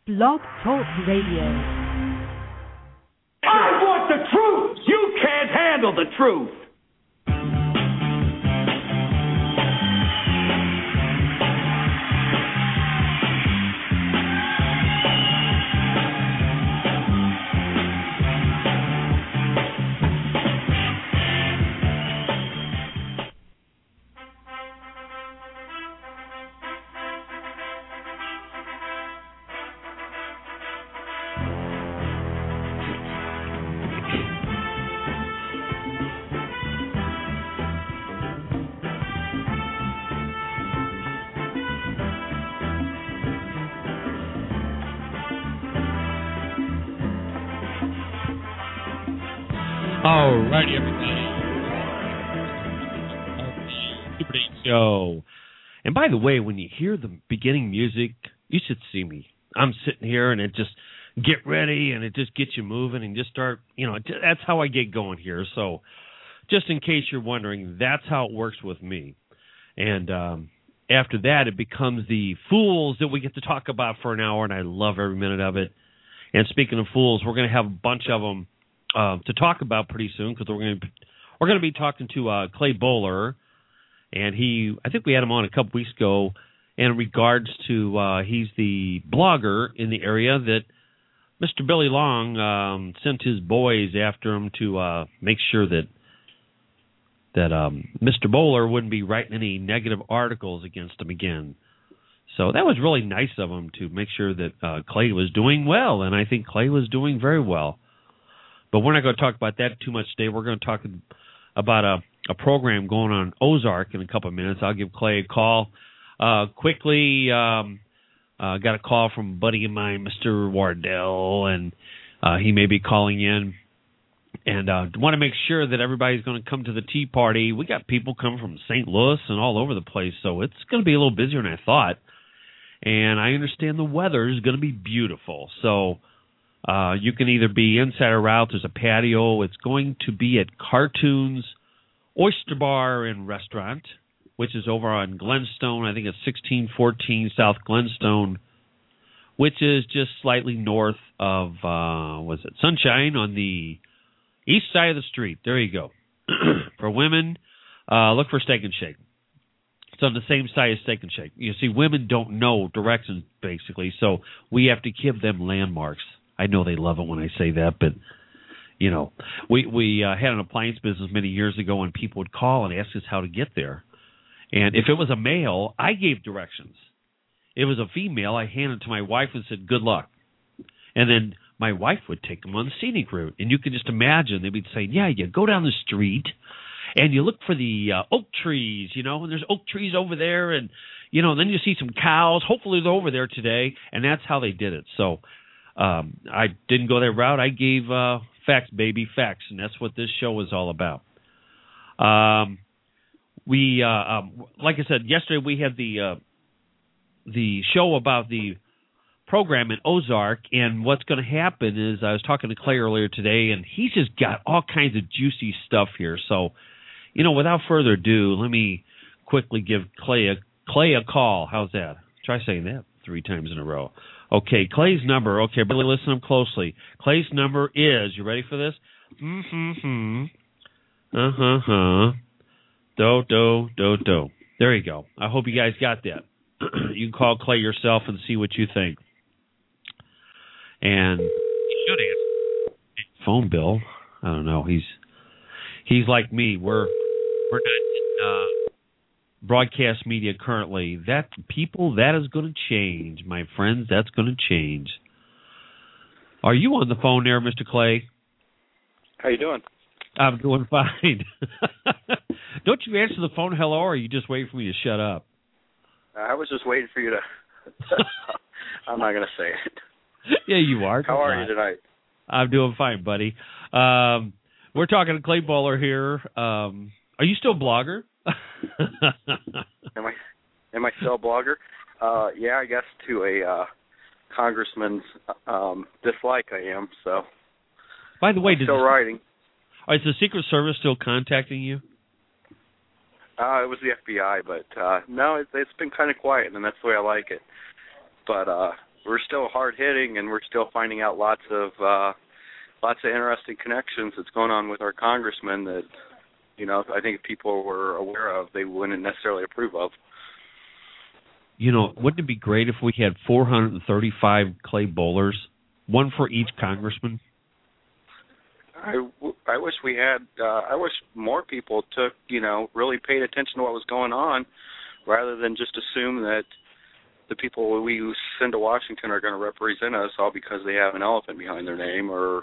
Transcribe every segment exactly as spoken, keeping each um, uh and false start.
Blog Talk Radio. I want the truth! You can't handle the truth! All righty, everybody. Super Date Show. And by the way, when you hear the beginning music, you should see me. I'm sitting here, and it just get ready, and it just gets you moving, and just start, you know, that's how I get going here. So just in case you're wondering, that's how it works with me. And um, after that, it becomes the fools that we get to talk about for an hour, and I love every minute of it. And speaking of fools, we're going to have a bunch of them Uh, to talk about pretty soon, because we're going to we're going to be talking to uh, Clay Bowler, and he I think we had him on a couple weeks ago in regards to uh, he's the blogger in the area that Mister Billy Long um, sent his boys after him to uh, make sure that that um, Mister Bowler wouldn't be writing any negative articles against him again. So that was really nice of him to make sure that uh, Clay was doing well, and I think Clay was doing very well. But we're not going to talk about that too much today. We're going to talk about a, a program going on Ozark in a couple of minutes. I'll give Clay a call. Uh, quickly, um, uh, got a call from a buddy of mine, Mister Wardell, and uh, he may be calling in. And uh, want to make sure that everybody's going to come to the tea party. We got people coming from Saint Louis and all over the place, so it's going to be a little busier than I thought. And I understand the weather is going to be beautiful, so Uh, you can either be inside or out. There's a patio. It's going to be at Cartoons Oyster Bar and Restaurant, which is over on Glenstone. I think it's sixteen fourteen South Glenstone, which is just slightly north of, uh, was it Sunshine, on the east side of the street. There you go. For women, uh, look for Steak and Shake. It's on the same side as Steak and Shake. You see, women don't know directions, basically, so we have to give them landmarks. I know they love it when I say that, but, you know, we we uh, had an appliance business many years ago, and people would call and ask us how to get there. And if it was a male, I gave directions. If it was a female, I handed it to my wife and said, good luck. And then my wife would take them on the scenic route. And you can just imagine, they'd be saying, yeah, you go down the street, and you look for the uh, oak trees, you know, and there's oak trees over there, and, you know, and then you see some cows. Hopefully they're over there today. And that's how they did it. So Um, I didn't go that route. I gave uh, facts, baby, facts, and that's what this show is all about. Um, we, uh, um, like I said, yesterday we had the uh, the show about the program in Ozark, and what's going to happen is I was talking to Clay earlier today, and he's just got all kinds of juicy stuff here. So, you know, without further ado, let me quickly give Clay a, Clay a call. How's that? Try saying that three times in a row. Okay, Clay's number. Okay, but listen up closely. Clay's number is, you ready for this? Mm-hmm. Uh-huh-huh. Do, do, do, do. There you go. I hope you guys got that. You can call Clay yourself and see what you think. And he should answer. Phone bill. I don't know. He's he's like me. We're we're not in uh, broadcast media currently. That people, that is going to change, my friends. That's going to change. Are you on the phone there, Mister Clay? How you doing? I'm doing fine. Don't you answer the phone hello, or are you just waiting for me to shut up? I was just waiting for you to... I'm not going to say it. Yeah, you are. How are you tonight? I'm doing fine, buddy. Um, we're talking to Clay Bowler here. Um, are you still a blogger? am I am I still a blogger? Uh, yeah, I guess to a uh, congressman's um, dislike I am, so... By the way, I'm still the, writing. Is the Secret Service still contacting you? Uh, it was the F B I, but uh, no, it, it's been kind of quiet, and that's the way I like it. But uh, we're still hard hitting, and we're still finding out lots of uh, lots of interesting connections that's going on with our congressmen that, you know, I think if people were aware of, they wouldn't necessarily approve of. You know, wouldn't it be great if we had four hundred thirty-five clay bowlers, one for each congressman? I, I wish we had, uh, I wish more people took, you know, really paid attention to what was going on rather than just assume that the people we send to Washington are going to represent us all because they have an elephant behind their name or,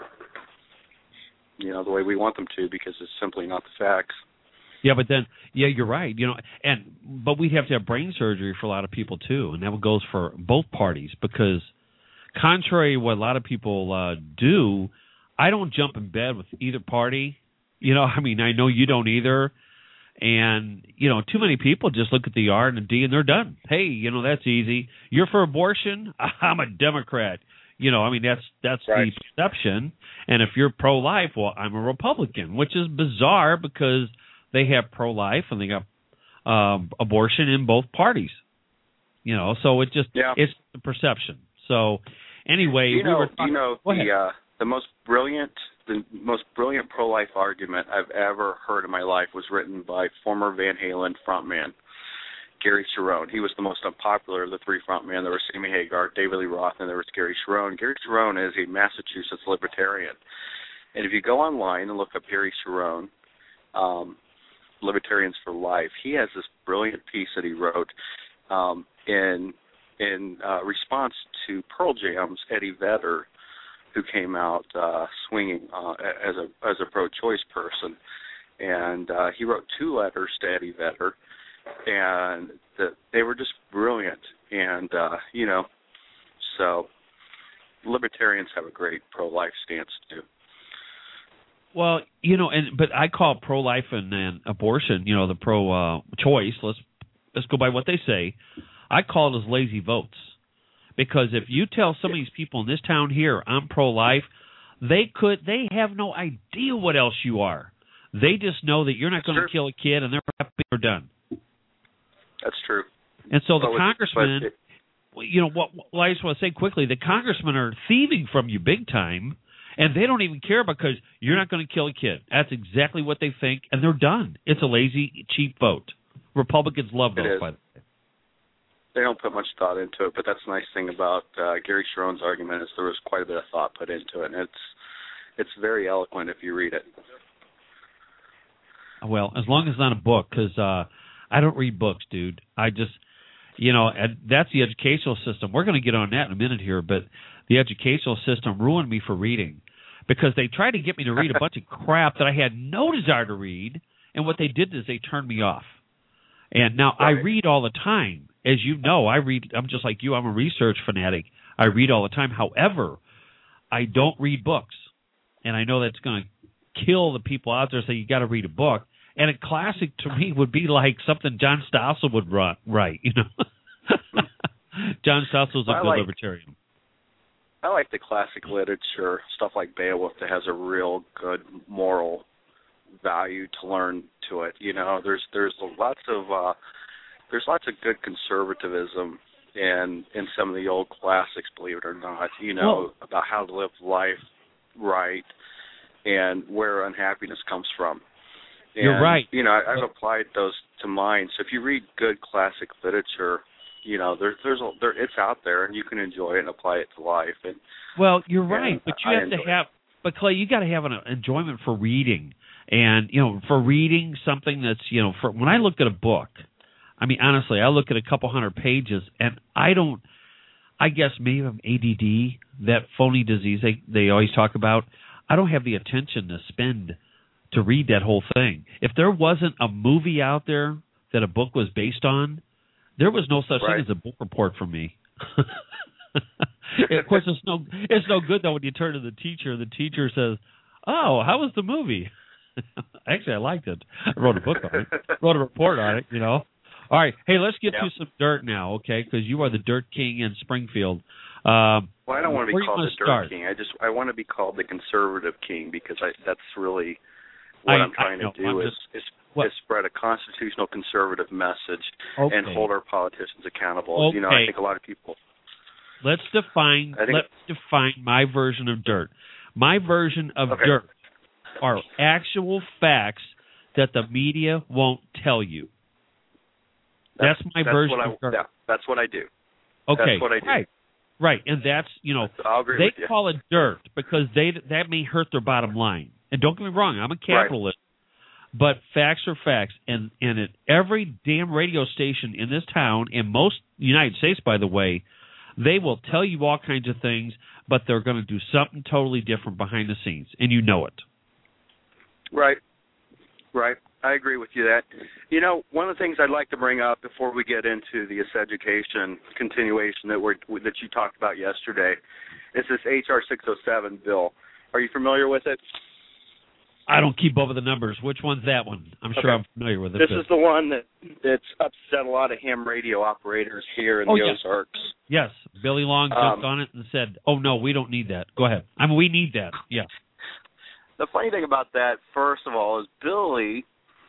you know, the way we want them to, because it's simply not the facts. Yeah, but then, yeah, you're right. You know, and but we'd have to have brain surgery for a lot of people too, and that goes for both parties because, contrary to what a lot of people uh, do, I don't jump in bed with either party. You know, I mean, I know you don't either. And, you know, too many people just look at the R and the D and they're done. Hey, you know, that's easy. You're for abortion? I'm a Democrat. You know, I mean, that's that's right. the perception. And if you're pro-life, well, I'm a Republican, which is bizarre because they have pro-life and they got um, abortion in both parties. You know, so it just yeah. it's the perception. So anyway, you know, we were talking, you know the uh, the most brilliant the most brilliant pro-life argument I've ever heard in my life was written by former Van Halen frontman Gary Cherone. He was the most unpopular of the three frontmen. There was Sammy Hagar, David Lee Roth, and there was Gary Cherone. Gary Cherone is a Massachusetts libertarian. And if you go online and look up Gary Cherone, um, Libertarians for Life, he has this brilliant piece that he wrote um, in in uh, response to Pearl Jam's Eddie Vedder, who came out uh, swinging uh, as a as a pro-choice person. And uh, he wrote two letters to Eddie Vedder, and the, they were just brilliant. And, uh, you know, so libertarians have a great pro-life stance, too. Well, you know, and but I call pro-life and, and abortion, you know, the pro-choice, uh, let's, let's go by what they say, I call it as lazy votes. Because if you tell some of these people in this town here, I'm pro-life, they could, they have no idea what else you are. They just know that you're not going to kill a kid, and they're happy they're done. That's true. And so the but congressmen, it, you know, what well, I just want to say quickly, the congressmen are thieving from you big time, and they don't even care because you're not going to kill a kid. That's exactly what they think, and they're done. It's a lazy, cheap vote. Republicans love those, by the way. They don't put much thought into it, but that's the nice thing about uh, Gary Cherone's argument is there was quite a bit of thought put into it, and it's it's very eloquent if you read it. Well, as long as it's not a book, because uh, I don't read books, dude. I just, you know, that's the educational system. We're going to get on that in a minute here, but the educational system ruined me for reading because they tried to get me to read a bunch of crap that I had no desire to read, and what they did is they turned me off. And now right. I read all the time. As you know, I read. I'm just like you. I'm a research fanatic. I read all the time. However, I don't read books, and I know that's going to kill the people out there. Say you got to read a book. And a classic to me would be like something John Stossel would write. You know, John Stossel's a I good like, libertarian. I like the classic literature, stuff like Beowulf, that has a real good moral value to learn to it. You know, there's there's lots of uh, there's lots of good conservatism in in some of the old classics, believe it or not. You know, well, about how to live life right and where unhappiness comes from. And, you're right. You know, I, I've applied those to mine. So if you read good classic literature, you know, there, there's a, there, it's out there, and you can enjoy it and apply it to life. And well, you're right, but you I have to have. It. But Clay, you got to have an enjoyment for reading, and you know, for reading something that's you know, for when I look at a book, I mean, honestly, I look at a couple hundred pages, and I don't. I guess maybe I'm A D D, that phony disease they they always talk about. I don't have the attention to spend to read that whole thing. If there wasn't a movie out there that a book was based on, there was no such right. thing as a book report for me. Of course, it's no it's no good though when you turn to the teacher. The teacher says, "Oh, how was the movie?" Actually, I liked it. I wrote a book on it. Wrote a report on it. You know. All right. Hey, let's get yeah. to some dirt now, okay? Because you are the Dirt King in Springfield. Um, well, I don't want to be called the Dirt start? King. I just I want to be called the Conservative King because I, that's really what I, I'm trying I, no, to do I'm is, just, is, is spread a constitutional conservative message okay. and hold our politicians accountable. Okay. You know, I think a lot of people. let's define let's define my version of dirt. My version of okay. dirt are actual facts that the media won't tell you. That's, that's my that's version what I, of dirt. Yeah, that's what I do. Okay, that's what I do. right, right, and that's you know I'll agree they with you. call it dirt because they that may hurt their bottom line. And don't get me wrong, I'm a capitalist, right. but facts are facts, and and at every damn radio station in this town, in most United States, by the way, they will tell you all kinds of things, but they're going to do something totally different behind the scenes, and you know it. Right, right. I agree with you that. You know, one of the things I'd like to bring up before we get into the education continuation that we're that you talked about yesterday is this H R six oh seven bill. Are you familiar with it? I don't keep up with the numbers. Which one's that one? I'm sure okay. I'm familiar with it. This but... is the one that that's upset a lot of ham radio operators here in oh, the yes. Ozarks. Yes, Billy Long jumped um, on it and said, "Oh no, we don't need that." Go ahead. I mean, we need that. Yeah. The funny thing about that, first of all, is Billy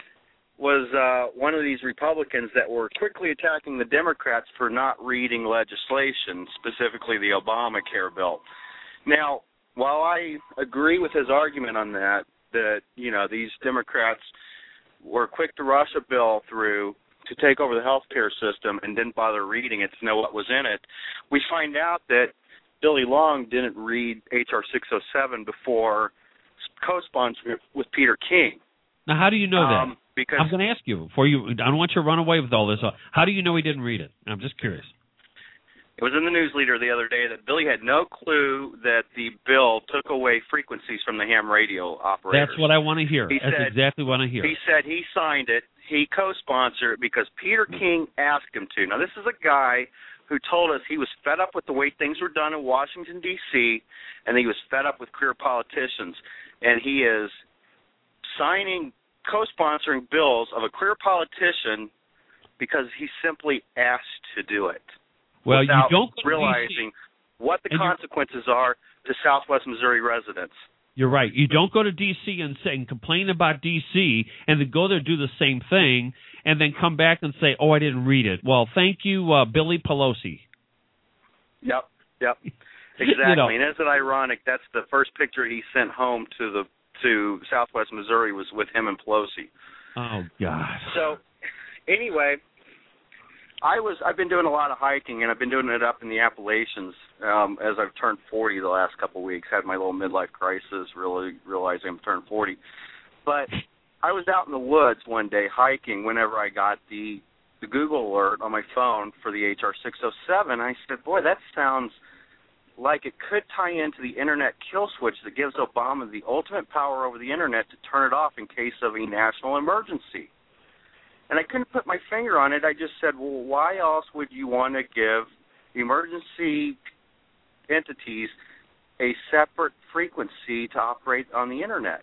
was uh, one of these Republicans that were quickly attacking the Democrats for not reading legislation, specifically the Obamacare bill. Now, while I agree with his argument on that, that, you know, these Democrats were quick to rush a bill through to take over the health care system and didn't bother reading it to know what was in it, we find out that Billy Long didn't read H R six oh seven before co-sponsoring with Peter King. Now, how do you know um, that? Because I'm going to ask you before you. I don't want you to run away with all this. How do you know he didn't read it? I'm just curious. It was in the newsletter the other day that Billy had no clue that the bill took away frequencies from the ham radio operators. That's what I want to hear. He That's said, exactly what I hear. He said he signed it. He co-sponsored it because Peter King asked him to. Now, this is a guy who told us he was fed up with the way things were done in Washington, D C, and he was fed up with career politicians. And he is signing, co-sponsoring bills of a career politician because he simply asked to do it. Well, you don't realizing what the consequences are to Southwest Missouri residents. You're right. You don't go to D C and say and complain about D C and then go there and do the same thing and then come back and say, "Oh, I didn't read it." Well, thank you, uh, Billy Pelosi. Yep, yep, exactly. you know. And isn't it ironic? That's the first picture he sent home to the to Southwest Missouri was with him and Pelosi. Oh God. So, anyway. I was. I've been doing a lot of hiking, and I've been doing it up in the Appalachians um, as I've turned forty the last couple of weeks. Had my little midlife crisis, really realizing I'm turned forty. But I was out in the woods one day hiking. Whenever I got the the Google alert on my phone for the H R six oh seven, I said, "Boy, that sounds like it could tie into the internet kill switch that gives Obama the ultimate power over the internet to turn it off in case of a national emergency." And I couldn't put my finger on it. I just said, well, why else would you want to give emergency entities a separate frequency to operate on the internet?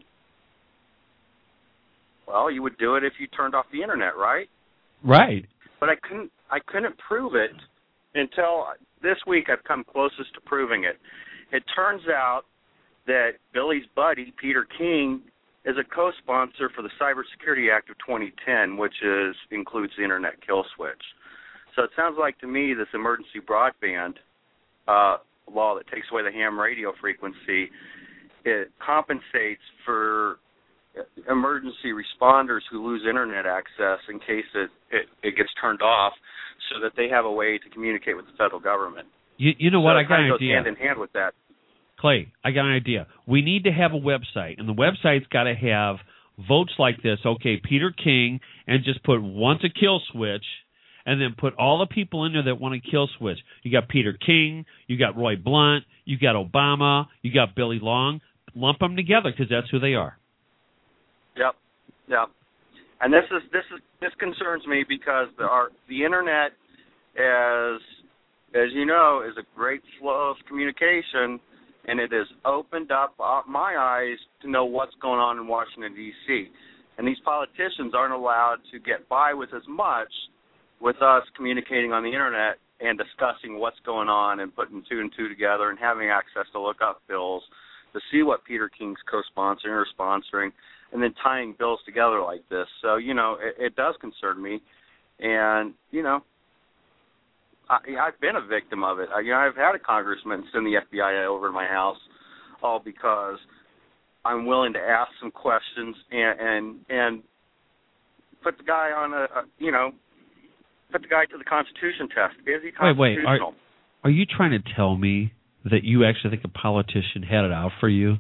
Well, you would do it if you turned off the internet, right? Right. But I couldn't I couldn't prove it until this week I've come closest to proving it. It turns out that Billy's buddy, Peter King, is a co-sponsor for the Cybersecurity Act of twenty ten, which is includes the internet kill switch. So it sounds like to me this emergency broadband uh, law that takes away the ham radio frequency, it compensates for emergency responders who lose internet access in case it, it, it gets turned off, so that they have a way to communicate with the federal government. You, you know what? So I got an goes idea. Hand in hand with that. Clay, I got an idea. We need to have a website, and the website's got to have votes like this. Okay, Peter King, and just put wants a kill switch, and then put all the people in there that want a kill switch. You got Peter King, you got Roy Blunt, you got Obama, you got Billy Long. Lump them together because that's who they are. Yep, yep. And this is this is this concerns me because the our, the internet, as as you know, is a great flow of communication. And it has opened up my eyes to know what's going on in Washington, D C And these politicians aren't allowed to get by with as much with us communicating on the internet and discussing what's going on and putting two and two together and having access to look up bills to see what Peter King's co-sponsoring or sponsoring and then tying bills together like this. So, you know, it, it does concern me. And, you know, I, I've been a victim of it. I, you know, I've had a congressman send the F B I over to my house, all because I'm willing to ask some questions and and, and put the guy on a, a, you know, put the guy to the Constitution test. Is he constitutional? Wait, wait. Are, are you trying to tell me that you actually think a politician had it out for you?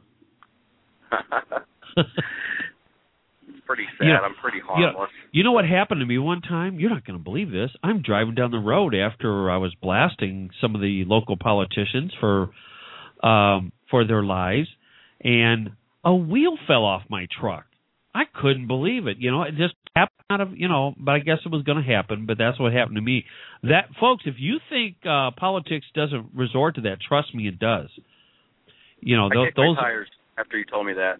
It's pretty sad. You know, I'm pretty harmless. You know, you know what happened to me one time? You're not going to believe this. I'm driving down the road after I was blasting some of the local politicians for um, for their lies, and a wheel fell off my truck. I couldn't believe it. You know, it just happened out of, you know, but I guess it was going to happen, but that's what happened to me. That, folks, if you think uh, politics doesn't resort to that, trust me, it does. You know, I those, kicked my those tires after you told me that.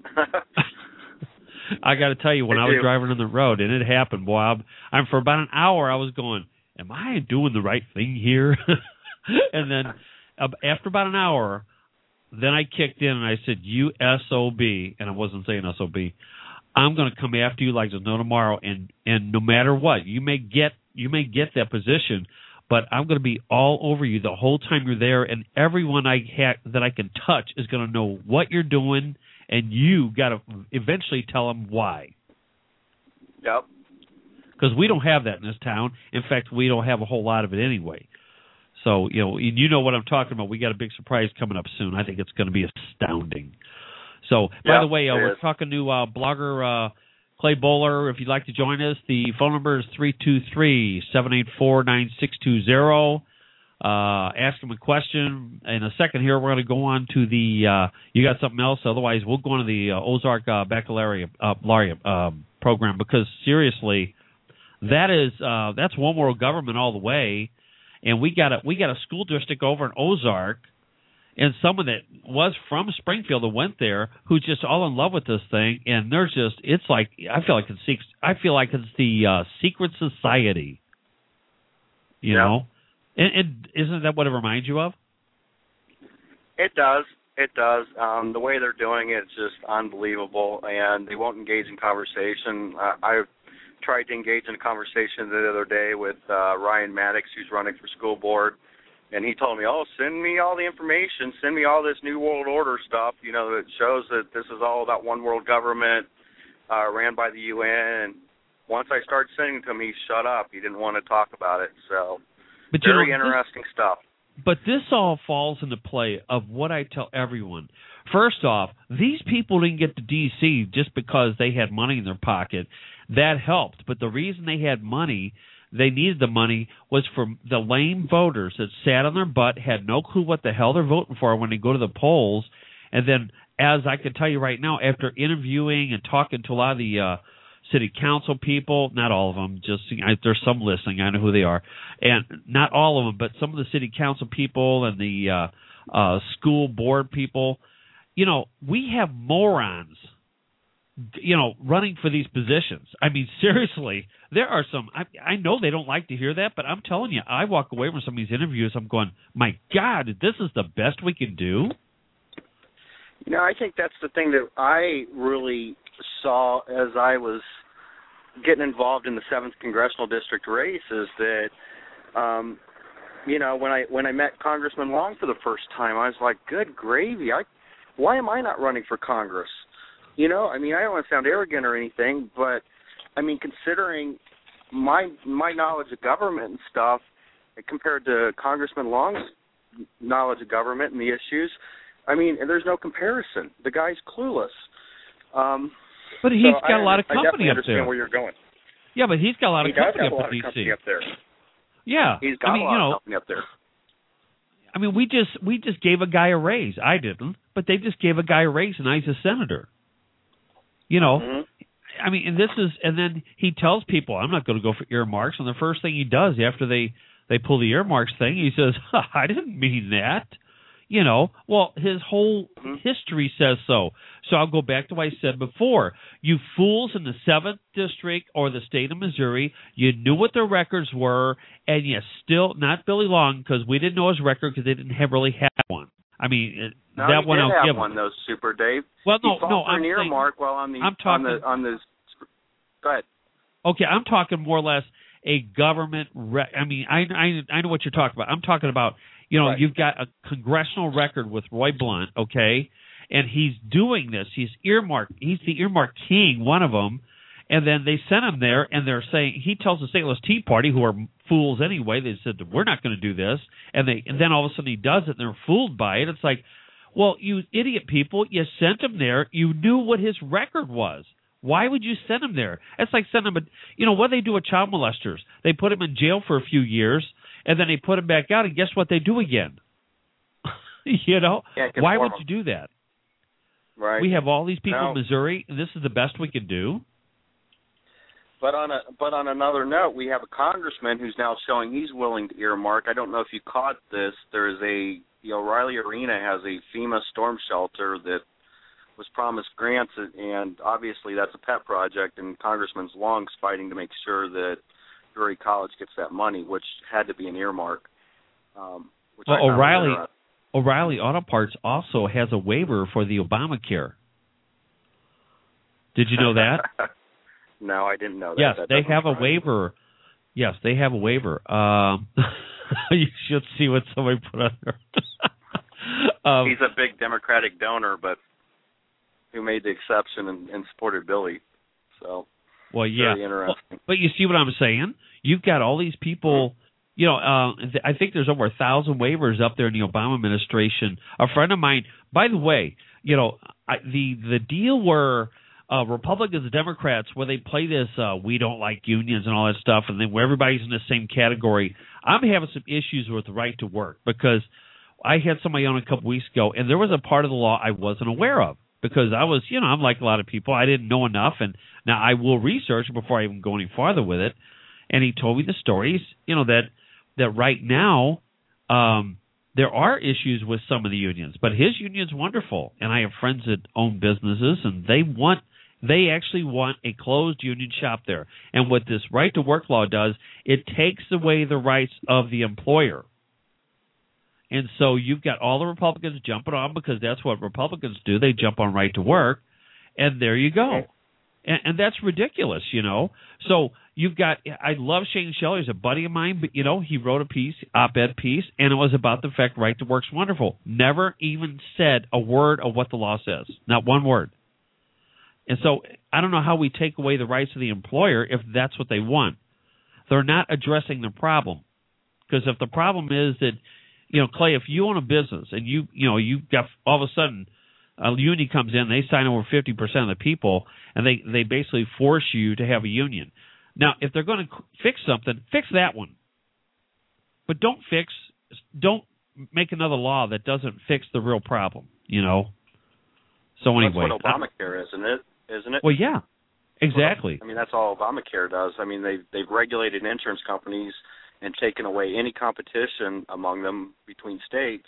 I got to tell you, when I, I was do. driving on the road, and it happened, boy, I'm, I'm for about an hour I was going, am I doing the right thing here? And then uh, after about an hour, then I kicked in and I said, you S O B, and I wasn't saying S O B. I'm going to come after you like there's no tomorrow, and, and no matter what, you may get you may get that position, but I'm going to be all over you the whole time you're there, and everyone I ha- that I can touch is going to know what you're doing, and you got to eventually tell them why. Yep. Because we don't have that in this town. In fact, we don't have a whole lot of it anyway. So, you know, you know what I'm talking about. We got a big surprise coming up soon. I think it's going to be astounding. So, by yep, the way, uh, we're is. talking to uh, blogger uh, Clay Bowler. If you'd like to join us, the phone number is three two three, seven eight four, nine six two zero. Uh, ask him a question. In a second here, we're going to go on to the, uh, you got something else? Otherwise, we'll go on to the uh, Ozark uh, Baccalaureate uh, Laureate, uh, program, because seriously, that is uh, that's one world government all the way. And we got a we got a school district over in Ozark, and someone that was from Springfield that went there who's just all in love with this thing, and there's just it's like I feel like it's I feel like it's the uh, secret society, you yeah. know, and, and isn't that what it reminds you of? It does. It does. Um, the way they're doing it is just unbelievable, and they won't engage in conversation. Uh, I've tried to engage in a conversation the other day with uh, Ryan Maddox, who's running for school board, and he told me, oh, send me all the information, send me all this New World Order stuff, you know, that shows that this is all about one world government uh, ran by the U N. And once I started sending it to him, he shut up. He didn't want to talk about it. So but very you know, interesting this, stuff. But this all falls into play of what I tell everyone. First off, these people didn't get to D C just because they had money in their pocket. That helped. But the reason they had money, they needed the money, was for the lame voters that sat on their butt, had no clue what the hell they're voting for when they go to the polls. And then, as I can tell you right now, after interviewing and talking to a lot of the uh, city council people, not all of them, just I, there's some listening, I know who they are, and not all of them, but some of the city council people and the uh, uh, school board people, you know, we have morons, you know, running for these positions. I mean, seriously, there are some, I, I know they don't like to hear that, but I'm telling you, I walk away from some of these interviews, I'm going, my God, this is the best we can do? You know, I think that's the thing that I really saw as I was getting involved in the seventh Congressional District race is that, um, you know, when I when I met Congressman Long for the first time, I was like, good gravy, I, why am I not running for Congress? You know, I mean, I don't want to sound arrogant or anything, but, I mean, considering my my knowledge of government and stuff compared to Congressman Long's knowledge of government and the issues, I mean, there's no comparison. The guy's clueless. Um, but he's so got I, a lot of I company up understand there. where you're going. Yeah, but he's got a lot he of company does have up a lot in of company D C up there. Yeah, he's got I mean, a lot you know, of company up there. I mean, we just we just gave a guy a raise. I didn't, but they just gave a guy a raise, and he's a senator. You know, mm-hmm. I mean, and this is, and then he tells people, "I'm not going to go for earmarks." And the first thing he does after they they pull the earmarks thing, he says, huh, "I didn't mean that." You know, well, his whole mm-hmm. history says so. So I'll go back to what I said before. You fools in the seventh District or the state of Missouri, you knew what their records were, and you still, not Billy Long, because we didn't know his record because they didn't have, really have one. I mean, no, that one I'll have give one, him. though, Super Dave. Well, no, he fought no, for I'm an earmark saying, while on the, I'm talking, on the, on the, go ahead. Okay, I'm talking more or less a government. Re- I mean, I, I I know what you're talking about. I'm talking about, you know, Right. you've got a congressional record with Roy Blunt, okay, and he's doing this. He's earmarked. He's the earmark king, one of them. And then they sent him there, and they're saying, he tells the Saint Louis Tea Party, who are fools anyway, they said, we're not going to do this. And they, and then all of a sudden he does it, and they're fooled by it. It's like, well, you idiot people, you sent him there. You knew what his record was. Why would you send him there? It's like sending him, a, you know, what do they do with child molesters? They put him in jail for a few years, and then they put him back out, and guess what they do again? you know? Why would you do that? Right. We have all these people no. in Missouri, and this is the best we can do. But on a but on another note, we have a congressman who's now showing he's willing to earmark. I don't know if you caught this. There's a the O'Reilly Arena has a FEMA storm shelter that was promised grants, and obviously that's a pet project. And Congressman Long's fighting to make sure that Drury College gets that money, which had to be an earmark. Um, which well, I found O'Reilly interesting. O'Reilly Auto Parts also has a waiver for the Obamacare. Did you know that? No, I didn't know that. Yes, that they have a right. waiver. Yes, they have a waiver. Um, you should see what somebody put on there. um, He's a big Democratic donor, but who made the exception and, and supported Billy. So, well, yeah. very interesting. Well, but you see what I'm saying? You've got all these people. You know, uh, th- I think there's over a thousand waivers up there in the Obama administration. A friend of mine, by the way, you know, I, the the deal where uh, Republicans and Democrats, where they play this, uh, we don't like unions and all that stuff, and then where everybody's in the same category. I'm having some issues with the right to work because I had somebody on a couple weeks ago, and there was a part of the law I wasn't aware of because I was, you know, I'm like a lot of people, I didn't know enough, and now I will research before I even go any farther with it. And he told me the stories, you know, that that right now um, there are issues with some of the unions, but his union's wonderful. And I have friends that own businesses, and they want they actually want a closed union shop there. And what this right to work law does, it takes away the rights of the employer. And so you've got all the Republicans jumping on because that's what Republicans do. They jump on right to work, and there you go. And, and that's ridiculous, you know. So you've got – I love Shane Shelley. He's a buddy of mine, but, you know, he wrote a piece, op-ed piece, and it was about the fact right to work's wonderful. Never even said a word of what the law says, not one word. And so I don't know how we take away the rights of the employer if that's what they want. They're not addressing the problem. Because if the problem is that, you know, Clay, if you own a business and you, you know, you got all of a sudden a union comes in, they sign over fifty percent of the people, and they, they basically force you to have a union. Now, if they're going to fix something, fix that one. But don't fix, don't make another law that doesn't fix the real problem, you know. So anyway. That's what Obamacare is, isn't it? Isn't it? Well, yeah, exactly. I mean, that's all Obamacare does. I mean, they've, they've regulated insurance companies and taken away any competition among them between states.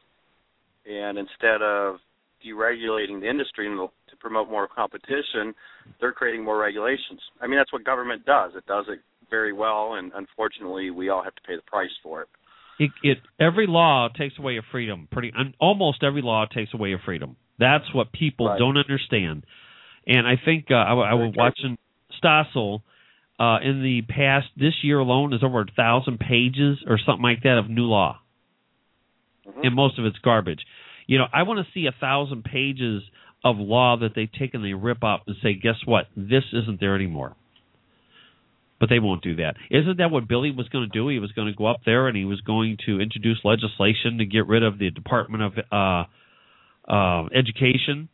And instead of deregulating the industry to promote more competition, they're creating more regulations. I mean, that's what government does. It does it very well, and unfortunately, we all have to pay the price for it. It, it every law takes away a freedom. Pretty almost every law takes away a freedom. That's what people Right. don't understand. And I think uh, I, I was watching Stossel uh, in the past. This year alone is over a thousand pages or something like that of new law, Mm-hmm. and most of it's garbage. You know, I want to see a thousand pages of law that they take and they rip up and say, guess what? This isn't there anymore. But they won't do that. Isn't that what Billy was going to do? He was going to go up there and he was going to introduce legislation to get rid of the Department of uh, uh, Education.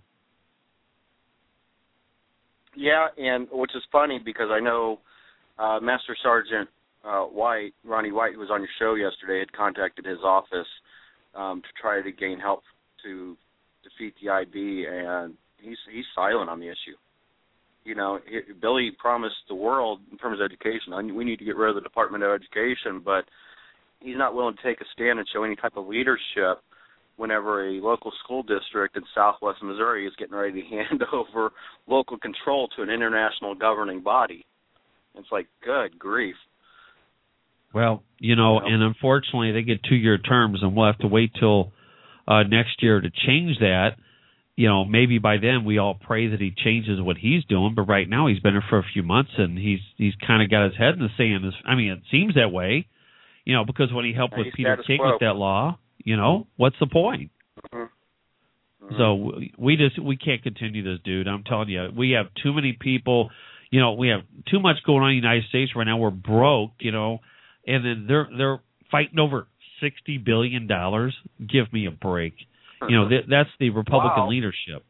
Yeah, and which is funny because I know uh, Master Sergeant uh, White, Ronnie White, who was on your show yesterday, had contacted his office um, to try to gain help to defeat the I B, and he's he's silent on the issue. You know, he, Billy promised the world in terms of education. I, we need to get rid of the Department of Education, but he's not willing to take a stand and show any type of leadership whenever a local school district in southwest Missouri is getting ready to hand over local control to an international governing body. It's like, good grief. Well, you know, and unfortunately they get two-year terms, and we'll have to wait till uh, next year to change that. you know, maybe by then we all pray that he changes what he's doing. But right now he's been there for a few months, and he's he's kind of got his head in the sand. I mean, it seems that way, you know, because when he helped Yeah, with he's Peter status King quo. with that law, you know, what's the point? Mm-hmm. So we just we can't continue this, dude. I'm telling you, we have too many people. You know, we have too much going on in the United States right now. We're broke, you know, and then they're they're fighting over sixty billion dollars. Give me a break. You know, th- that's the Republican Wow. leadership.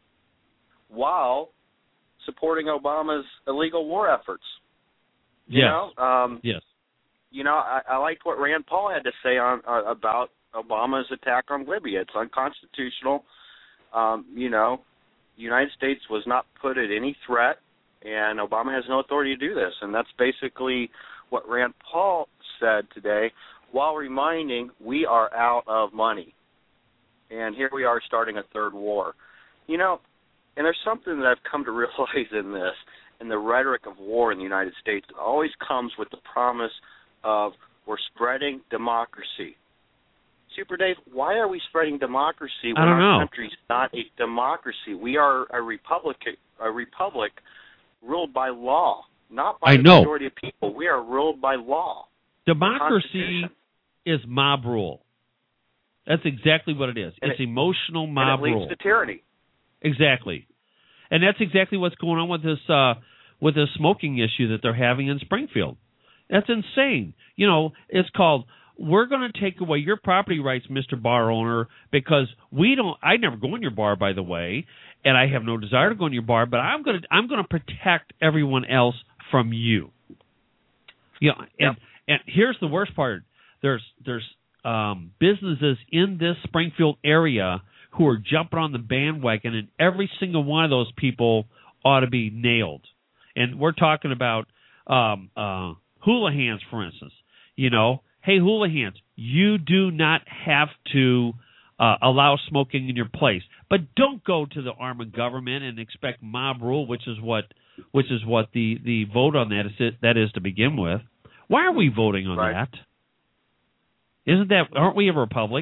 While supporting Obama's illegal war efforts. You Yes. know, um, Yes. you know, I, I liked what Rand Paul had to say on uh, about Obama's attack on Libya. It's unconstitutional. Um, you know, the United States was not put at any threat, and Obama has no authority to do this. And that's basically what Rand Paul said today, while reminding we are out of money. And here we are starting a third war. You know, and there's something that I've come to realize in this, in the rhetoric of war in the United States. It always comes with the promise of we're spreading democracy. Super Dave, why are we spreading democracy when I don't our know. country's not a democracy? We are a republic, a republic ruled by law, not by I the know. majority of people. We are ruled by law. Democracy Constitution. is mob rule. That's exactly what it is. And it's it- emotional And mob it leads rule. to tyranny. Exactly. And that's exactly what's going on with this uh, with this smoking issue that they're having in Springfield. That's insane. You know, it's called, we're going to take away your property rights, Mister Bar owner, because we don't, I never go in your bar, by the way, and I have no desire to go in your bar, but I'm going to I'm going to protect everyone else from you. You know, and, Yep. and here's the worst part. There's there's um, businesses in this Springfield area who are jumping on the bandwagon, and every single one of those people ought to be nailed. And we're talking about um, uh, Houlihan's, for instance. You know, hey, Houlihan's, you do not have to uh, allow smoking in your place, but don't go to the arm of government and expect mob rule, which is what which is what the, the vote on that is that is to begin with. Why are we voting on Right. that? Isn't that aren't we a republic?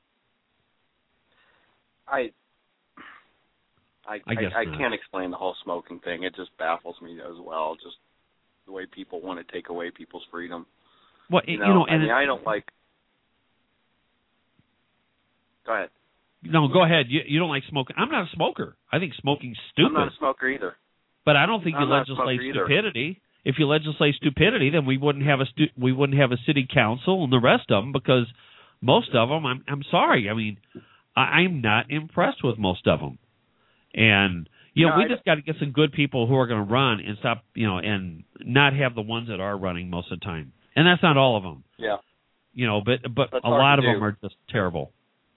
I I I guess I, I not. can't explain the whole smoking thing. It just baffles me as well. Just the way people want to take away people's freedom. Well, You you know, know, I and mean, it- I don't like. Go ahead. no, go ahead. You you don't like smoking. I'm not a smoker. I think smoking's stupid. I'm not a smoker either. But I don't think I'm you not a legislate smoker either. stupidity. If you legislate stupidity, then we wouldn't have a stu- we wouldn't have a city council and the rest of them, because most of them, I'm I'm sorry, I mean, I, I'm not impressed with most of them. And you know, No, we I just got to get some good people who are going to run and stop, you know, and not have the ones that are running most of the time. And that's not all of them, Yeah, you know, but but That's a hard lot to of them do. are just terrible.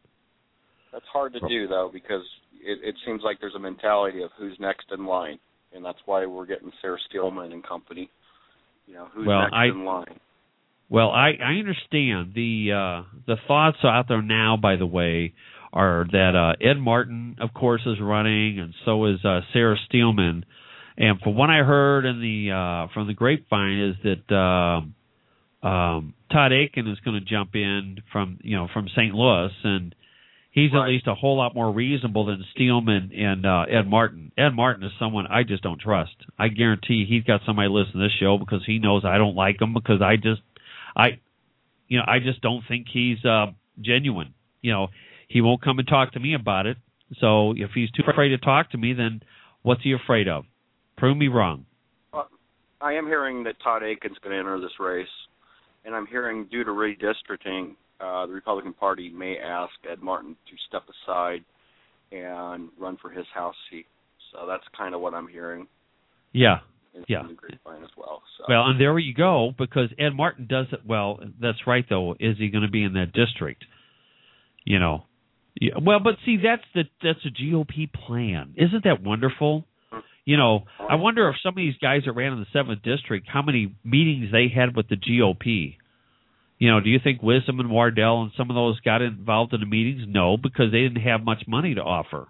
that's hard to do though, because it, it seems like there's a mentality of who's next in line, and that's why we're getting Sarah Steelman and company. You know, who's Well, next I- in line. Well, I, I understand the uh, the thoughts out there now. By the way, are that uh, Ed Martin, of course, is running, and so is uh, Sarah Steelman. And from what I heard in the uh, from the grapevine is that um, um, Todd Akin is going to jump in from you know from Saint Louis, and he's Right. at least a whole lot more reasonable than Steelman and uh, Ed Martin. Ed Martin is someone I just don't trust. I guarantee he's got somebody listening to this show because he knows I don't like him, because I just I, you know, I just don't think he's uh, genuine. You know, he won't come and talk to me about it. So if he's too afraid to talk to me, then what's he afraid of? Prove me wrong. Well, I am hearing that Todd Akin's going to enter this race, and I'm hearing due to redistricting, uh, the Republican Party may ask Ed Martin to step aside and run for his House seat. So that's kind of what I'm hearing. Yeah. In Yeah. the grapevine as well. So. Well, and there you go, because Ed Martin does it well. That's right, though. Is he going to be in that district? You know. Yeah, well, but see, that's the that's a G O P plan. Isn't that wonderful? You know, I wonder if some of these guys that ran in the seventh district, how many meetings they had with the G O P. You know, do you think Wisdom and Wardell and some of those got involved in the meetings? No, because they didn't have much money to offer.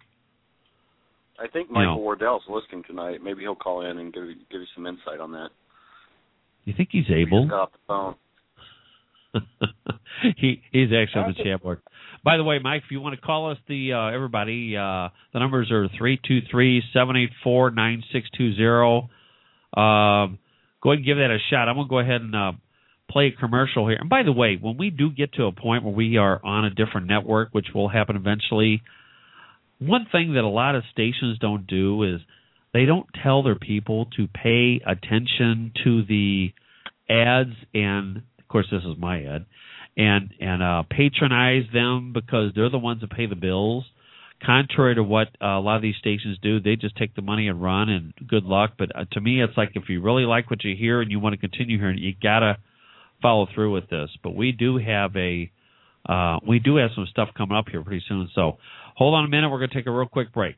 I think Michael know. Wardell's listening tonight. Maybe he'll call in and give give you some insight on that. You think he's We able? just got off the phone. he he's actually on the chat board. By the way, Mike, if you want to call us, the uh, everybody, uh, the numbers are three two three, seven eight four, nine six two zero. Um, go ahead and give that a shot. I'm going to go ahead and uh, play a commercial here. And by the way, when we do get to a point where we are on a different network, which will happen eventually, one thing that a lot of stations don't do is they don't tell their people to pay attention to the ads, and of course this is my ad, and and uh, patronize them because they're the ones that pay the bills. Contrary to what uh, a lot of these stations do, they just take the money and run, and good luck. But uh, to me, it's like if you really like what you hear and you want to continue hearing it, you gotta follow through with this. But we do have a uh, we do have some stuff coming up here pretty soon. So hold on a minute. We're going to take a real quick break.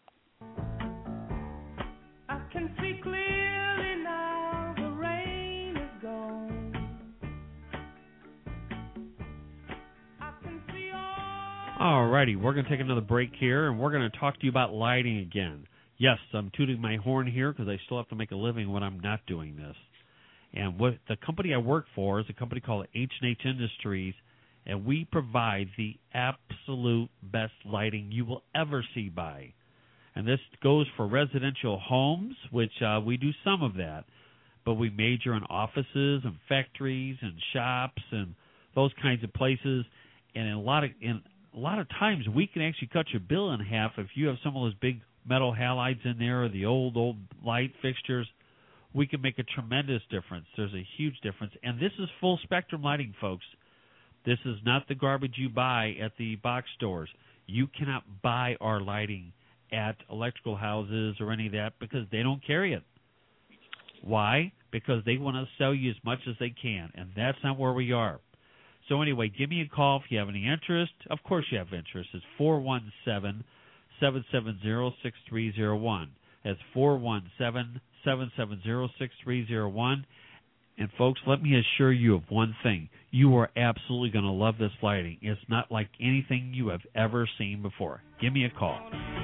All righty, we're going to take another break here, and we're going to talk to you about lighting again. Yes, I'm tooting my horn here because I still have to make a living when I'm not doing this. And what the company I work for is a company called H and H Industries, and we provide the absolute best lighting you will ever see by. And this goes for residential homes, which uh, we do some of that, but we major in offices and factories and shops and those kinds of places. And in a lot of in a lot of times we can actually cut your bill in half if you have some of those big metal halides in there or the old old light fixtures. We can make a tremendous difference. There's a huge difference, and this is full spectrum lighting, folks. This is not the garbage you buy at the box stores. You cannot buy our lighting at electrical houses or any of that because they don't carry it. Why? Because they want to sell you as much as they can, and that's not where we are. So anyway, give me a call if you have any interest. Of course you have interest. It's four one seven, seven seven zero, six three zero one. That's four one seven, seven seven zero, six three zero one. And folks, let me assure you of one thing. You are absolutely going to love this lighting. It's not like anything you have ever seen before. Give me a call.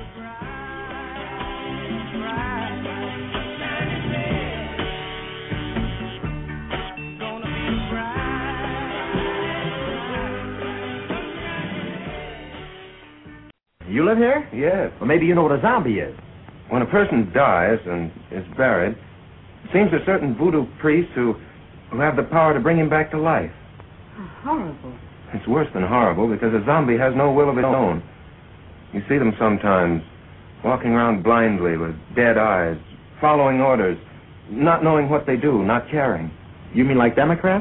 You live here? Yes. Well, maybe you know what a zombie is. When a person dies and is buried, it seems there are certain voodoo priests who, who have the power to bring him back to life. Oh, horrible. It's worse than horrible because a zombie has no will of its own. You see them sometimes walking around blindly with dead eyes, following orders, not knowing what they do, not caring. You mean like Democrats?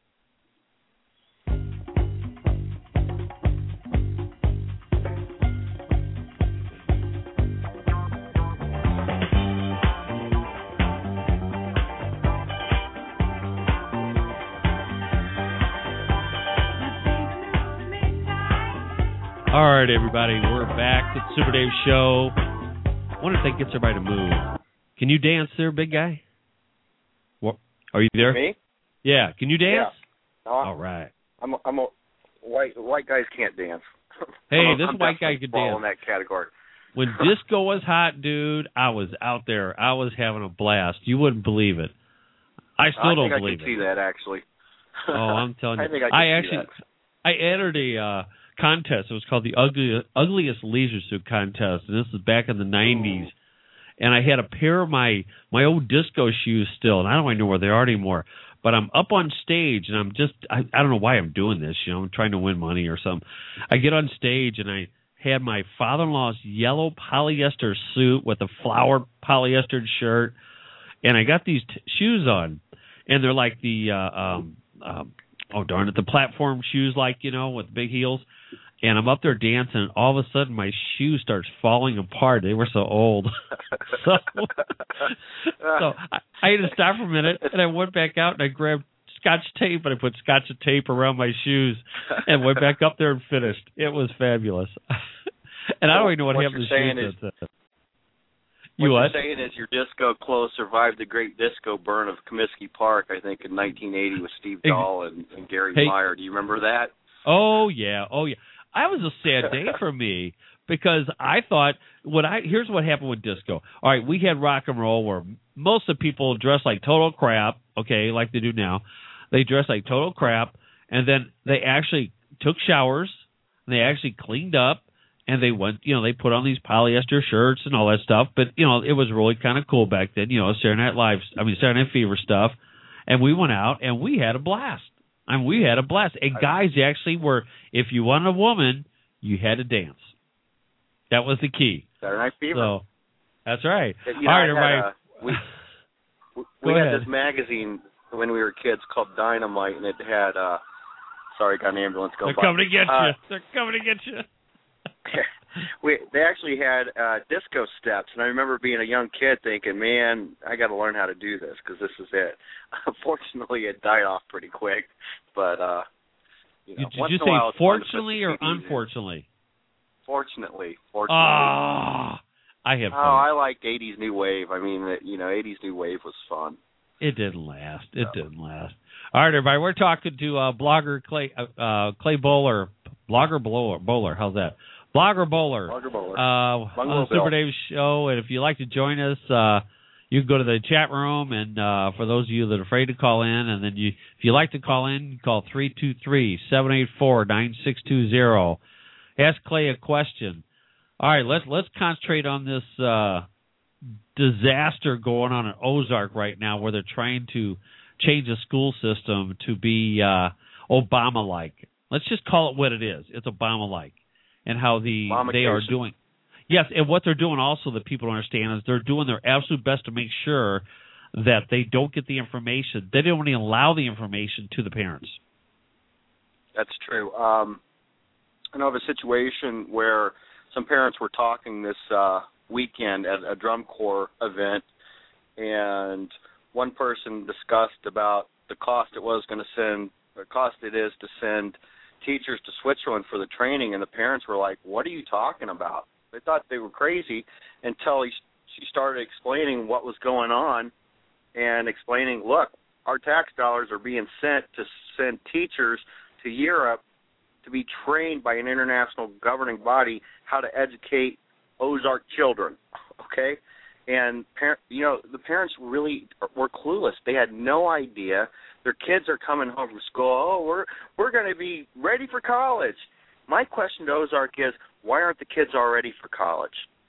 All right, everybody, we're back at Super Dave Show. I wonder if that gets everybody to move. Can you dance there, big guy? What, are you there? Me? Yeah. Can you dance? Yeah. No, All right. I'm a, I'm a white white guys can't dance. Hey, I'm a, this I'm white guy could fall dance. in that category. When disco was hot, dude, I was out there. I was having a blast. You wouldn't believe it. I still I don't think believe I it. can see that actually. Oh, I'm telling you. I think I, can I see actually, that. I entered a uh, contest. It was called the ugly, ugliest leisure suit contest, and this was back in the nineties. And I had a pair of my my old disco shoes still, and I don't even know where they are anymore. But I'm up on stage, and I'm just I, I don't know why I'm doing this. You know, I'm trying to win money or something. I get on stage, and I had my father-in-law's yellow polyester suit with a flowered polyester shirt, and I got these t- shoes on, and they're like the uh, um, um, oh darn it, the platform shoes, like, you know, with big heels. And I'm up there dancing, and all of a sudden my shoe starts falling apart. They were so old. so so I, I had to stop for a minute, and I went back out, and I grabbed Scotch tape, and I put Scotch tape around my shoes and went back up there and finished. It was fabulous. and I don't even know what, what happened you're to saying shoes. is, you what, what? you're saying is your disco clothes survived the great disco burn of Comiskey Park, I think, in nineteen eighty with Steve Dahl and, and Gary hey. Meyer. Do you remember that? Oh, yeah. Oh, yeah. I was a sad day for me because I thought what I here's what happened with disco. All right, we had rock and roll where most of the people dressed like total crap, okay, like they do now. They dressed like total crap, and then they actually took showers, And they actually cleaned up, and they went, you know, they put on these polyester shirts and all that stuff. But, you know, it was really kind of cool back then, you know, Saturday Night Live, I mean, Saturday Night Fever stuff. And we went out, and we had a blast. I mean, we had a blast. And guys actually were, if you wanted a woman, you had to dance. That was the key. Saturday Night Fever. So, that's right. You know, all right, had, everybody. uh, we we Go had ahead. this magazine when we were kids called Dynamite, and it had, uh, sorry, got an ambulance go They're by. coming to get uh, you. They're coming to get you. we they actually had uh, disco steps, and I remember being a young kid thinking, man, I got to learn how to do this because this is it. Unfortunately, it died off pretty quick, but uh, you know, Did once you in a say while it's fun to put fortunately the or C Ds in. unfortunately? Fortunately, fortunately. Ah, I had Oh, fun. I liked eighties new wave. I mean, it- you know, eighties new wave was fun. It didn't last. It No. didn't last. All right, everybody. We're talking to uh, blogger Clay uh, Clay Bowler, blogger Bowler. Bowler. How's that? Blogger Bowler. Blogger Bowler. Uh, Bungalow on the Super Bill. Dave Show. And if you'd like to join us, uh, you can go to the chat room. And uh, for those of you that are afraid to call in, and then you, if you like to call in, you call three two three, seven eight four, nine six two zero. Ask Clay a question. All right, let's let's concentrate on this uh, disaster going on in Ozark right now, where they're trying to change the school system to be uh, Obama-like. Let's just call it what it is. It's Obama-like, and how the they are doing. Yes, and what they're doing also that people don't understand is they're doing their absolute best to make sure that they don't get the information. They don't even allow the information to the parents. That's true. Um, I know of a situation where some parents were talking this uh, weekend at a drum corps event, and one person discussed about the cost it was going to send, the cost it is to send teachers to Switzerland for the training, and the parents were like, "What are you talking about?" They thought they were crazy until he, she started explaining what was going on and explaining, look, our tax dollars are being sent to send teachers to Europe to be trained by an international governing body how to educate Ozark children, okay? And, par- you know, the parents really were clueless. They had no idea. Their kids are coming home from school, oh, we're we're going to be ready for college. My question to Ozark is, why aren't the kids all ready for college?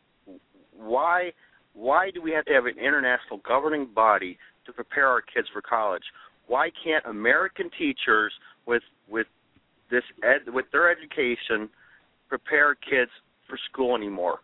Why why do we have to have an international governing body to prepare our kids for college? Why can't American teachers with with this ed, with their education prepare kids for school anymore?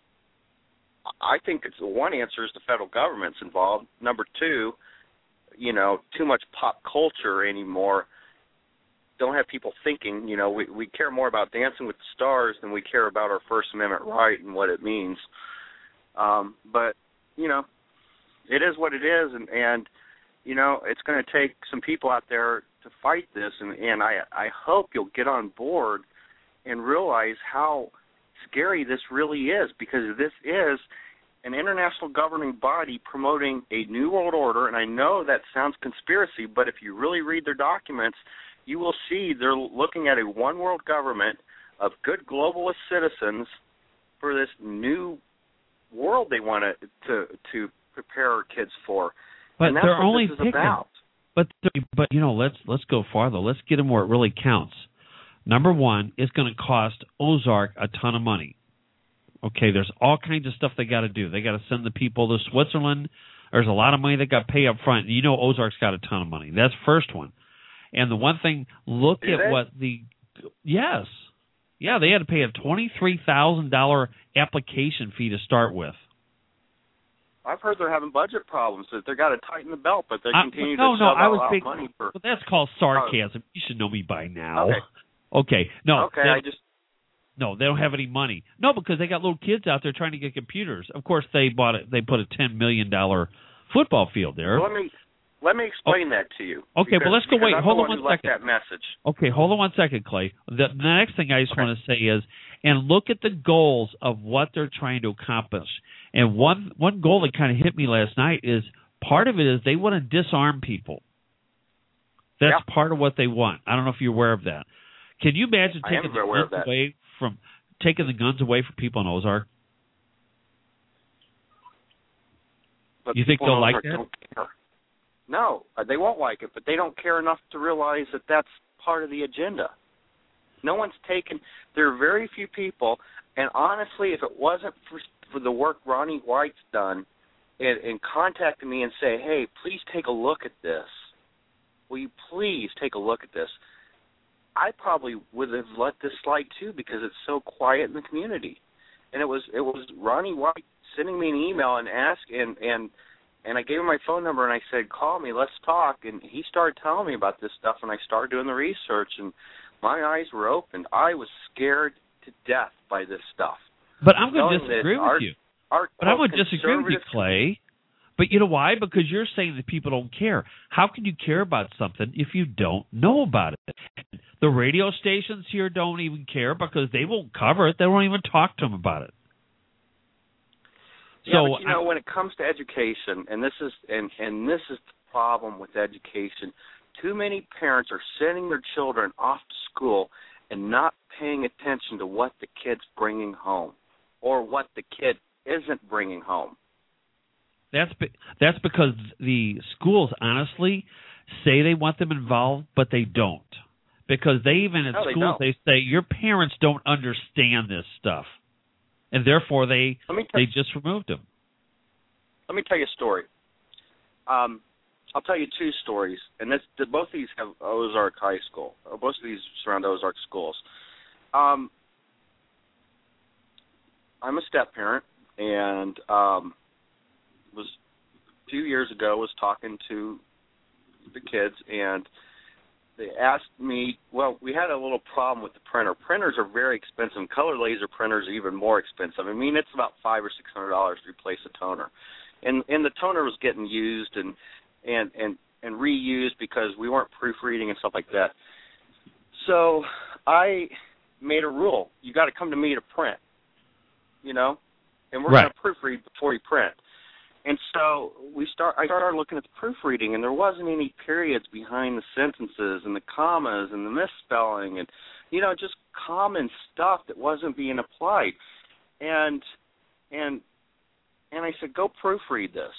I think it's one answer is the federal government's involved. Number two, you know, too much pop culture anymore. Don't have people thinking, you know, we, we care more about Dancing with the Stars than we care about our First Amendment right and what it means. Um, but, you know, it is what it is, and, and you know, it's going to take some people out there to fight this, and, and I, I hope you'll get on board and realize how scary this really is, because this is an international governing body promoting a new world order, and I know that sounds conspiracy, but if you really read their documents, you will see they're looking at a one-world government of good globalist citizens for this new world they want to to, to prepare our kids for. But and that's they're what only this is picking. about. But but you know, let's let's go farther. Let's get them where it really counts. Number one, it's going to cost Ozark a ton of money. Okay, there's all kinds of stuff they got to do. They got to send the people to Switzerland. There's a lot of money they got to pay up front. You know, Ozark's got a ton of money. That's the first one. And the one thing, look Is at it? what the yes, yeah, they had to pay a twenty-three thousand dollar application fee to start with. I've heard they're having budget problems, that they've got to tighten the belt, but they I- continue no, to no, shove I out was out big, money for. But that's called sarcasm. You should know me by now. Okay. Okay, no, Okay, they- I just no, they don't have any money. No, because they got little kids out there trying to get computers. Of course, they bought it. They put a ten million dollar football field there. well, let me let me explain that to you. Okay, because, but let's go. because Wait, I'm hold the on one one who left second. that message. Okay, hold on one second, Clay. The, the next thing I just Okay. want to say is, and look at the goals of what they're trying to accomplish. And one one goal that kind of hit me last night is part of it is they want to disarm people. That's Yeah. part of what they want. I don't know if you're aware of that. Can you imagine I am taking the aware of guns that. away from taking the guns away from people in Ozark? But You think people they'll in like Ozark that? don't care. No, uh, they won't like it, but they don't care enough to realize that that's part of the agenda. No one's taken. There are very few people, and honestly, if it wasn't for, for the work Ronnie White's done, and, and contacted me and say, hey, please take a look at this. Will you please take a look at this? I probably would have let this slide too because it's so quiet in the community. And it was it was Ronnie White sending me an email and ask and and and I gave him my phone number and I said, call me, let's talk. And he started telling me about this stuff, and I started doing the research, and my eyes were opened. I was scared to death by this stuff. But I'm going to disagree with our, you. Our, but I'm going to disagree with you, Clay. But you know why? Because you're saying that people don't care. How can you care about something if you don't know about it? The radio stations here don't even care because they won't cover it. They won't even talk to them about it. Yeah, so, but you know, I, when it comes to education, and this is and, and this is the problem with education, too many parents are sending their children off to school and not paying attention to what the kid's bringing home or what the kid isn't bringing home. That's be, that's because the schools honestly say they want them involved, but they don't. Because they even at no, schools they, they say your parents don't understand this stuff, and therefore they they just removed them. Let me tell you a story. Um, I'll tell you two stories, and this both of these have Ozark High School. Both of these surround Ozark schools. Um, I'm a step parent, and um, was a few years ago was talking to the kids, and they asked me, well, we had a little problem with the printer. Printers are very expensive. Color laser printers are even more expensive. I mean, it's about five or six hundred dollars to replace a toner, and and the toner was getting used and and and and reused because we weren't proofreading and stuff like that. So I made a rule: you got to come to me to print, you know, and we're right. going to proofread before you print. And so we start. I started looking at the proofreading, and there wasn't any periods behind the sentences and the commas and the misspelling and, you know, just common stuff that wasn't being applied. And and and I said, go proofread this.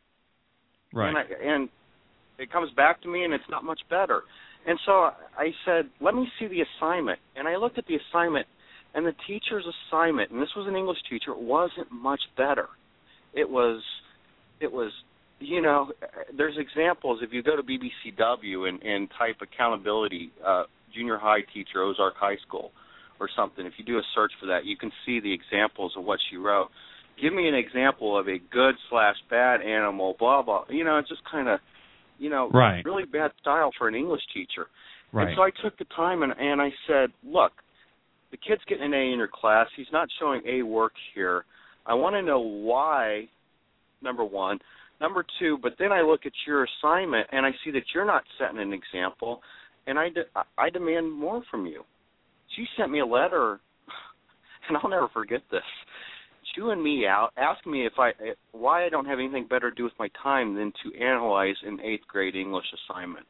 Right. And, I, and it comes back to me, and it's not much better. And so I said, let me see the assignment. And I looked at the assignment, and the teacher's assignment, and this was an English teacher, it wasn't much better. It was... It was, you know, there's examples. If you go to B B C W and, and type accountability, uh, junior high teacher, Ozark High School, or something, if you do a search for that, you can see the examples of what she wrote. Give me an example of a good slash bad animal, blah, blah. You know, it's just kind of, you know, right. really bad style for an English teacher. Right. And so I took the time and, and I said, look, the kid's getting an A in your class. He's not showing A work here. I want to know why. Number one. Number two, but then I look at your assignment, and I see that you're not setting an example, and I, de- I demand more from you. She sent me a letter, and I'll never forget this, chewing me out, asking me if I why I don't have anything better to do with my time than to analyze an eighth grade English assignment,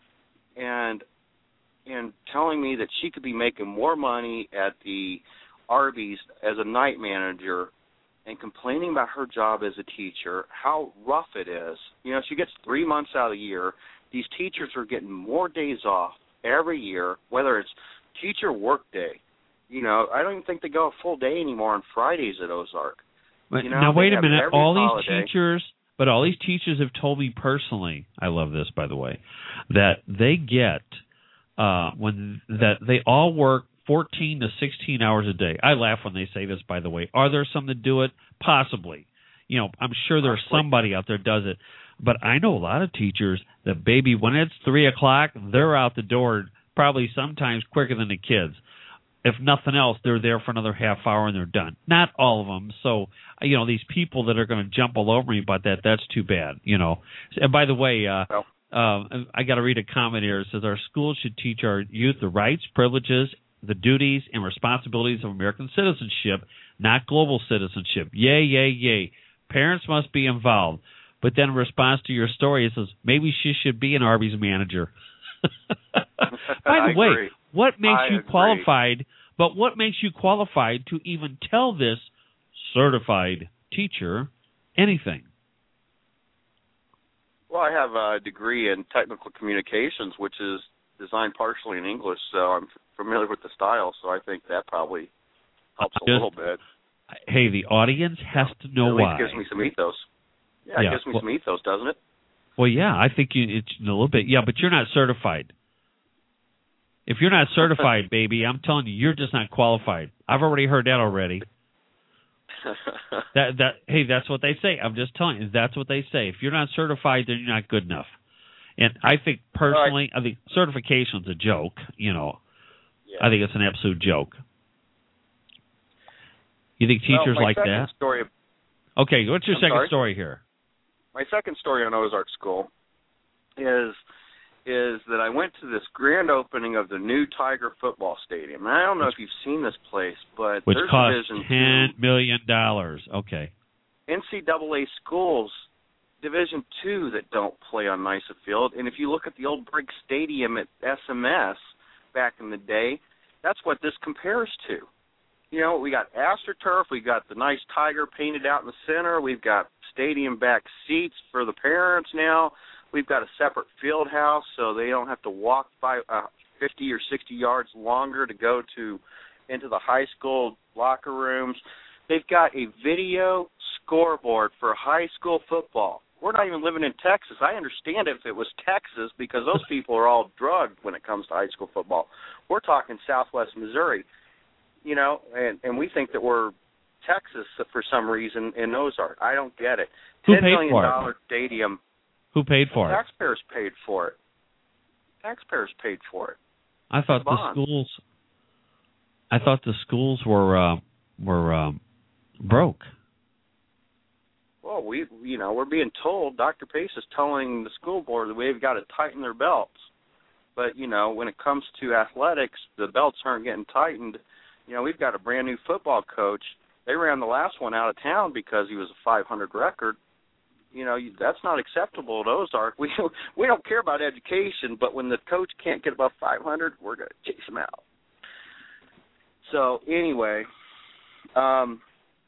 and and telling me that she could be making more money at the Arby's as a night manager, and complaining about her job as a teacher, how rough it is. You know, she gets three months out of the year. These teachers are getting more days off every year, whether it's teacher work day. You know, I don't even think they go a full day anymore on Fridays at Ozark. But you know, now, wait a minute. All these holiday. teachers, but all these teachers have told me personally, I love this, by the way, that they get, uh, when that they all work fourteen to sixteen hours a day. I laugh when they say this, by the way. Are there some that do it? Possibly. You know, I'm sure there's Possibly. somebody out there that does it. But I know a lot of teachers that, baby, when it's three o'clock, they're out the door probably sometimes quicker than the kids. If nothing else, they're there for another half hour and they're done. Not all of them. So, you know, these people that are going to jump all over me about that, that's too bad, you know. And by the way, uh, well, uh, I got to read a comment here. It says, our schools should teach our youth the rights, privileges, the duties and responsibilities of American citizenship, not global citizenship. Yay, yay, yay. Parents must be involved. But then in response to your story, it says, maybe she should be an Arby's manager. By the way, agree. what makes I you agree. qualified, but what makes you qualified to even tell this certified teacher anything? Well, I have a degree in technical communications, which is designed partially in English, so I'm familiar with the style. So I think that probably helps a Just, little bit. Hey, the audience has to know At least why. It gives me some ethos. Yeah, Yeah, it gives me well, some ethos, doesn't it? Well, yeah, I think you, it's a little bit. Yeah, but you're not certified. If you're not certified, baby, I'm telling you, you're just not qualified. I've already heard that already. that that hey, that's what they say. I'm just telling you, that's what they say. If you're not certified, then you're not good enough. And I think personally, I think certification's a joke. You know, yeah. I think it's an absolute joke. You think teachers well, my like second that? Story, Okay, what's your I'm second sorry? story here? My second story on Ozark School is is that I went to this grand opening of the new Tiger football stadium. And I don't know if you've seen this place, but Which there's cost Division ten two. million dollars. Okay. N C double A schools, Division two, that don't play on NYSA Field. And if you look at the old Briggs Stadium at S M S back in the day, that's what this compares to. You know, we got AstroTurf, we got the nice Tiger painted out in the center, we've got stadium back seats for the parents now, we've got a separate field house so they don't have to walk five, uh, fifty or sixty yards longer to go to into the high school locker rooms. They've got a video scoreboard for high school football. We're not even living in Texas. I understand if it was Texas because those people are all drugged when it comes to high school football. We're talking Southwest Missouri, you know, and, and we think that we're Texas for some reason in Ozark. I don't get it. Who ten paid million for dollar it? stadium. Who paid for it? Taxpayers paid for it. Taxpayers paid for it. I thought the Bonds. schools. I thought the schools were uh, were um, broke. Well, we, you know, we're being told, Doctor Pace is telling the school board that we've got to tighten their belts. But, you know, when it comes to athletics, the belts aren't getting tightened. You know, we've got a brand new football coach. They ran the last one out of town because he was a five hundred record. You know, that's not acceptable at Ozark. We we don't care about education, but when the coach can't get above five hundred, we're going to chase him out. So anyway, um,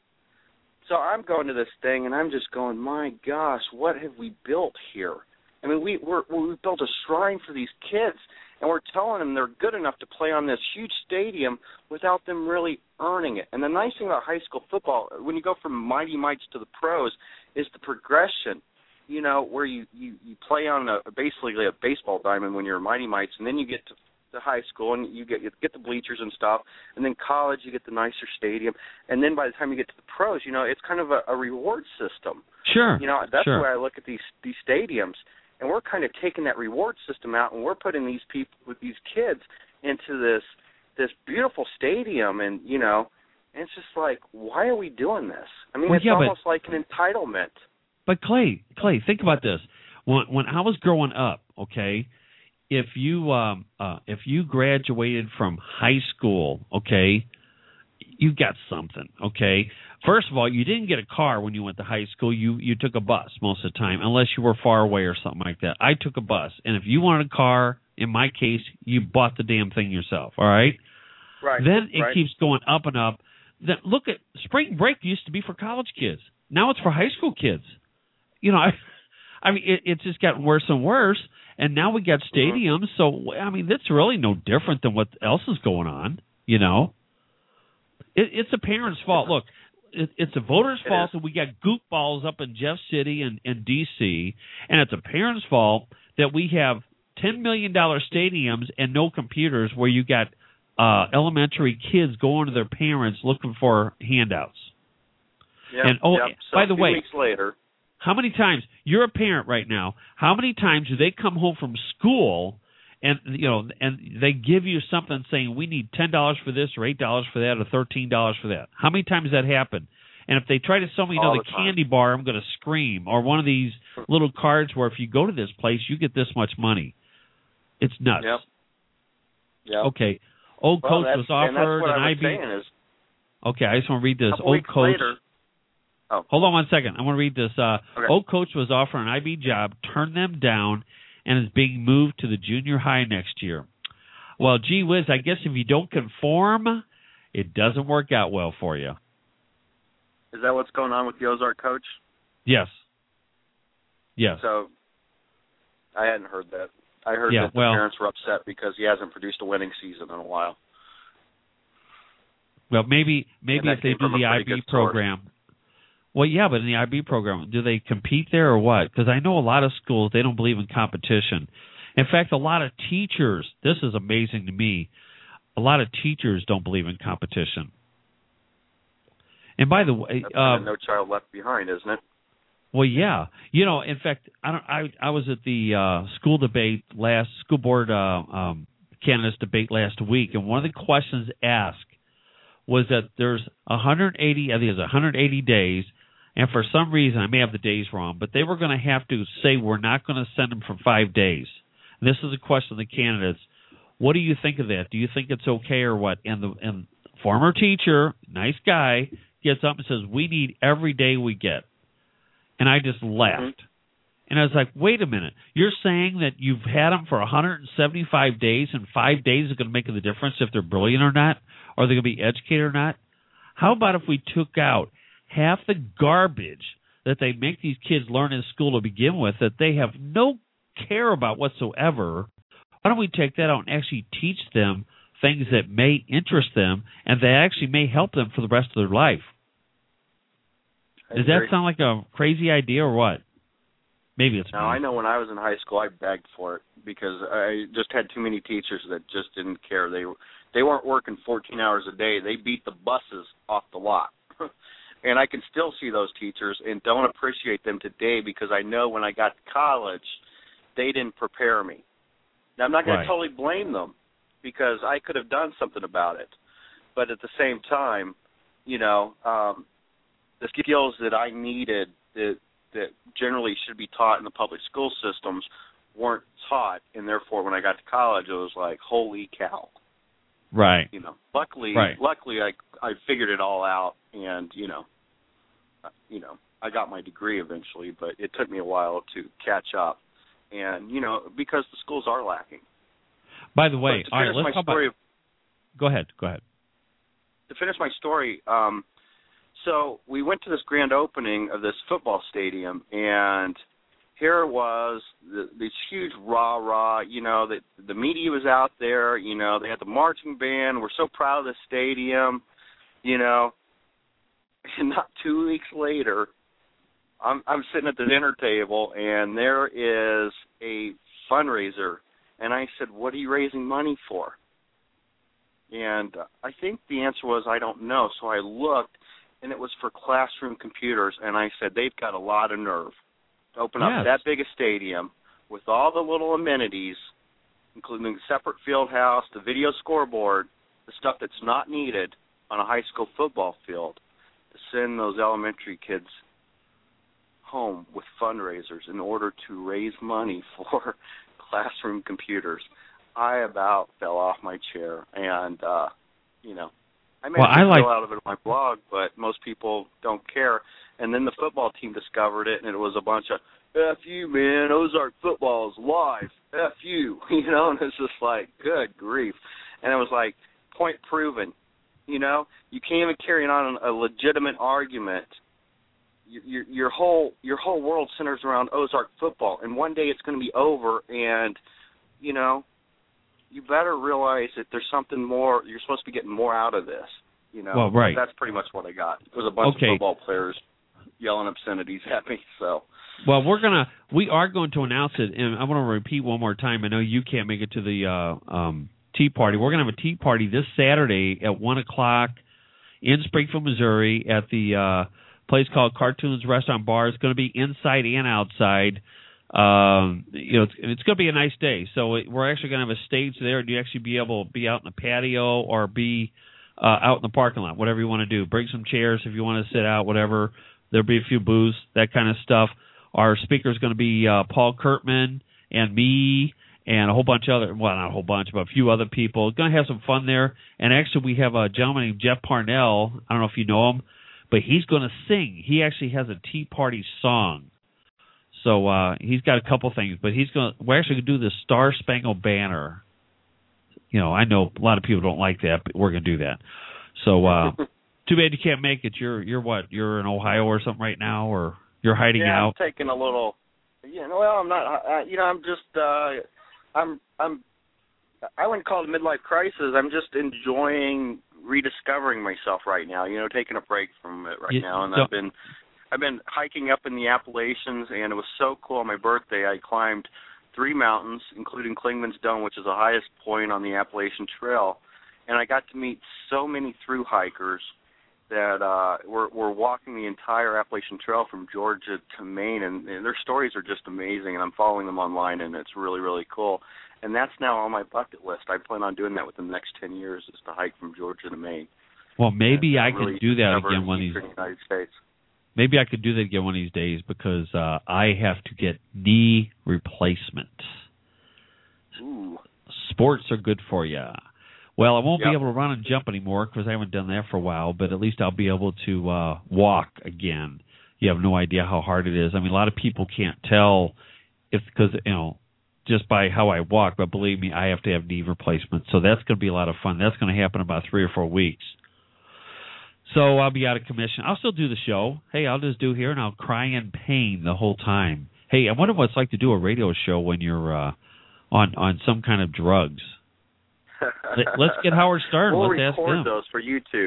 so I'm going to this thing, and I'm just going, my gosh, what have we built here? I mean, we we're, we built a shrine for these kids, and we're telling them they're good enough to play on this huge stadium without them really earning it. And the nice thing about high school football, when you go from Mighty Mites to the pros, is the progression, you know, where you, you, you play on a, basically a baseball diamond when you're Mighty Mites, and then you get to the high school and you get you get the bleachers and stuff, and then college you get the nicer stadium, and then by the time you get to the pros, you know, it's kind of a, a reward system. Sure. You know, that's sure. the way I look at these these stadiums, and we're kind of taking that reward system out, and we're putting these people with these kids into this this beautiful stadium, and you know, and it's just like, why are we doing this? I mean, well, it's yeah, almost but, like an entitlement. But Clay, Clay, think about this. When when I was growing up, okay, if you um uh, if you graduated from high school, okay, you got something, okay. First of all, you didn't get a car when you went to high school. You you took a bus most of the time, unless you were far away or something like that. I took a bus, and if you wanted a car, in my case, you bought the damn thing yourself. All right. Right. Then it right. keeps going up and up. Then look at spring break used to be for college kids. Now it's for high school kids. You know, I, I mean, it, it's just gotten worse and worse. And now we got stadiums. So I mean, that's really no different than what else is going on. You know, it, it's a parent's fault. Look, it, it's a voter's it fault is. that we got goofballs up in Jeff City and, and D C, and it's a parent's fault that we have ten million dollar stadiums and no computers, where you got uh, elementary kids going to their parents looking for handouts. Yep, and oh, yep. So by the a few way, weeks later, how many times you're a parent right now? How many times do they come home from school and you know and they give you something saying we need ten dollars for this or eight dollars for that or thirteen dollars for that? How many times does that happen? And if they try to sell me, you know, All the, the time. candy bar, I'm going to scream. Or one of these little cards where if you go to this place, you get this much money. It's nuts. Yep. Yep. Okay. Old Well, Coach that's, was and that's offered what an I I was B. saying is, Okay, I just want to read this. a couple Old weeks Coach. later. Oh. Hold on one second. I want to read this. Uh, Okay. Old Coach was offered an I B job, turned them down, and is being moved to the junior high next year. Well, gee whiz, I guess if you don't conform, it doesn't work out well for you. Is that what's going on with the Ozark coach? Yes. Yes. So I hadn't heard that. I heard yeah, that the well, parents were upset because he hasn't produced a winning season in a while. Well, maybe maybe if they do the I B program. Well, yeah, but in the I B program, do they compete there or what? Because I know a lot of schools, they don't believe in competition. In fact, a lot of teachers, this is amazing to me, a lot of teachers don't believe in competition. And by the way, That's uh, No Child Left Behind, isn't it? well, yeah, you know, in fact, I don't. I I was at the uh, school debate last school board uh, um, candidates debate last week, and one of the questions asked was that there's one hundred eighty, I think it's one hundred eighty days, and for some reason, I may have the days wrong, but they were going to have to say we're not going to send them for five days. And this is a question of the candidates. What do you think of that? Do you think it's okay or what? And the and former teacher, nice guy, gets up and says, we need every day we get. And I just laughed. Mm-hmm. And I was like, wait a minute. You're saying that you've had them for one hundred seventy-five days and five days is going to make the difference if they're brilliant or not? Or they're going to be educated or not? How about if we took out half the garbage that they make these kids learn in school to begin with that they have no care about whatsoever? Why don't we take that out and actually teach them things that may interest them and that actually may help them for the rest of their life? Does that sound like a crazy idea or what? Maybe it's No, me. I know when I was in high school, I begged for it because I just had too many teachers that just didn't care. They they weren't working fourteen hours a day. They beat the buses off the lot. And I can still see those teachers and don't appreciate them today because I know when I got to college, they didn't prepare me. Now, I'm not going Right. to totally blame them because I could have done something about it. But at the same time, you know, um, the skills that I needed that that generally should be taught in the public school systems weren't taught, and therefore when I got to college, it was like, holy cow. Right. You know, luckily, right. luckily I I figured it all out, and you know, you know, I got my degree eventually, but it took me a while to catch up, and you know, because the schools are lacking. By the way, all right, let's talk story, about. Go ahead. Go ahead. To finish my story, um, so we went to this grand opening of this football stadium, and here was the, this huge rah-rah, you know, that the media was out there, you know, they had the marching band, we're so proud of the stadium, you know, and not two weeks later, I'm, I'm sitting at the dinner table, and there is a fundraiser, and I said, what are you raising money for? And I think the answer was, I don't know, so I looked, and it was for classroom computers, and I said, they've got a lot of nerve to open yes. up that big a stadium with all the little amenities, including the separate field house, the video scoreboard, the stuff that's not needed on a high school football field, to send those elementary kids home with fundraisers in order to raise money for classroom computers. I about fell off my chair, and, uh, you know, I made well, a I like... deal out of it on my blog, but most people don't care. And then the football team discovered it, and it was a bunch of, F you, man, Ozark football is live, F you, you know, and it's just like, good grief. And it was like, point proven, you know, you can't even carry on a legitimate argument. Your, your whole your whole world centers around Ozark football, and one day it's going to be over, and, you know, you better realize that there's something more, you're supposed to be getting more out of this, you know. Well, right. That's pretty much what I got. It was a bunch okay. of football players yelling obscenities at me, so. Well, we're gonna, we are going to announce it, and I want to repeat one more time. I know you can't make it to the uh, um, tea party. We're gonna have a tea party this Saturday at one o'clock in Springfield, Missouri, at the uh, place called Cartoons Restaurant Bar. It's going to be inside and outside. Um, you know, it's, it's going to be a nice day. So it, we're actually going to have a stage there, and you actually be able to be out in the patio or be uh, out in the parking lot, whatever you want to do. Bring some chairs if you want to sit out, whatever. There'll be a few booths, that kind of stuff. Our speaker is going to be uh, Paul Kurtman and me and a whole bunch of other, well, not a whole bunch, but a few other people. Going to have some fun there. And actually, we have a gentleman named Jeff Parnell. I don't know if you know him, but he's going to sing. He actually has a tea party song. So uh, he's got a couple things, but he's going. We're actually going to do the Star Spangled Banner. You know, I know a lot of people don't like that, but we're going to do that. So uh, too bad you can't make it. You're you're what? You're in Ohio or something right now, or you're hiding yeah, out? I'm taking a little. You know, well, I'm not. I, you know, I'm just uh, I'm I'm I wouldn't call it a midlife crisis. I'm just enjoying rediscovering myself right now. You know, taking a break from it right you, now, and I've been I've been hiking up in the Appalachians, and it was so cool. On my birthday, I climbed three mountains, including Clingman's Dome, which is the highest point on the Appalachian Trail, and I got to meet so many thru hikers that uh, we're, we're walking the entire Appalachian Trail from Georgia to Maine, and, and their stories are just amazing, and I'm following them online, and it's really, really cool. And that's now on my bucket list. I plan on doing that within the next ten years, is to hike from Georgia to Maine. Well, maybe and, I really could do that discover again one of these. the United States. Maybe I could do that again one of these days because uh, I have to get knee replacement. Ooh. Sports are good for you. Well, I won't Yep. be able to run and jump anymore because I haven't done that for a while, but at least I'll be able to uh, walk again. You have no idea how hard it is. I mean, a lot of people can't tell if because, you know, just by how I walk, but believe me, I have to have knee replacement. So that's going to be a lot of fun. That's going to happen in about three or four weeks. So I'll be out of commission. I'll still do the show. Hey, I'll just do here, and I'll cry in pain the whole time. Hey, I wonder what it's like to do a radio show when you're uh, on on some kind of drugs. Let's get Howard Stern. We'll Let's ask record him. those for YouTube.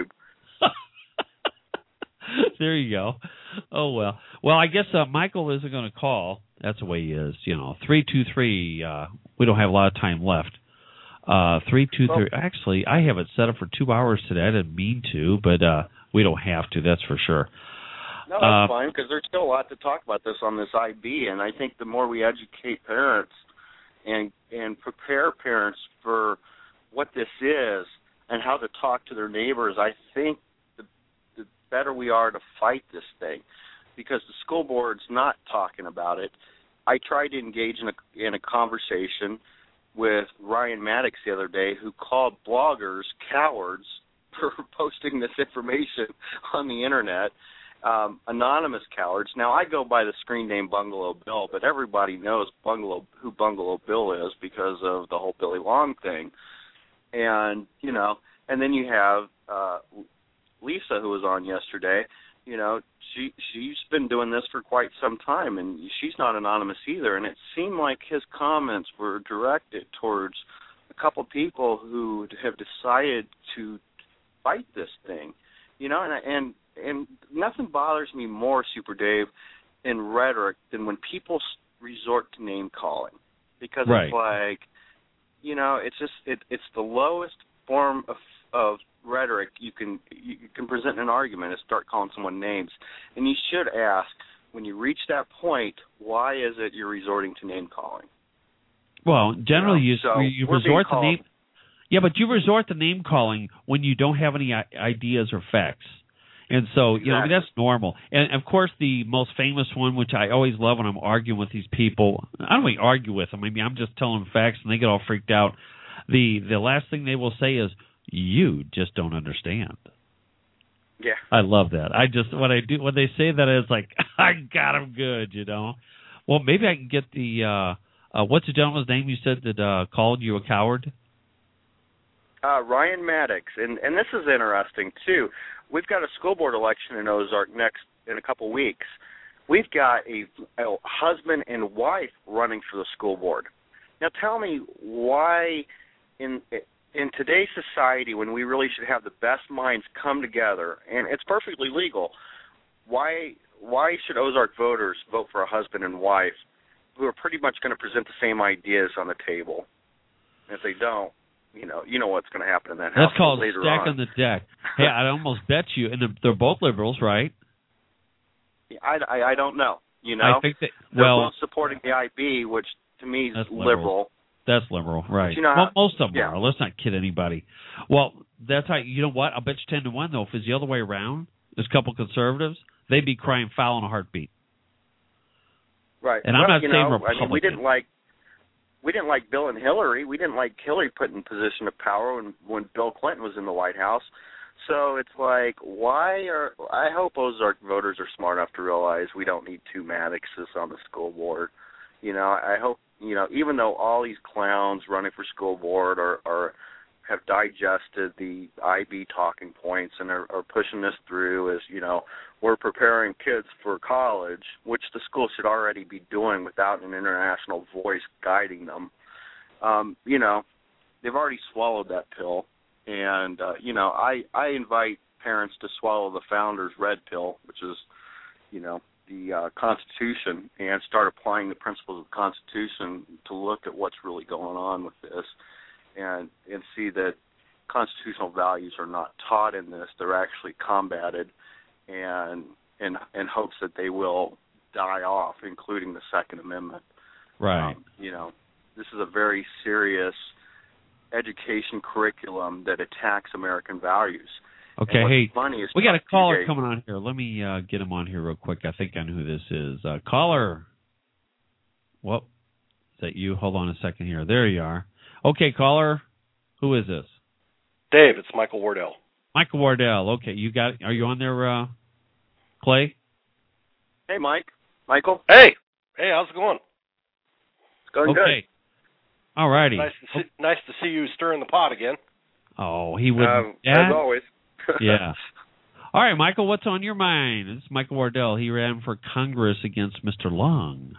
There you go. Oh, well. Well, I guess uh, Michael isn't going to call. That's the way he is. You know, three two three. Uh, we don't have a lot of time left. Uh, three two three. Well, actually, I have it set up for two hours today. I didn't mean to, but uh, we don't have to. That's for sure. No, that's uh, fine, because there's still a lot to talk about this on this I B, and I think the more we educate parents and and prepare parents for what this is and how to talk to their neighbors, I think the, the better we are to fight this thing, because the school board's not talking about it. I tried to engage in a in a conversation with Ryan Maddox the other day, who called bloggers cowards for posting this information on the internet, um, anonymous cowards. Now, I go by the screen name Bungalow Bill, but everybody knows Bungalow who Bungalow Bill is because of the whole Billy Long thing. And, you know, and then you have uh, Lisa, who was on yesterday. You know, she, she's been doing this for quite some time, and she's not anonymous either. And it seemed like his comments were directed towards a couple people who have decided to fight this thing. You know, and and and nothing bothers me more, Super Dave, in rhetoric than when people resort to name calling, because right. it's like, you know, it's just it, it's the lowest form of of rhetoric you can you can present an argument is start calling someone names. And you should ask, when you reach that point, why is it you're resorting to name calling? Well, generally you, you, know, so you resort to name yeah, but you resort to name calling when you don't have any ideas or facts. And so, you exactly. know, I mean, that's normal. And, of course, the most famous one, which I always love when I'm arguing with these people, I don't really argue with them. I mean, I'm just telling them facts, and they get all freaked out. The the last thing they will say is, you just don't understand. Yeah. I love that. I just, when I do, when they say that, it's like, I got them good, you know. Well, maybe I can get the, uh, uh, what's the gentleman's name you said that uh, called you a coward? Uh, Ryan Maddox. And, and this is interesting, too. We've got a school board election in Ozark next in a couple weeks. We've got a, a husband and wife running for the school board. Now, tell me why in in today's society, when we really should have the best minds come together, and it's perfectly legal, why why should Ozark voters vote for a husband and wife who are pretty much going to present the same ideas on the table? If they don't, you know, you know what's going to happen in that house. That's called later stack on. on the deck. Hey, I almost bet you, and they're both liberals, right? I, I, I don't know. You know, I think that, they're well, both supporting the I B, which to me is that's liberal. liberal. That's liberal, right? You know, well, most of them yeah. are. Let's not kid anybody. Well, that's how. You know what? I'll bet you ten to one though. If it's the other way around, there's a couple conservatives, they'd be crying foul in a heartbeat. Right. And well, I'm not you saying know, Republican. I mean, we didn't like we didn't like Bill and Hillary. We didn't like Hillary put in position of power when when Bill Clinton was in the White House. So it's like, why are I hope Ozark voters are smart enough to realize we don't need two Maddoxes on the school board. You know, I hope. You know, even though all these clowns running for school board are, are have digested the I B talking points and are, are pushing this through as, you know, we're preparing kids for college, which the school should already be doing without an international voice guiding them. um, you know, they've already swallowed that pill. And, uh, you know, I, I invite parents to swallow the founder's red pill, which is, you know, the uh, Constitution, and start applying the principles of the Constitution to look at what's really going on with this and and see that constitutional values are not taught in this. They're actually combated and in, in hopes that they will die off, including the Second Amendment. Right. Um, you know, this is a very serious education curriculum that attacks American values. Okay, hey, funny we got a caller coming on here. Let me uh, get him on here real quick. I think I know who this is. Uh, caller. Well, is that you? Hold on a second here. There you are. Okay, caller. Who is this? Dave, it's Michael Wardell. Michael Wardell. Okay, you got. Are you on there, uh, Clay? Hey, Mike. Michael. Hey. Hey, how's it going? It's going okay. good. All righty. Nice to see, nice to see you stirring the pot again. Oh, he would. Um, yeah? As always. Yeah. All right, Michael, what's on your mind? It's Michael Wardell. He ran for Congress against Mister Long.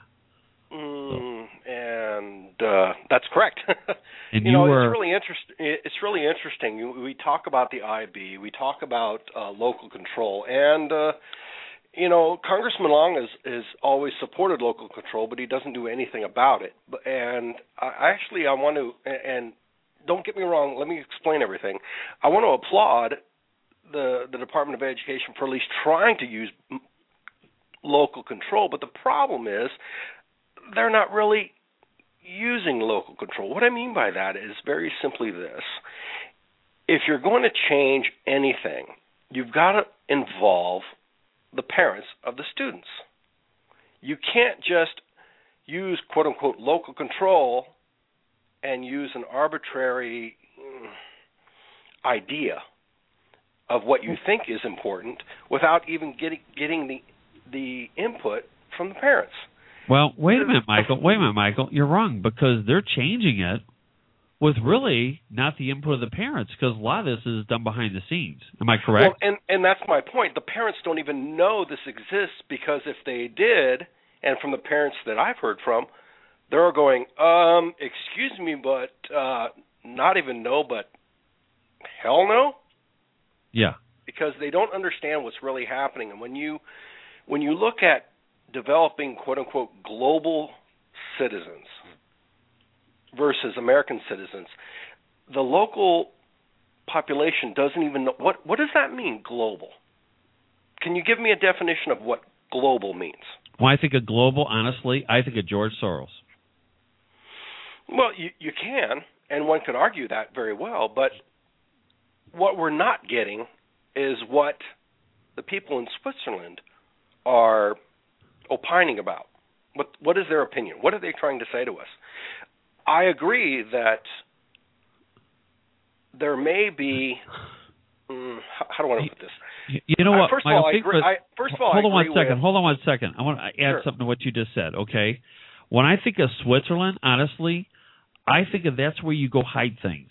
Mm, and uh, that's correct. And you, you know, were... it's really interest. It's really interesting. We talk about the I B. We talk about uh, local control, and uh, you know, Congressman Long has has always supported local control, but he doesn't do anything about it. And I, actually, I want to and. Don't get me wrong, let me explain everything. I want to applaud the the Department of Education for at least trying to use local control, but the problem is they're not really using local control. What I mean by that is very simply this. If you're going to change anything, you've got to involve the parents of the students. You can't just use, quote-unquote, local control and use an arbitrary idea of what you think is important without even getting getting the the input from the parents. Well, wait a minute, Michael. Wait a minute, Michael. You're wrong, because they're changing it with really not the input of the parents, because a lot of this is done behind the scenes. Am I correct? Well, and, and that's my point. The parents don't even know this exists, because if they did, and from the parents that I've heard from, they're going, um, excuse me, but uh, not even no, but hell no? Yeah. Because they don't understand what's really happening. And when you when you look at developing, quote-unquote, global citizens versus American citizens, the local population doesn't even know. What, what does that mean, global? Can you give me a definition of what global means? When I think of global, honestly, I think of George Soros. Well, you, you can, and one could argue that very well, but what we're not getting is what the people in Switzerland are opining about. What What is their opinion? What are they trying to say to us? I agree that there may be, um, how, how do I want to put this? You know what? Uh, first, of all, all, I agree, I, first of all, hold I on one agree second. with, Hold on one second. I want to add sure. something to what you just said, okay? When I think of Switzerland, honestly, I think of that's where you go hide things.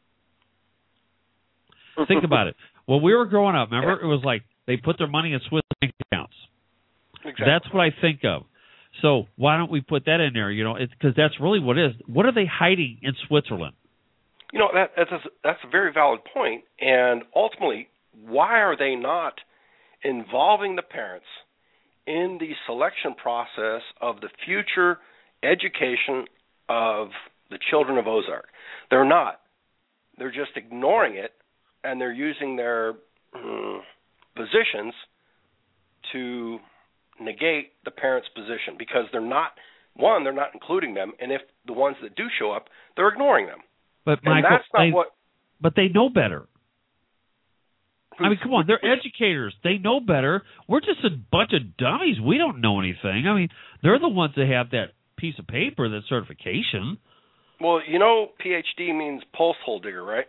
Think about it. When we were growing up, remember, it was like they put their money in Swiss bank accounts. Exactly. That's what I think of. So why don't we put that in there? You know, it's because that's really what it is. What are they hiding in Switzerland? You know, that, that's, a, that's a very valid point. And ultimately, why are they not involving the parents in the selection process of the future education of the children of Ozark? They're not. They're just ignoring it, and they're using their um, positions to negate the parents' position, because they're not, one, they're not including them, and if the ones that do show up, they're ignoring them. But and Michael, that's not they, what. But they know better. I mean, come on, they're educators. They know better. We're just a bunch of dummies. We don't know anything. I mean, they're the ones that have that piece of paper, that certification. Well, you know, P H D means pulse hole digger, right?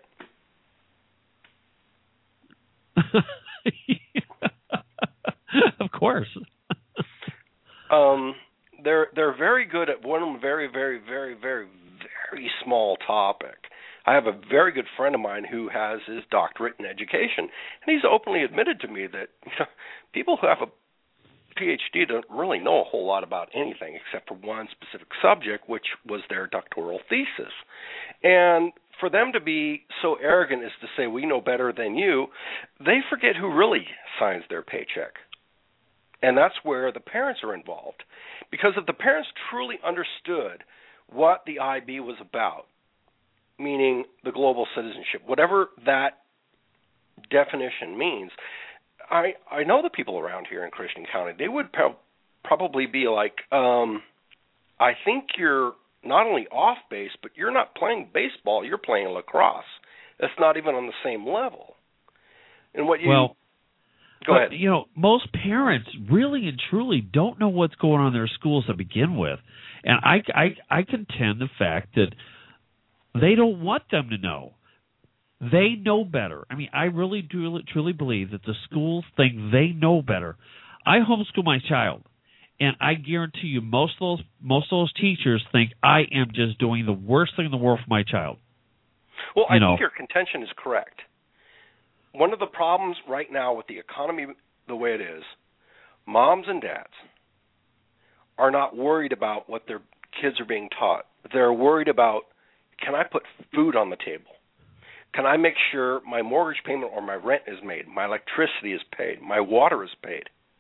Of course. um, they're they're very good at one very, very, very, very, very small topic. I have a very good friend of mine who has his doctorate in education, and he's openly admitted to me that, you know, people who have a PhD don't really know a whole lot about anything except for one specific subject, which was their doctoral thesis. And for them to be so arrogant as to say, we know better than you, they forget who really signs their paycheck. And that's where the parents are involved. Because if the parents truly understood what the I B was about, meaning the global citizenship, whatever that definition means, I I know the people around here in Christian County, they would pro- probably be like, um, I think you're not only off base, but you're not playing baseball, you're playing lacrosse. It's not even on the same level. And what you well, go but, ahead. You know, most parents really and truly don't know what's going on in their schools to begin with, and I I I contend the fact that they don't want them to know. They know better. I mean, I really do truly believe that the schools think they know better. I homeschool my child, and I guarantee you most of those most of those teachers think I am just doing the worst thing in the world for my child. Well, you I know. think your contention is correct. One of the problems right now with the economy the way it is, moms and dads are not worried about what their kids are being taught. They're worried about, can I put food on the table? Can I make sure my mortgage payment or my rent is made, my electricity is paid, my water is paid?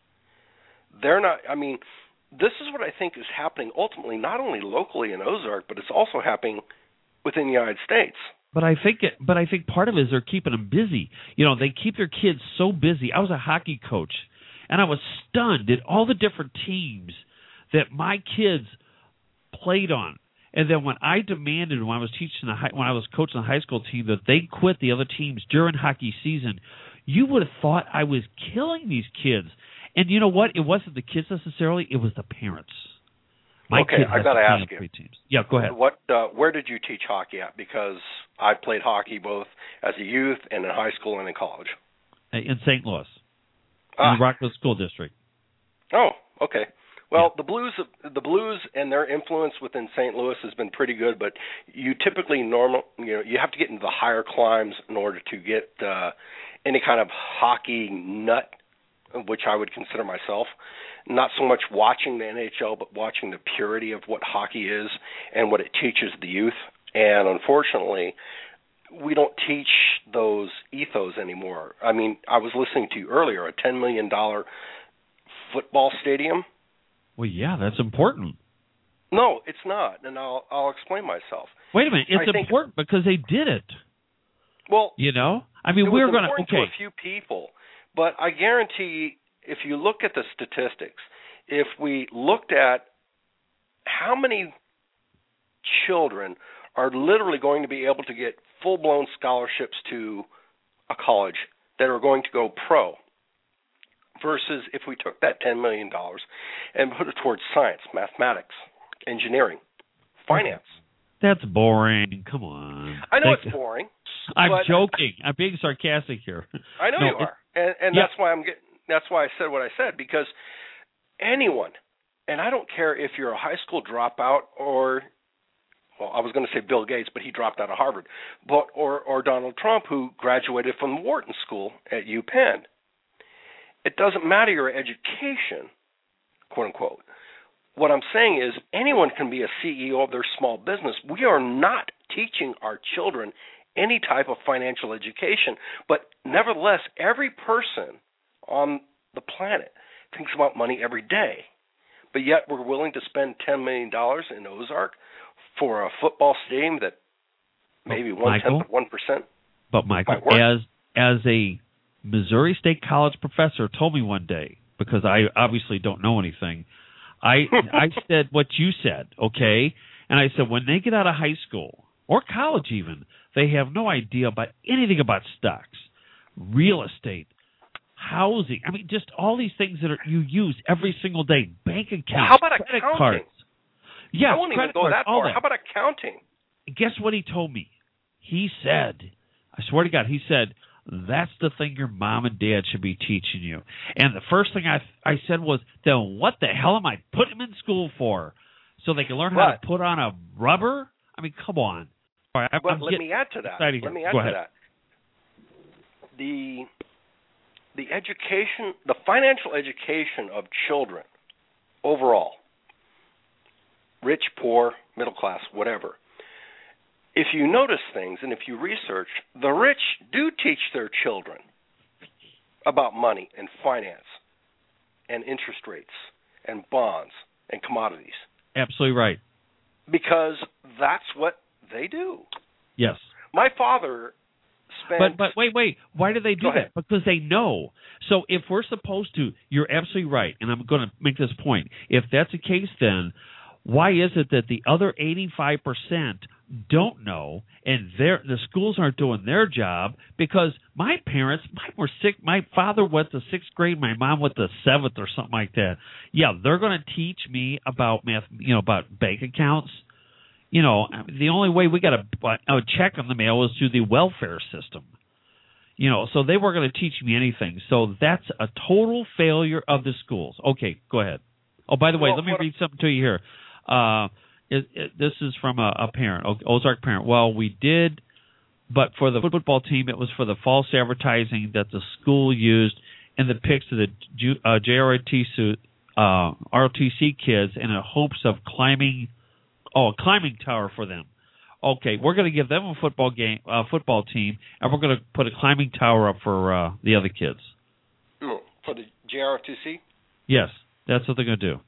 They're not, I mean, this is what I think is happening ultimately, not only locally in Ozark, but it's also happening within the United States. But I think it, but I think part of it is they're keeping them busy. You know, they keep their kids so busy. I was a hockey coach, and I was stunned at all the different teams that my kids played on. And then when I demanded, when I was teaching the high, when I was coaching the high school team, that they quit the other teams during hockey season, you would have thought I was killing these kids. And you know what? It wasn't the kids necessarily; it was the parents. My okay, kids I got to ask you. Teams. Yeah, go ahead. What? Uh, where did you teach hockey at? Because I played hockey both as a youth and in high school and in college. In Saint Louis, ah. in the Rockville School District. Oh, okay. Well, yeah. the Blues, the Blues, and their influence within Saint Louis has been pretty good. But you typically normal, you know, you have to get into the higher climbs in order to get uh, any kind of hockey nut, which I would consider myself. Not so much watching the N H L, but watching the purity of what hockey is and what it teaches the youth. And unfortunately, we don't teach those ethos anymore. I mean, I was listening to you earlier, a ten million dollars football stadium. Well, yeah, that's important. No, it's not, and I'll I'll explain myself. Wait a minute, it's I important think, because they did it. Well, you know, I mean, it we're was going to important okay. to a few people, but I guarantee if you look at the statistics, if we looked at how many children are literally going to be able to get full-blown scholarships to a college that are going to go pro, versus if we took that ten million dollars and put it towards science, mathematics, engineering, finance. That's boring. Come on. I know Thank it's boring. I'm but joking. I'm being sarcastic here. I know no, you are, and, and yeah. that's why I'm getting. That's why I said what I said, because anyone, and I don't care if you're a high school dropout or, well, I was going to say Bill Gates, but he dropped out of Harvard, but or or Donald Trump, who graduated from Wharton School at UPenn. It doesn't matter your education, quote unquote. What I'm saying is anyone can be a C E O of their small business. We are not teaching our children any type of financial education, but nevertheless, every person on the planet thinks about money every day. But yet we're willing to spend ten million dollars in Ozark for a football stadium that maybe but one-tenth Michael, of one percent. But, Michael, as as a Missouri State College professor told me one day, because I obviously don't know anything, I I said what you said, okay? And I said when they get out of high school, or college even, they have no idea about anything about stocks, real estate, housing. I mean, just all these things that are, you use every single day. Bank accounts, How about credit accounting? cards. Yes, I won't even go cards, that all far. that. How about accounting? Guess what he told me? He said, I swear to God, he said, that's the thing your mom and dad should be teaching you. And the first thing I I said was, then what the hell am I putting them in school for? So they can learn how But, to put on a rubber? I mean, come on. All right, but I'm let me add to that. Let me add Go to ahead. that. The the education, the financial education of children overall, rich, poor, middle class, whatever. If you notice things and if you research, the rich do teach their children about money and finance and interest rates and bonds and commodities. Absolutely right. Because that's what they do. Yes. My father spent... But but wait, wait. Why do they do Go ahead. that? Because they know. So if we're supposed to, you're absolutely right, and I'm going to make this point. If that's the case, then why is it that the other eighty-five percent don't know, and they're, the schools aren't doing their job? Because my parents, mine were sick. My father went to sixth grade. My mom went to seventh or something like that. Yeah, they're going to teach me about math, you know, about bank accounts. You know, the only way we got a, a check on the mail is through the welfare system. You know, so they weren't going to teach me anything. So that's a total failure of the schools. Okay, go ahead. Oh, by the way, well, let me read something to you here. Uh, it, it, this is from a, a parent, Ozark parent. Well, we did, but for the football team, it was for the false advertising that the school used in the pics of the uh, J R O T C, uh, R O T C kids in the hopes of climbing, oh, a climbing tower for them. Okay, we're going to give them a football game, uh, football team, and we're going to put a climbing tower up for uh, the other kids. For the J R O T C? Yes, that's what they're going to do.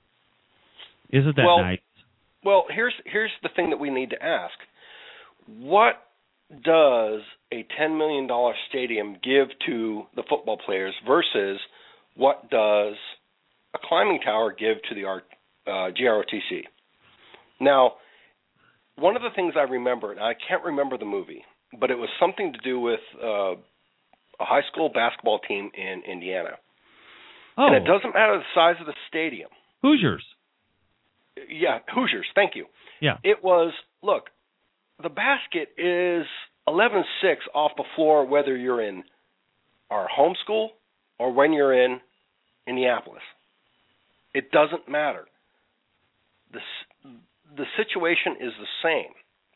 Isn't that well, nice? Well, here's here's the thing that we need to ask. What does a ten million dollars stadium give to the football players versus what does a climbing tower give to the uh, J R O T C? Now, one of the things I remember, and I can't remember the movie, but it was something to do with uh, a high school basketball team in Indiana. Oh. And it doesn't matter the size of the stadium. Hoosiers. Yeah, Hoosiers, thank you. Yeah. It was, look, the basket is eleven six off the floor whether you're in our home school or when you're in Indianapolis. It doesn't matter. The, the situation is the same.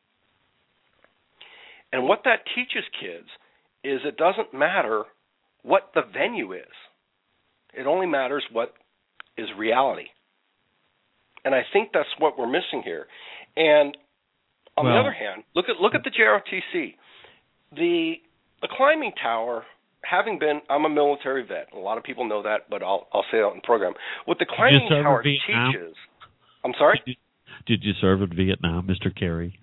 And what that teaches kids is it doesn't matter what the venue is. It only matters what is reality. And I think that's what we're missing here. And on well, the other hand, look at look at the J R O T C. The the climbing tower, having been, I'm a military vet. A lot of people know that, but I'll I'll say it on the program. What the climbing tower teaches. I'm sorry? Did you, did you serve in Vietnam, Mister Carey?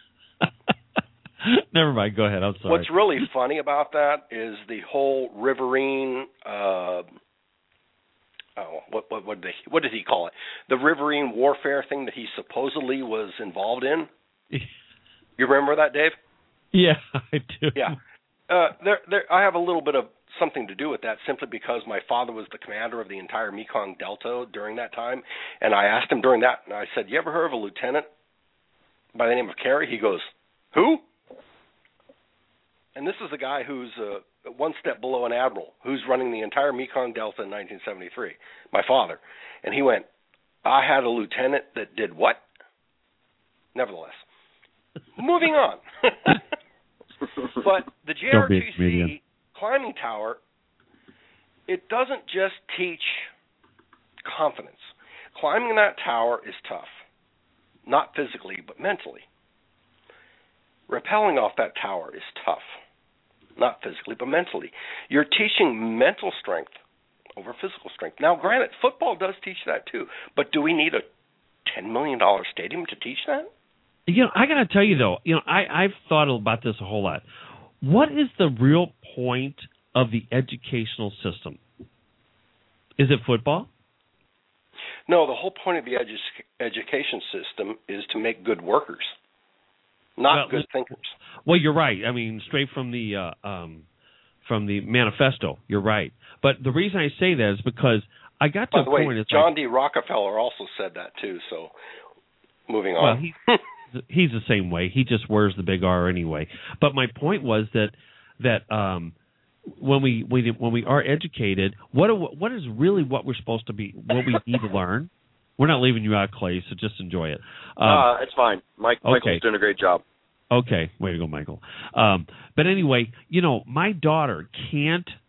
Never mind. Go ahead. I'm sorry. What's really funny about that is the whole Riverine. Uh, Oh, what what what did, they, what did he call it? The Riverine warfare thing that he supposedly was involved in. You remember that, Dave? Yeah, I do. Yeah, uh, there there. I have a little bit of something to do with that, simply because my father was the commander of the entire Mekong Delta during that time, and I asked him during that, and I said, "You ever heard of a lieutenant by the name of Carey?" He goes, "Who?" And this is a guy who's uh, one step below an admiral, who's running the entire Mekong Delta in nineteen seventy-three, my father. And he went, I had a lieutenant that did what? Nevertheless. Moving on. But the J R O T C climbing tower, it doesn't just teach confidence. Climbing that tower is tough, not physically, but mentally. Rappelling off that tower is tough. Not physically, but mentally. You're teaching mental strength over physical strength. Now, granted, football does teach that too, but do we need a ten million dollars stadium to teach that? You know, I got to tell you, though, you know, I, I've thought about this a whole lot. What is the real point of the educational system? Is it football? No, the whole point of the edu- education system is to make good workers. Not well, good thinkers. Well, you're right. I mean, straight from the uh, um, from the manifesto, you're right. But the reason I say that is because I got to By a the way, point. It's John like, D. Rockefeller also said that too. So, moving on. Well, he, he's the same way. He just wears the big R anyway. But my point was that that um, when we, we when we are educated, what are, what is really what we're supposed to be? What we need to learn. We're not leaving you out, Clay, so just enjoy it. Um, uh, it's fine. Mike, okay. Michael's doing a great job. Okay, way to go, Michael. Um, but anyway, you know, my daughter can't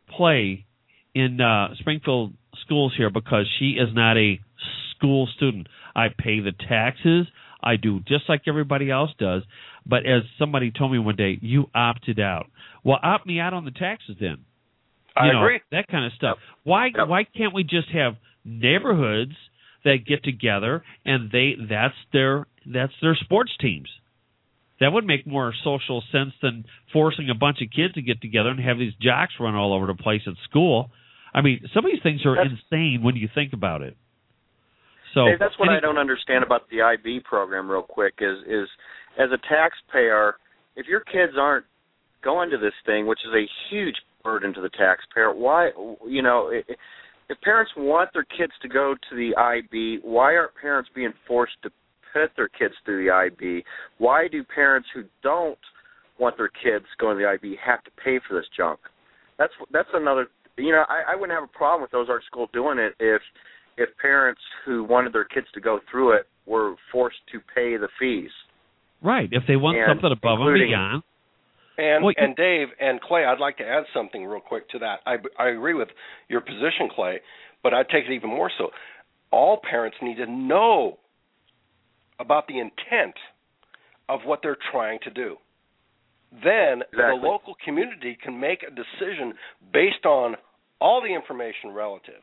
play in uh, Springfield schools here because she is not a school student. I pay the taxes. I do just like everybody else does. But as somebody told me one day, you opted out. Well, opt me out on the taxes then. I you know, agree. That kind of stuff. Yep. Why Yep. why can't we just have neighborhoods that get together and they that's their that's their sports teams? That would make more social sense than forcing a bunch of kids to get together and have these jocks run all over the place at school. I mean, some of these things are that's, insane when you think about it. So hey, that's what any, I don't understand about the I B program real quick is, is as a taxpayer, if your kids aren't going to this thing, which is a huge burden to the taxpayer, why, you know, if parents want their kids to go to the I B, why aren't parents being forced to put their kids through the I B? Why do parents who don't want their kids going to the I B have to pay for this junk? That's that's another, you know, I, I wouldn't have a problem with Ozark School doing it if if parents who wanted their kids to go through it were forced to pay the fees. Right, if they want and something above and beyond. And well, and Dave and Clay, I'd like to add something real quick to that. I, I agree with your position, Clay, but I'd take it even more so. All parents need to know about the intent of what they're trying to do. Then exactly. the local community can make a decision based on all the information relative.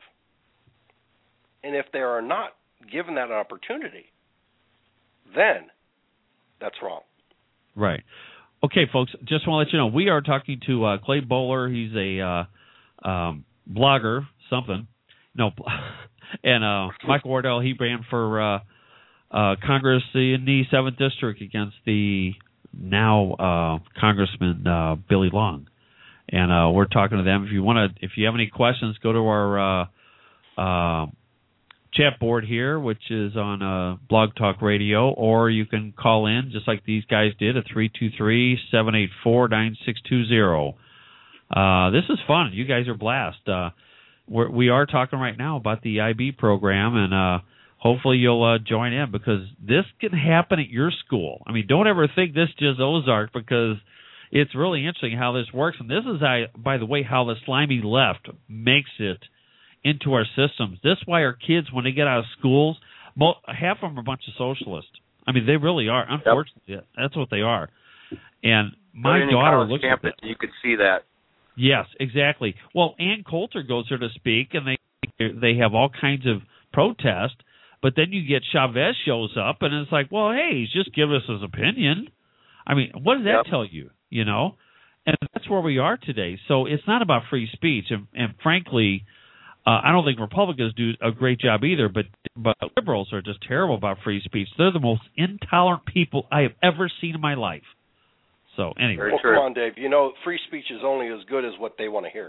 And if they are not given that opportunity, then that's wrong. Right. Okay, folks, just want to let you know, we are talking to uh, Clay Bowler. He's a uh, um, blogger, something. No, and uh, Michael Wardell, he ran for uh, uh, Congress in the seventh District against the now uh, Congressman uh, Billy Long. And uh, we're talking to them. If you want to, if you have any questions, go to our uh, uh, chat board here, which is on uh, Blog Talk Radio, or you can call in just like these guys did at three two three, seven eight four, nine six two zero. Uh, this is fun. You guys are blast. Uh, we're, we are talking right now about the I B program, and uh, hopefully you'll uh, join in because this can happen at your school. I mean, don't ever think this is just Ozark because it's really interesting how this works. And this is, I, by the way, how the slimy left makes it into our systems. That's why our kids, when they get out of schools, half of them are a bunch of socialists. I mean, they really are. Unfortunately, yep. That's what they are. And my daughter looks at that. You could see that. Yes, exactly. Well, Ann Coulter goes there to speak, and they they have all kinds of protest. But then you get Chavez shows up, and it's like, well, hey, he's just giving us his opinion. I mean, what does that yep. tell you? You know, and that's where we are today. So it's not about free speech, and, and frankly. Uh, I don't think Republicans do a great job either, but but liberals are just terrible about free speech. They're the most intolerant people I have ever seen in my life. So anyway, well, come on, Dave. You know, free speech is only as good as what they want to hear.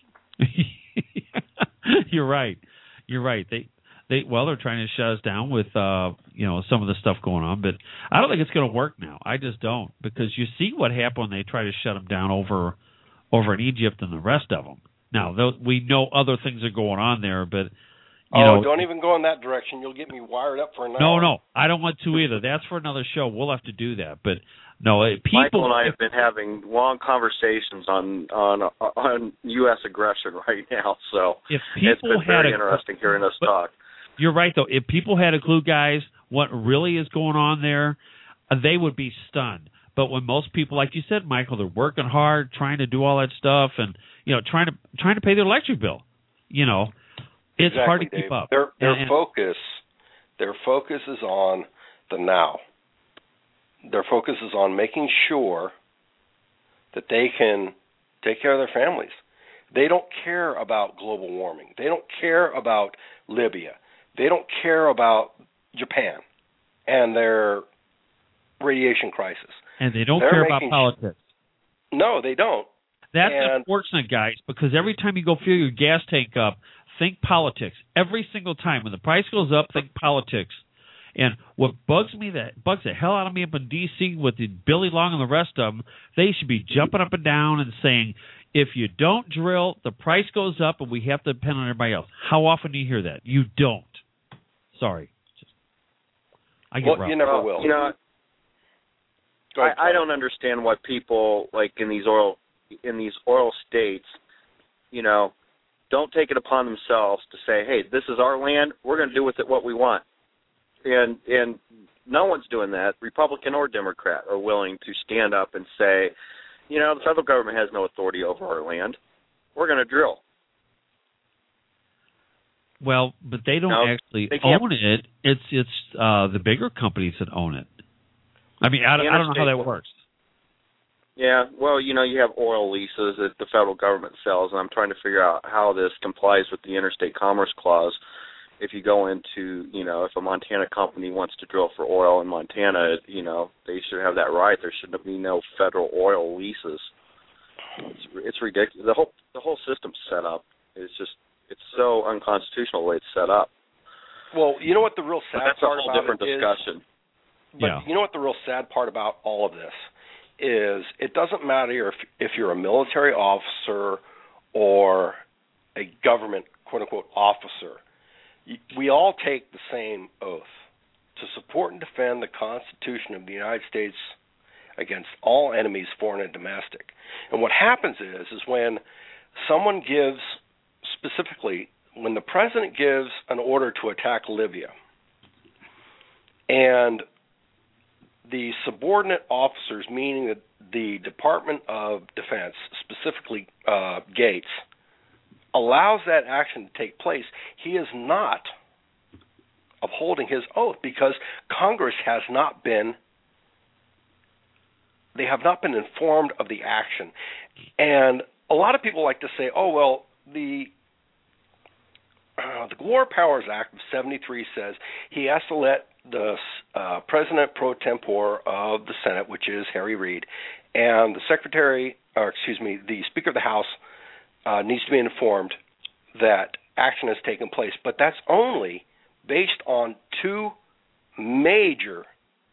You're right. You're right. They they well, they're trying to shut us down with uh, you know some of the stuff going on, but I don't think it's going to work now. I just don't because you see what happened when they try to shut them down over over in Egypt and the rest of them. Now, we know other things are going on there, but, you oh, know. Don't even go in that direction. You'll get me wired up for an no, hour. No, no, I don't want to either. That's for another show. We'll have to do that. But, no, people. Michael and I have been having long conversations on on, on U S aggression right now, so if people it's been had very a, interesting hearing us talk. You're right, though. If people had a clue, guys, what really is going on there, they would be stunned. But when most people, like you said, Michael, they're working hard, trying to do all that stuff, and you know, trying to trying to pay their electric bill, you know, it's exactly, hard to Dave. keep up. Their their and, focus, their focus is on the now. Their focus is on making sure that they can take care of their families. They don't care about global warming. They don't care about Libya. They don't care about Japan and their radiation crisis. And they don't They're care about making, politics. No, they don't. That's and, unfortunate, guys, because every time you go fill your gas tank up, think politics. Every single time. When the price goes up, think politics. And what bugs me, that bugs the hell out of me up in D C with the Billy Long and the rest of them, they should be jumping up and down and saying, if you don't drill, the price goes up and we have to depend on everybody else. How often do you hear that? You don't. Sorry. Just, I get well, rough. you never well, will. You know, Go ahead, I, I don't understand why people like in these oil in these oil states you know, don't take it upon themselves to say, hey, this is our land, we're going to do with it what we want. And and no one's doing that, Republican or Democrat, are willing to stand up and say, you know, the federal government has no authority over our land. We're going to drill. Well, but they don't no, actually they own it. It's it's uh, the bigger companies that own it. I mean, I, I don't know how that works. Yeah, well, you know, you have oil leases that the federal government sells, and I'm trying to figure out how this complies with the Interstate Commerce Clause. If you go into, you know, if a Montana company wants to drill for oil in Montana, you know, they should have that right. There shouldn't be no federal oil leases. It's, it's ridiculous. The whole the whole system's set up. It's just it's so unconstitutional the way it's set up. Well, you know what the real sad but that's part a whole about different it discussion. Is, but yeah. you know what the real sad part about all of this is? It doesn't matter if if you're a military officer or a government quote unquote officer. We all take the same oath to support and defend the Constitution of the United States against all enemies, foreign and domestic. And what happens is, is when someone gives, specifically, when the president gives an order to attack Libya, and the subordinate officers, meaning the, the Department of Defense, specifically uh, Gates, allows that action to take place, he is not upholding his oath because Congress has not been, they have not been informed of the action. And a lot of people like to say, oh, well, the uh, the War Powers Act of seventy-three says he has to let the uh, President pro tempore of the Senate, which is Harry Reid, and the Secretary, or excuse me, the Speaker of the House, Uh, needs to be informed that action has taken place. But that's only based on two major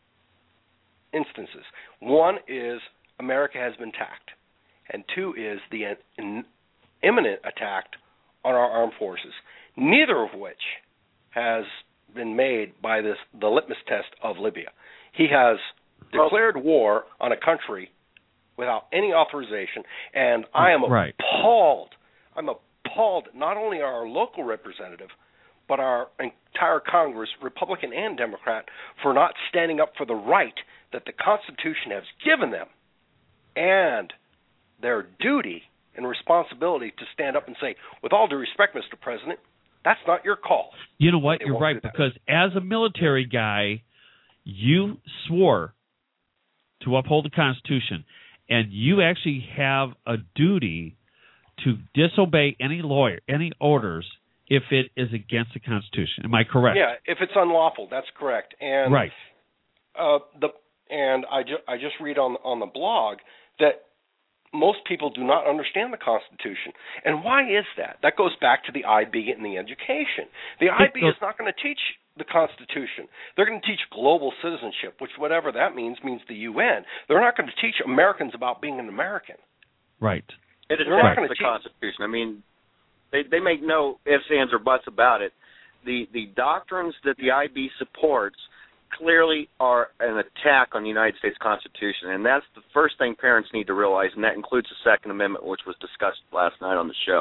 instances. One is America has been attacked, and two is the in, imminent attack on our armed forces, neither of which has been made by this the litmus test of Libya. He has declared war on a country without any authorization, and I am right. appalled. I'm appalled not only our local representative, but our entire Congress, Republican and Democrat, for not standing up for the right that the Constitution has given them and their duty and responsibility to stand up and say, with all due respect, Mister President, that's not your call. You know what? They You're right, because as a military guy, you swore to uphold the Constitution, and you actually have a duty to disobey any lawyer, any orders, if it is against the Constitution. Am I correct? Yeah, if it's unlawful, that's correct. And right. Uh, the and I just I just read on on the blog that most people do not understand the Constitution. And why is that? That goes back to the I B and the education. The I B is not going to teach the Constitution. They're going to teach global citizenship, which whatever that means means the U N. They're not going to teach Americans about being an American. Right. It is not the teach. Constitution. I mean, they they make no ifs, ands, or buts about it. The the doctrines that the I B supports clearly are an attack on the United States Constitution, and that's the first thing parents need to realize, and that includes the Second Amendment, which was discussed last night on the show.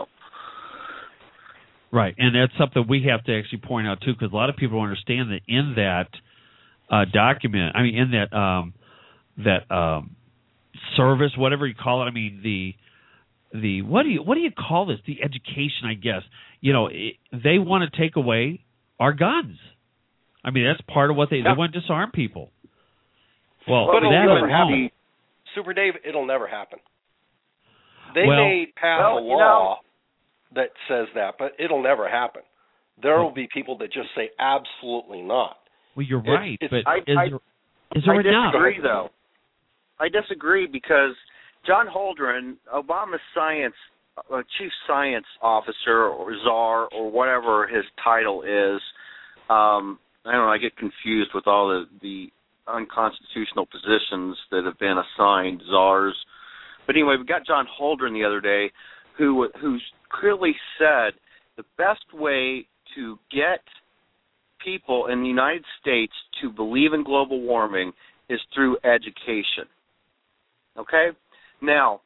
Right, and that's something we have to actually point out, too, because a lot of people don't understand that in that uh, document, I mean, in that um, that um, service, whatever you call it, I mean, the the what do you what do you call this? The education, I guess. You know, it, they want to take away our guns. I mean, that's part of what they, yeah. they want to disarm people. Well, but it'll that never happen. Super Dave, it'll never happen. They well, may pass well, a law you know, that says that, but it'll never happen. There will be people that just say absolutely not. Well, you're it's, right, it's, but I, is, I, there, is there I enough? disagree, though. I disagree because John Holdren, Obama's science uh, chief science officer or czar or whatever his title is, um, I don't know, I get confused with all the, the unconstitutional positions that have been assigned czars. But anyway, we got John Holdren the other day who who's clearly said the best way to get people in the United States to believe in global warming is through education. Okay? Now,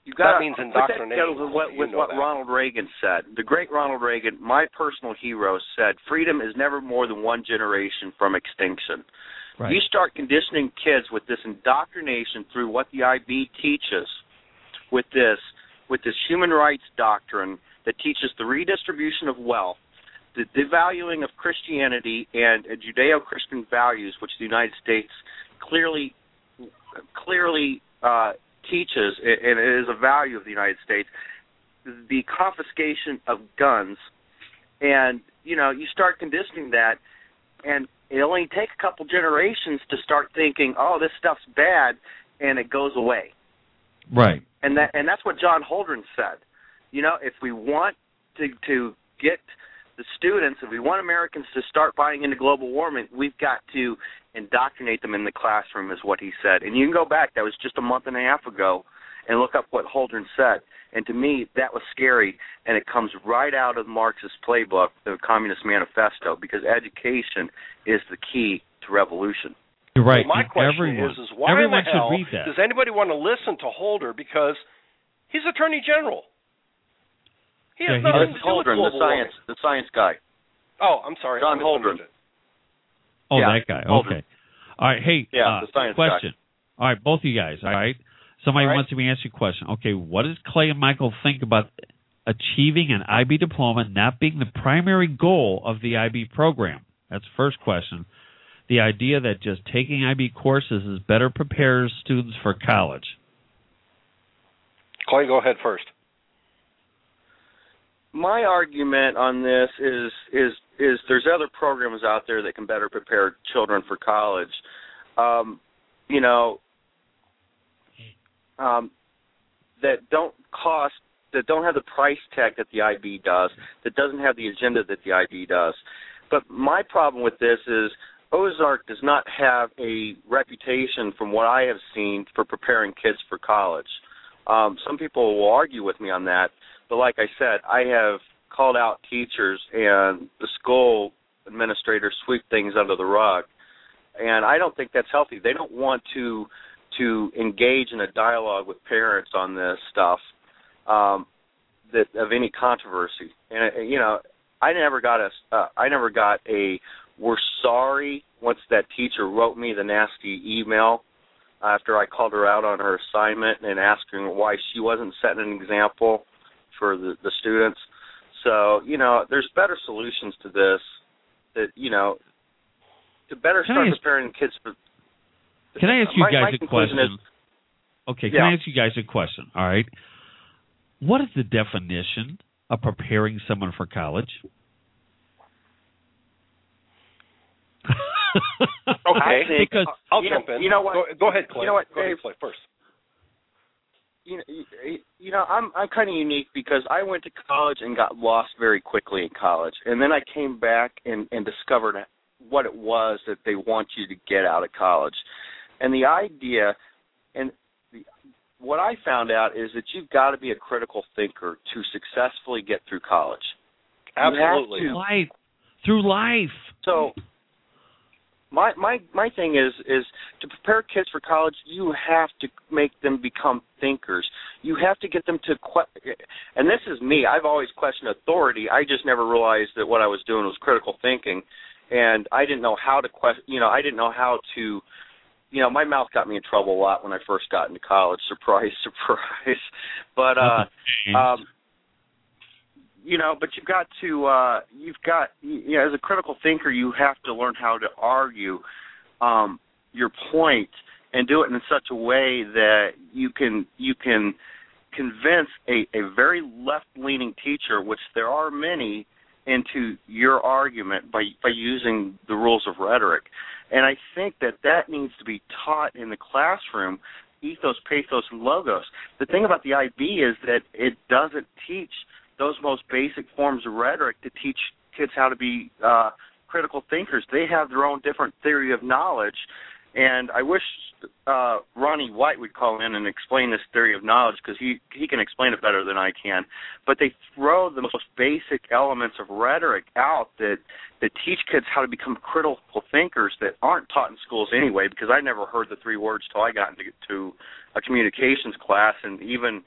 You got that means indoctrination. With what, with you know what that. Ronald Reagan said. The great Ronald Reagan, my personal hero, said, freedom is never more than one generation from extinction. Right. You start conditioning kids with this indoctrination through what the I B teaches, with this, with this human rights doctrine that teaches the redistribution of wealth, the devaluing of Christianity and Judeo-Christian values, which the United States clearly, clearly uh, teaches, and it is a value of the United States, the confiscation of guns. And, you know, you start conditioning that, and it only takes a couple generations to start thinking, oh, this stuff's bad, and it goes away. Right. And that and that's what John Holdren said. You know, if we want to, to get the students, if we want Americans to start buying into global warming, we've got to indoctrinate them in the classroom, is what he said. And you can go back, that was just a month and a half ago, and look up what Holdren said. And to me, that was scary, and it comes right out of the Marxist playbook, the Communist Manifesto, because education is the key to revolution. You're right. Well, my question everyone, is, is why everyone in the hell should read that. does anybody want to listen to Holder? Because he's Attorney General. He has Yeah, he nothing It's to do with Holdren, the global science, warming. the science guy. Oh, I'm sorry. John I Holdren. misunderstood. Oh, Yeah, that guy. Holdren. Okay. All right. Hey, Yeah, uh, the science question. guy. All right, both of you guys. All right. Somebody All right. wants me to ask you a question. Okay, what does Clay and Michael think about achieving an I B diploma not being the primary goal of the I B program? That's the first question. The idea that just taking I B courses is better prepares students for college. Clay, go ahead first. My argument on this is is is there's other programs out there that can better prepare children for college. Um, you know, um, that don't cost, that don't have the price tag that the I B does, that doesn't have the agenda that the I B does. But my problem with this is Ozark does not have a reputation, from what I have seen, for preparing kids for college. Um, some people will argue with me on that, but like I said, I have called out teachers and the school administrators sweep things under the rug, and I don't think that's healthy. They don't want to to engage in a dialogue with parents on this stuff um, that of any controversy. And you know, I never got a uh, I never got a we're sorry once that teacher wrote me the nasty email after I called her out on her assignment and asking why she wasn't setting an example for the, the students. So, you know, there's better solutions to this that, you know, to better Can start I ask, preparing kids for... Can I ask you my, guys my a question? Is, okay, can yeah. I ask you guys a question? All right. What is the definition of preparing someone for college? Okay, think, because I'll you jump know, in. You know what? Go, go ahead, Clay. You know what, go Dave? ahead, Clay, first. You know, you know, I'm I'm kind of unique because I went to college and got lost very quickly in college, and then I came back and, and discovered what it was that they want you to get out of college, and the idea, and the, what I found out is that you've got to be a critical thinker to successfully get through college. Absolutely. You have to, life, through life. So. My my my thing is is to prepare kids for college. You have to make them become thinkers. You have to get them to que- and this is me. I've always questioned authority. I just never realized that what I was doing was critical thinking, and I didn't know how to question. You know, I didn't know how to. You know, my mouth got me in trouble a lot when I first got into college. Surprise, surprise. But uh, um, you know, but you've got to, uh, you've got, you know, as a critical thinker, you have to learn how to argue um, your point and do it in such a way that you can you can convince a, a very left-leaning teacher, which there are many, into your argument by by using the rules of rhetoric. And I think that that needs to be taught in the classroom, ethos, pathos, and logos. The thing about the I B is that it doesn't teach those most basic forms of rhetoric to teach kids how to be uh, critical thinkers. They have their own different theory of knowledge, and I wish uh, Ronnie White would call in and explain this theory of knowledge, because he, he can explain it better than I can. But they throw the most basic elements of rhetoric out that, that teach kids how to become critical thinkers that aren't taught in schools anyway, because I never heard the three words till I got into to a communications class, and even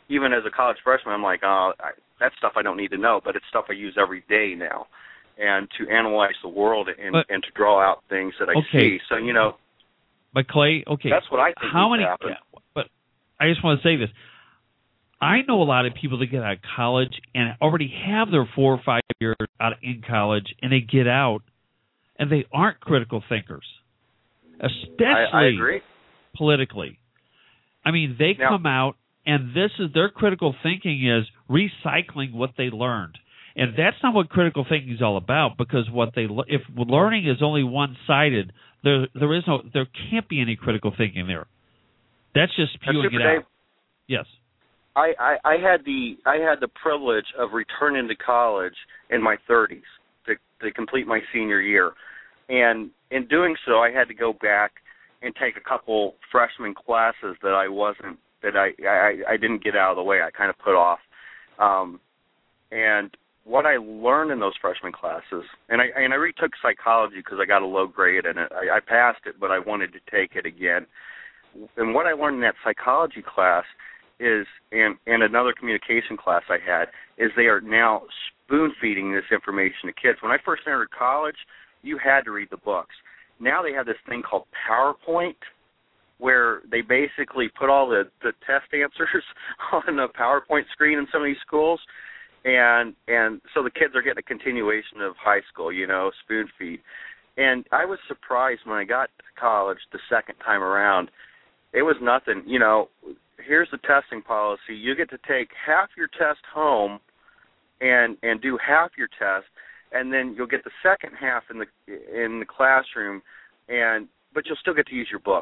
even as a college freshman, I'm like, oh, I, that stuff I don't need to know, but it's stuff I use every day now, and to analyze the world and, but, and to draw out things that I okay. see. So, you know. But, Clay, okay. That's what I think how needs many, to happen. Yeah, but I just want to say this. I know a lot of people that get out of college and already have their four or five years out in college, and they get out, and they aren't critical thinkers, especially I, I agree. politically. I mean, they now, come out, and this is their critical thinking is recycling what they learned. And that's not what critical thinking is all about, because what they if learning is only one-sided, there there is no there can't be any critical thinking there. That's just spewing it out. Dave, yes. I, I, I had the I had the privilege of returning to college in my thirties to, to complete my senior year, and in doing so, I had to go back and take a couple freshman classes that I wasn't that I, I, I didn't get out of the way. I kind of put off, um, and what I learned in those freshman classes, and I and I retook psychology because I got a low grade in it. I, I passed it, but I wanted to take it again. And what I learned in that psychology class is, and, and another communication class I had, is they are now spoon-feeding this information to kids. When I first entered college, you had to read the books. Now they have this thing called PowerPoint, where they basically put all the, the test answers on a PowerPoint screen in some of these schools, and and so the kids are getting a continuation of high school, you know, spoon-feed. And I was surprised when I got to college the second time around. It was nothing, you know. Here's the testing policy. You get to take half your test home and and do half your test, and then you'll get the second half in the in the classroom, and but you'll still get to use your book.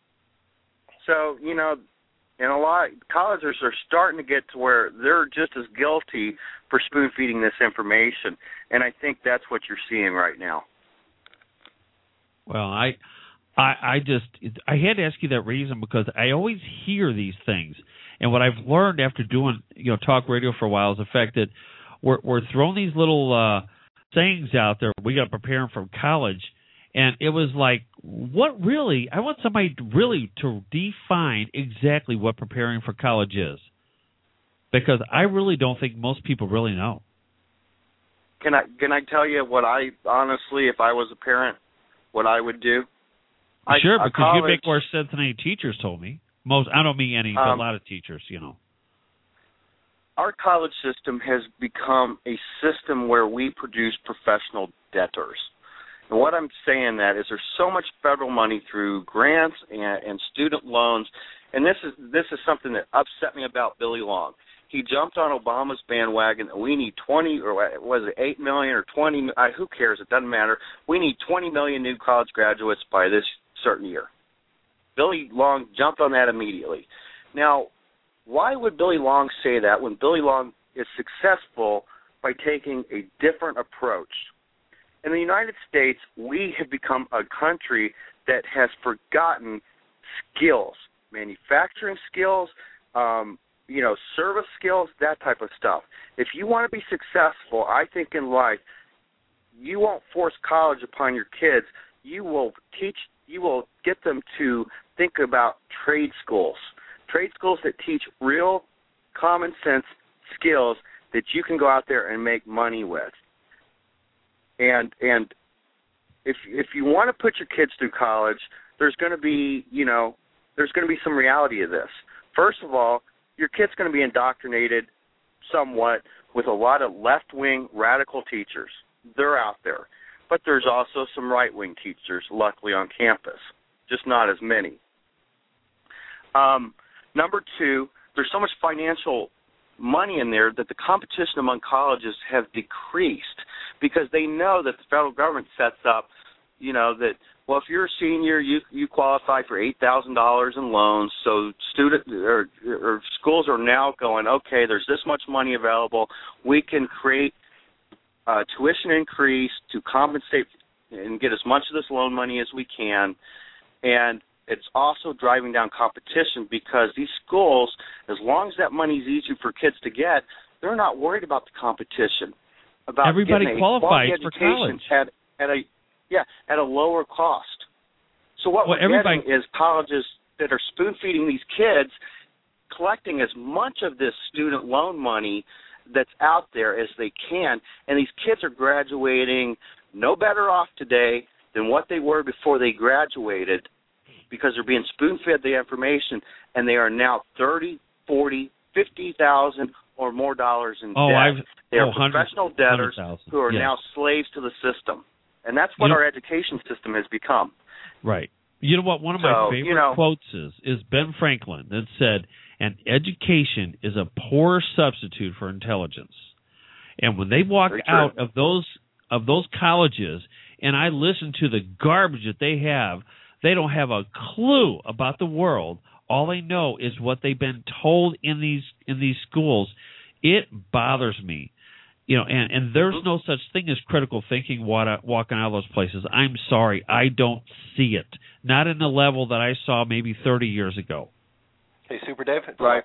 So, you know, and a lot colleges are starting to get to where they're just as guilty for spoon-feeding this information, and I think that's what you're seeing right now. Well, I I, I just I had to ask you that reason because I always hear these things, and what I've learned after doing you know talk radio for a while is the fact that we're we're throwing these little uh, sayings out there. We got to prepare them for college, and it was like, what really? I want somebody to really to define exactly what preparing for college is, because I really don't think most people really know. Can I can I tell you what I honestly, if I was a parent, what I would do? I, sure, because college, you make more sense than any teachers told me. Most, I don't mean any, but um, a lot of teachers, you know. Our college system has become a system where we produce professional debtors. And what I'm saying that is there's so much federal money through grants and, and student loans, and this is this is something that upset me about Billy Long. He jumped on Obama's bandwagon. We need twenty, or was it eight million or twenty? Uh, who cares? It doesn't matter. We need twenty million new college graduates by this certain year. Billy Long jumped on that immediately. Now, why would Billy Long say that when Billy Long is successful by taking a different approach? In the United States, we have become a country that has forgotten skills, manufacturing skills, um, you know, service skills, that type of stuff. If you want to be successful, I think in life, you won't force college upon your kids. You will teach, you will get them to think about trade schools, trade schools that teach real common sense skills that you can go out there and make money with. And and if if you want to put your kids through college, there's going to be, you know, there's going to be some reality of this. First of all, your kid's going to be indoctrinated somewhat with a lot of left-wing radical teachers. They're out there. But there's also some right-wing teachers, luckily, on campus, just not as many. Um, number two, there's so much financial money in there that the competition among colleges have decreased because they know that the federal government sets up, you know, that, well, if you're a senior, you you qualify for eight thousand dollars in loans. So student or, or schools are now going, okay, there's this much money available. We can create uh, tuition increase to compensate and get as much of this loan money as we can. And it's also driving down competition because these schools, as long as that money is easy for kids to get, they're not worried about the competition. About everybody getting a qualifies quality for education college at, at a yeah at a lower cost. So what well, we're everybody... getting is colleges that are spoon feeding these kids collecting as much of this student loan money that's out there as they can, and these kids are graduating no better off today than what they were before they graduated because they're being spoon-fed the information, and they are now thirty, forty, fifty thousand or more dollars in oh, debt. I've, they are oh, professional debtors who are yes. now slaves to the system. And that's what you know, our education system has become. Right. You know what? One of so, my favorite you know, quotes is, is Ben Franklin that said, "An education is a poor substitute for intelligence." And when they walk out of those of those colleges, and I listen to the garbage that they have, they don't have a clue about the world. All they know is what they've been told in these in these schools. It bothers me. You know, and, and there's mm-hmm. no such thing as critical thinking walking out of those places. I'm sorry, I don't see it. Not in the level that I saw maybe thirty years ago. Hey, Super Dave. Right.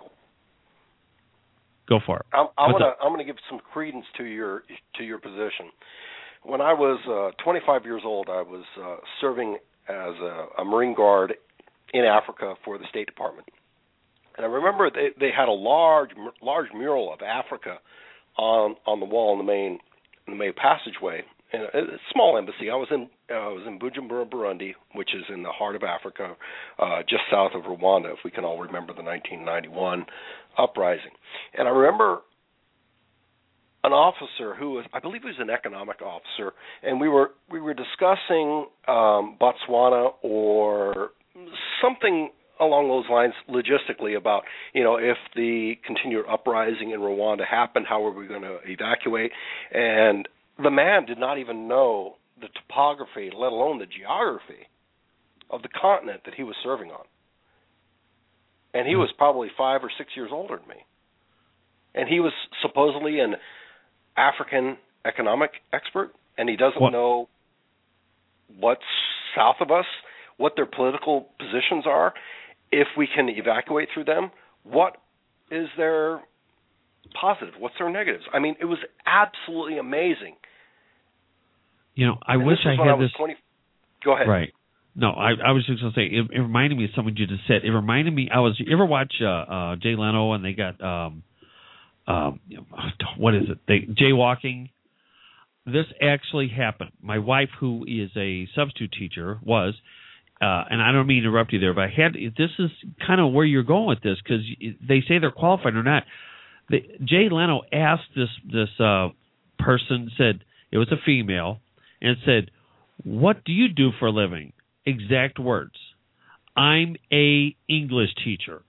Go for it. I'm, I'm gonna I'm gonna give some credence to your to your position. When I was uh, twenty-five years old, I was uh, serving as a, a Marine Guard in Africa for the State Department, and I remember they they had a large large mural of Africa on on the wall in the main in the main passageway. And a, a small embassy. I was in uh, I was in Bujumbura, Burundi, which is in the heart of Africa, uh, just south of Rwanda, if we can all remember the nineteen ninety-one uprising. And I remember an officer who was, I believe he was an economic officer, and we were we were discussing um, Botswana or something along those lines logistically about, you know, if the continued uprising in Rwanda happened, how were we going to evacuate? And the man did not even know the topography, let alone the geography of the continent that he was serving on. And he was probably five or six years older than me. And he was supposedly an African economic expert, and he doesn't what? know what's south of us, what their political positions are, if we can evacuate through them, what is their positive, what's their negatives. I mean, it was absolutely amazing. You know, I and wish I had I this. twenty Go ahead. Right. No, I, I was just going to say, it, it reminded me of something you just said. It reminded me, I was, you ever watch uh, uh, Jay Leno and they got, um, um, what is it, they jaywalking? This actually happened. My wife, who is a substitute teacher, was, uh, and I don't mean to interrupt you there, but I had, this is kind of where you're going with this, because they say they're qualified or not. The, Jay Leno asked this, this uh, person, said, it was a female, and said, "What do you do for a living?" Exact words. "I'm a English teacher."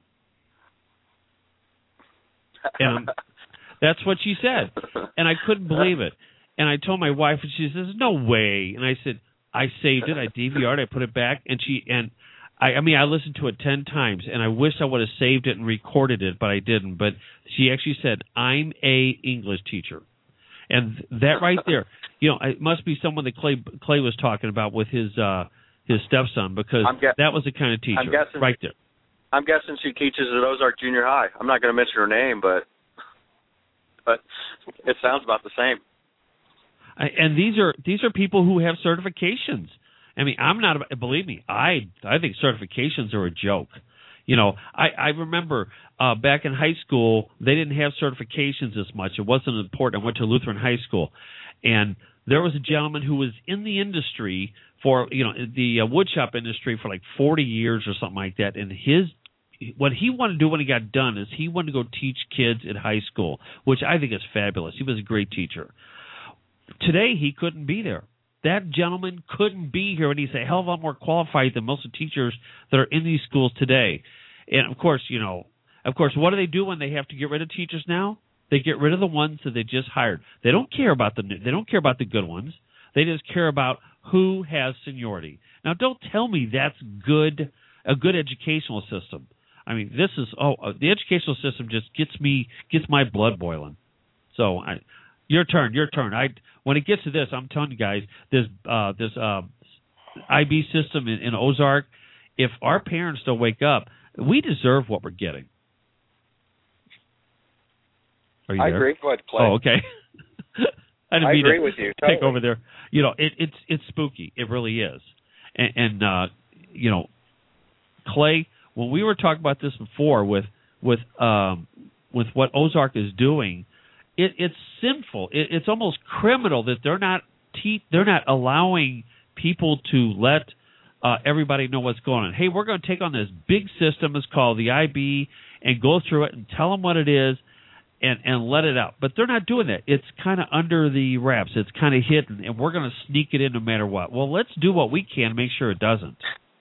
And that's what she said. And I couldn't believe it. And I told my wife, and she says, "No way." And I said, I saved it, I D V R'd, I put it back, and she and I, I mean, I listened to it ten times, and I wish I would have saved it and recorded it, but I didn't. But she actually said, "I'm a English teacher." And that right there, you know, it must be someone that Clay Clay was talking about with his uh, his stepson, because guess, that was the kind of teacher I'm guessing, right there. I'm guessing she teaches at Ozark Junior High. I'm not going to mention her name, but but it sounds about the same. I, and these are these are people who have certifications. I mean, I'm not. Believe me, I I think certifications are a joke. You know, I, I remember uh, back in high school, they didn't have certifications as much. It wasn't important. I went to Lutheran high school, and there was a gentleman who was in the industry for, you know, the uh, woodshop industry for like forty years or something like that. And his what he wanted to do when he got done is he wanted to go teach kids at high school, which I think is fabulous. He was a great teacher. Today, he couldn't be there. That gentleman couldn't be here, and he's a hell of a lot more qualified than most of the teachers that are in these schools today. And, of course, you know, of course, what do they do when they have to get rid of teachers now? They get rid of the ones that they just hired. They don't care about the they don't care about the good ones. They just care about who has seniority. Now, don't tell me that's good a good educational system. I mean, this is oh, the educational system just gets me gets my blood boiling. So, I, your turn, your turn. I when it gets to this, I'm telling you guys, this uh, this uh, I B system in, in Ozark. If our parents don't wake up, we deserve what we're getting. Are you I there? agree. Go ahead, Clay. Oh, okay. I, didn't I mean agree to with you. Take Totally. over there. You know, it, it's it's spooky. It really is. And, and uh, you know, Clay, when we were talking about this before with with um, with what Ozark is doing, it, it's sinful. It, it's almost criminal that they're not te- they're not allowing people to let uh, everybody know what's going on. Hey, we're going to take on this big system. It's called the I B, and go through it and tell them what it is. And, and let it out. But they're not doing that. It's kind of under the wraps. It's kind of hidden, and we're going to sneak it in no matter what. Well, let's do what we can to make sure it doesn't.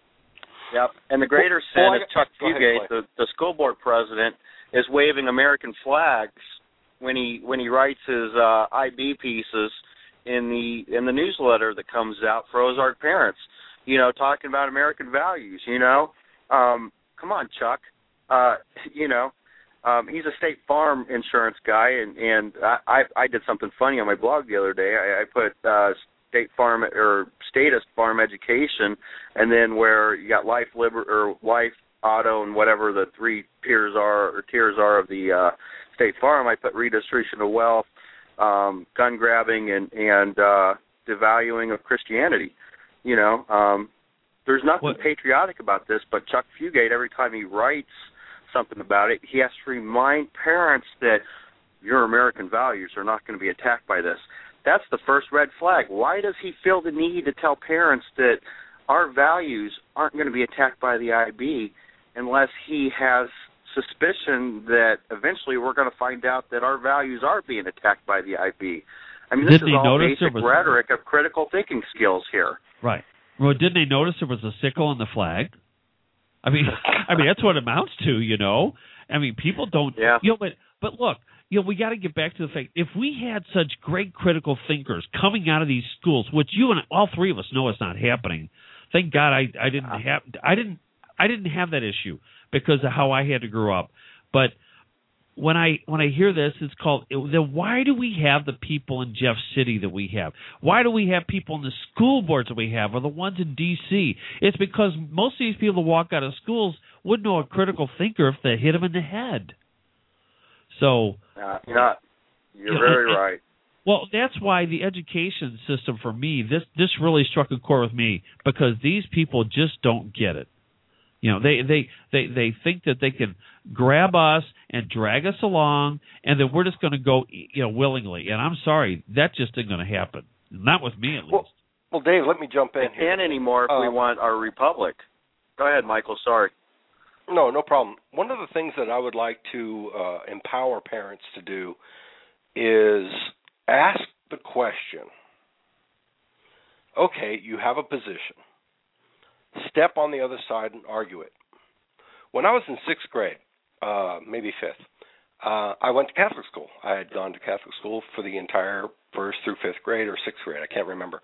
Yep. And the greater sin well, is Chuck Fugate, the, the school board president, is waving American flags when he when he writes his uh, I B pieces in the in the newsletter that comes out for Ozark parents. You know, talking about American values. You know, um, come on, Chuck. Uh, you know. Um, he's a State Farm insurance guy, and, and I, I, I did something funny on my blog the other day. I, I put uh, State Farm or Status Farm Education, and then where you got life, liber, or life, auto, and whatever the three tiers are or tiers are of the uh, State Farm. I put redistribution of wealth, um, gun grabbing, and and uh, devaluing of Christianity. You know, um, there's nothing what? patriotic about this, but Chuck Fugate, every time he writes something about it, he has to remind parents that your American values are not going to be attacked by this. That's the first red flag. Why does he feel the need to tell parents that our values aren't going to be attacked by the I B unless he has suspicion that eventually we're going to find out that our values are being attacked by the I B? I mean, this didn't is all basic was... rhetoric of critical thinking skills here. Right. Well, didn't they notice there was a sickle on the flag? I mean, I mean that's what it amounts to, you know. I mean, people don't, yeah. you know. But but look, you know, we got to get back to the fact: if we had such great critical thinkers coming out of these schools, which you and all three of us know is not happening. Thank God I I didn't have I didn't I didn't have that issue because of how I had to grow up. But when I when I hear this, it's called. Then why do we have the people in Jeff City that we have? Why do we have people in the school boards that we have, or the ones in D C? It's because most of these people that walk out of schools wouldn't know a critical thinker if they hit them in the head. So, uh, yeah, you're you know, very and, right. Well, that's why the education system for me, this this really struck a chord with me because these people just don't get it. You know, they, they, they, they think that they can grab us and drag us along, and then we're just going to go, you know, willingly. And I'm sorry, that just isn't going to happen. Not with me, at least. Well, well Dave, let me jump in we here. can't anymore if uh, we want our republic. Go ahead, Michael. Sorry. No, no problem. One of the things that I would like to uh, empower parents to do is ask the question, okay, you have a position. Step on the other side and argue it. When I was in sixth grade, uh, maybe fifth, uh, I went to Catholic school. I had gone to Catholic school for the entire first through fifth grade or sixth grade. I can't remember.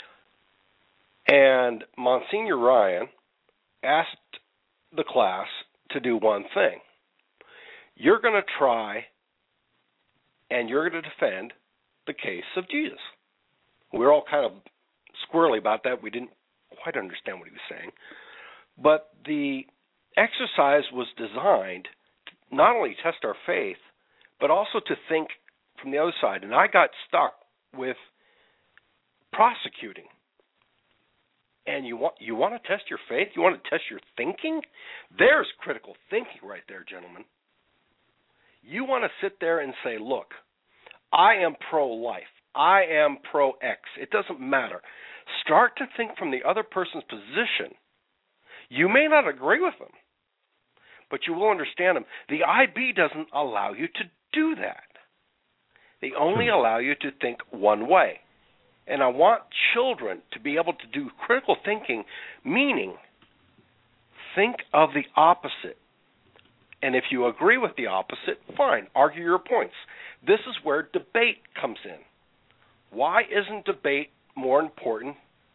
And Monsignor Ryan asked the class to do one thing. You're going to try and you're going to defend the case of Jesus. We were all kind of squirrely about that. We didn't quite understand what he was saying. But the exercise was designed to not only test our faith, but also to think from the other side. And I got stuck with prosecuting. And you want you want to test your faith? You want to test your thinking? There's critical thinking right there, gentlemen. You want to sit there and say, look, I am pro-life. I am pro-X. It doesn't matter. Start to think from the other person's position. You may not agree with them, but you will understand them. The I B doesn't allow you to do that. They only allow you to think one way. And I want children to be able to do critical thinking, meaning think of the opposite. And if you agree with the opposite, fine, argue your points. This is where debate comes in. Why isn't debate more important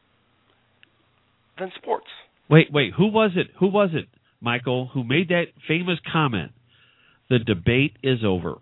than sports? Wait, wait, who was it? Who was it, Michael, who made that famous comment? The debate is over.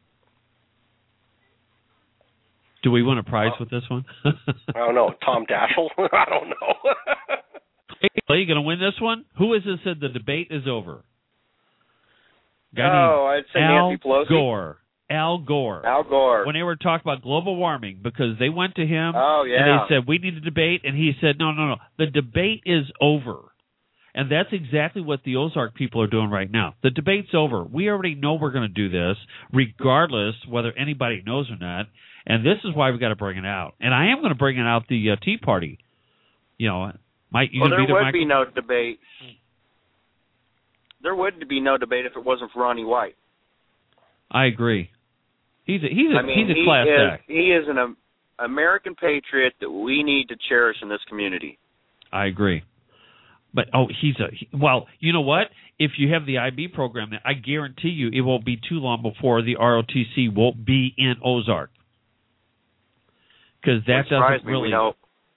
Do we win a prize uh, with this one? I don't know. Tom Daschle? I don't know. Are you going to win this one? Who is it said the debate is over? Guy oh, I'd say Al Nancy Pelosi. Gore. Al Gore. Al Gore. When they were talking about global warming, because they went to him oh, yeah. and they said, we need a debate, and he said, no, no, no, the debate is over. And that's exactly what the Ozark people are doing right now. The debate's over. We already know we're going to do this, regardless whether anybody knows or not. And this is why we got to bring it out. And I am going to bring it out the uh, Tea Party. You know, might you well, gonna there be there, would Michael? be no debate. There would be no debate if it wasn't for Ronnie White. I agree. He's a he's a I mean, he's a he class is, act. He is an um, American patriot that we need to cherish in this community. I agree. But oh, he's a he, well. You know what? If you have the I B program, I guarantee you it won't be too long before the R O T C won't be in Ozark, because that doesn't really. Me, know,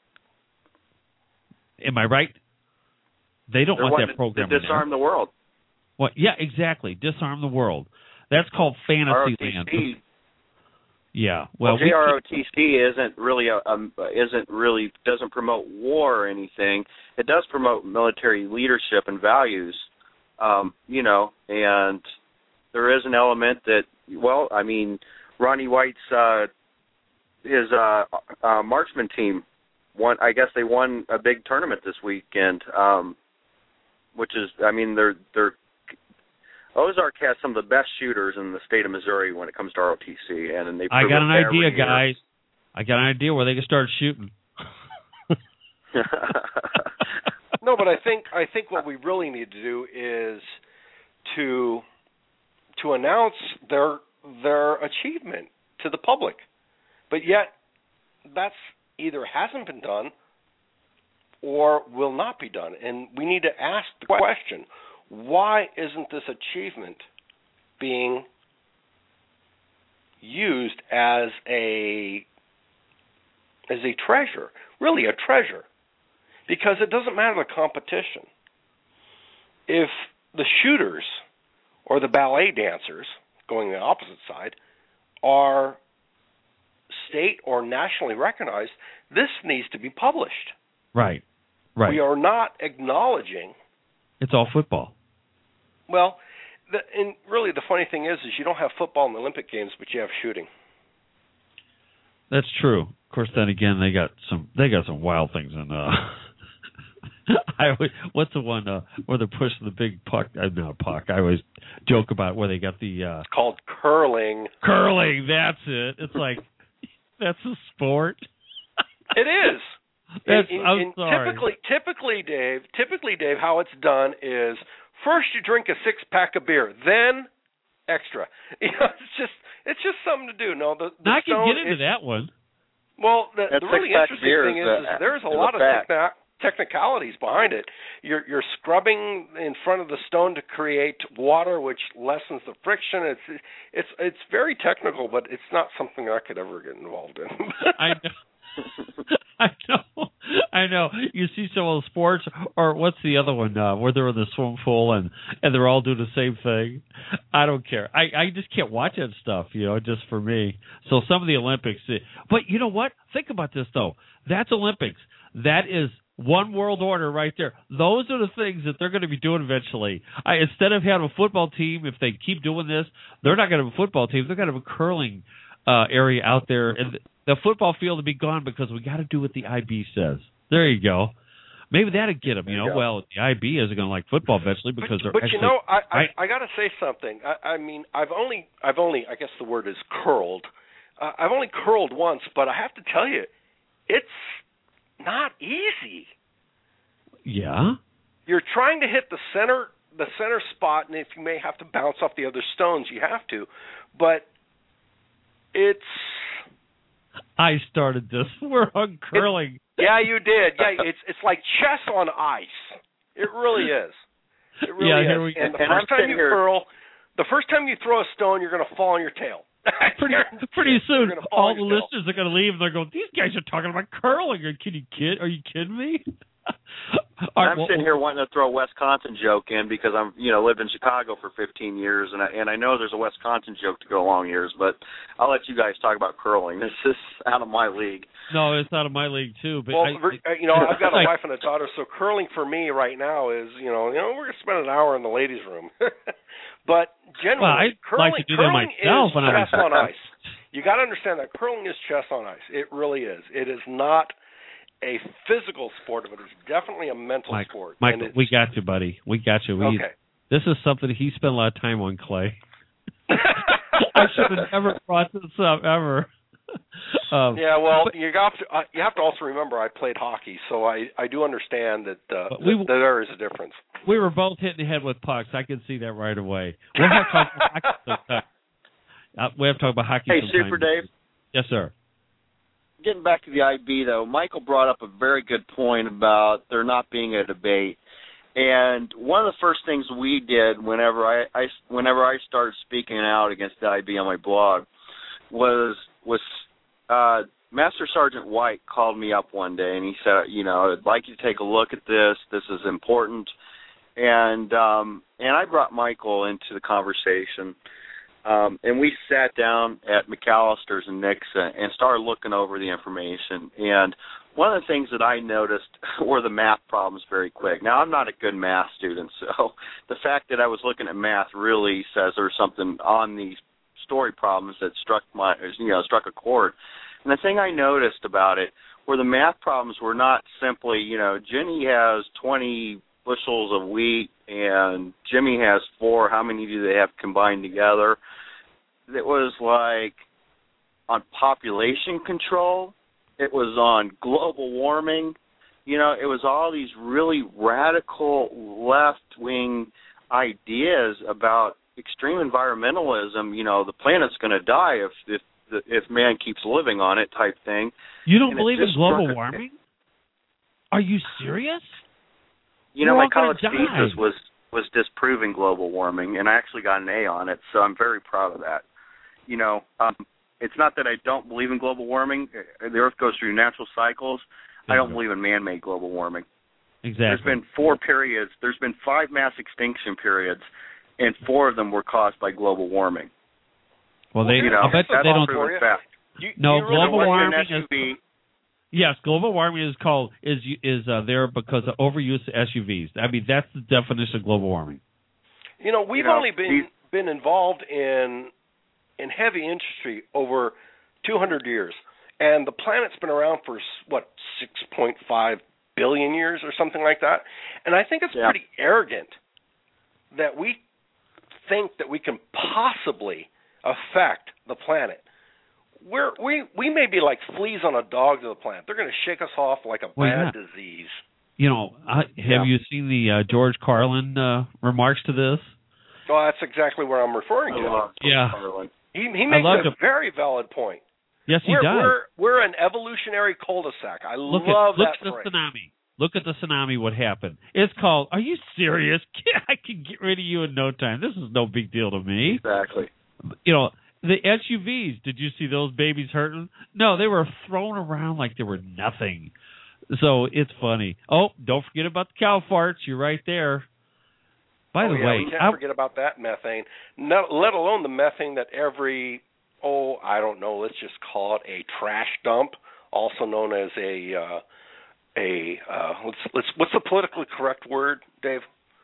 am I right? They don't want that program to disarm in the world. What? Yeah, exactly. Disarm the world. That's called Fantasyland. Yeah. Well, well J R O T C we isn't really a um, isn't really doesn't promote war or anything. It does promote military leadership and values, um, you know. And there is an element that, well, I mean, Ronnie White's uh, his uh, uh, marksman team won. I guess they won a big tournament this weekend, um, which is, I mean, they're they're. Ozark has some of the best shooters in the state of Missouri when it comes to R O T C, and they. I got an idea, year. guys. I got an idea where they can start shooting. No, but I think I think what we really need to do is to to announce their their achievement to the public, but yet that's either hasn't been done or will not be done, and we need to ask the question. Why isn't this achievement being used as a as a treasure, really a treasure? Because it doesn't matter the competition. If the shooters or the ballet dancers, going the opposite side, are state or nationally recognized, this needs to be published. Right, right. We are not acknowledging. It's all football. Well, the, and really the funny thing is, is you don't have football in the Olympic Games, but you have shooting. That's true. Of course, then again, they got some they got some wild things in. Uh, I always, what's the one uh, where they're pushing the big puck? Uh, not puck. I always joke about where they got the. Uh, it's called curling. Curling. That's it. It's like that's a sport. It is. That's, and, and, I'm and sorry. Typically, typically, Dave. Typically, Dave. How it's done is first you drink a six pack of beer, then extra. You know, it's just it's just something to do. No, the, the I can stone, get into that one. Well, the, the really interesting thing is, is, a, is there's a is lot a of techni- technicalities behind it. You're you're scrubbing in front of the stone to create water, which lessens the friction. It's it's it's very technical, but it's not something I could ever get involved in. I know. I know, I know. You see some of the sports, or what's the other one uh, where they're in the swimming pool and, and they're all doing the same thing. I don't care. I, I just can't watch that stuff, you know, just for me. So some of the Olympics, but you know what? Think about this though. That's Olympics. That is one world order right there. Those are the things that they're going to be doing eventually. I, instead of having a football team, if they keep doing this, they're not going to have a football team. They're going to have a curling uh, area out there, and the football field will be gone because we got to do what the I B says. There you go. Maybe that'll get them. You know, you well, the I B isn't going to like football eventually because but, they're. But actually, you know, I I, right? I got to say something. I, I mean, I've only I've only I guess the word is curled. Uh, I've only curled once, but I have to tell you, it's not easy. Yeah. You're trying to hit the center the center spot, and if you may have to bounce off the other stones, you have to. But it's. I started this. We're on curling. It, yeah, you did. Yeah, it's it's like chess on ice. It really is. It really yeah, is. Here we and go. the and first I'm time you here. curl, the first time you throw a stone, you're going to fall on your tail. pretty, pretty soon, all the tail. listeners are going to leave, and they're going, "These guys are talking about curling. Are you kid? Are you kidding me?" All right, I'm well, sitting here wanting to throw a Wisconsin joke in because I'm, you know, lived in Chicago for fifteen years, and I, and I know there's a Wisconsin joke to go along years, but I'll let you guys talk about curling. This is out of my league. No, it's out of my league too. But well, I, you know, I've got a I, wife and a daughter, so curling for me right now is, you know, you know, we're gonna spend an hour in the ladies' room. But generally, well, I'd curling, like to do that curling myself is when chess I'm on ice. You got to understand that curling is chess on ice. It really is. It is not a physical sport, but it's definitely a mental Mike, sport. Michael, we got you, buddy. We got you. We, okay. This is something he spent a lot of time on, Clay. I should have never brought this up ever. um, yeah, well, but, you have to uh, you have to also remember I played hockey, so I, I do understand that, uh, we, that, that there is a difference. We were both hitting the head with pucks. I can see that right away. We'll have to talk about hockey sometime. Uh, we have to talk about hockey Hey, sometime. Super Dave. Yes, sir. Getting back to the I B, though, Michael brought up a very good point about there not being a debate. And one of the first things we did whenever I, I whenever I started speaking out against the I B on my blog was was uh, Master Sergeant White called me up one day and he said, you know, I'd like you to take a look at this. This is important. And um, and I brought Michael into the conversation. Um, and we sat down at McAllister's and Nixon and started looking over the information. And one of the things that I noticed were the math problems very quick. Now, I'm not a good math student, so the fact that I was looking at math really says there's something on these story problems that struck my, you know, struck a chord. And the thing I noticed about it were the math problems were not simply, you know, Jenny has twenty bushels of wheat and Jimmy has four. How many do they have combined together? It was like on population control. It was on global warming. You know, it was all these really radical left-wing ideas about extreme environmentalism. You know, the planet's going to die if if if man keeps living on it, type thing. You don't and believe in global warming? Are you serious? You know, We're my college die. thesis was was disproving global warming, and I actually got an A on it, so I'm very proud of that. You know, um, it's not that I don't believe in global warming. The Earth goes through natural cycles. Mm-hmm. I don't believe in man-made global warming. Exactly. There's been four periods. There's been five mass extinction periods, and four of them were caused by global warming. Well, they, you know, I bet that's they don't. proven fact. You, no, you really global warming S U V, is. Yes, global warming is called is is uh, there because of overuse of S U Vs. I mean, that's the definition of global warming. You know, we've you know, only been these, been involved in in heavy industry over two hundred years, and the planet's been around for what six point five billion years or something like that. And I think it's yeah. pretty arrogant that we think that we can possibly affect the planet. We're, we we may be like fleas on a dog to the planet. They're going to shake us off like a well, bad yeah. disease. You know, I, have yeah. you seen the uh, George Carlin uh, remarks to this? Well, that's exactly what I'm referring to. uh, Yeah, Carlin. he he makes a to... very valid point. Yes, he we're, does. We're we're an evolutionary cul-de-sac. I look love at, look that at phrase. the tsunami. Look at the tsunami. What happened? It's called. Are you serious? I can get rid of you in no time. This is no big deal to me. Exactly. You know. The S U Vs, did you see those babies hurting? No, they were thrown around like they were nothing. So it's funny. Oh, don't forget about the cow farts. You're right there. By oh, the yeah, way, we can't I, forget about that methane. No, let alone the methane that every oh, I don't know. Let's just call it a trash dump, also known as a uh, a uh, let's let's what's the politically correct word, Dave?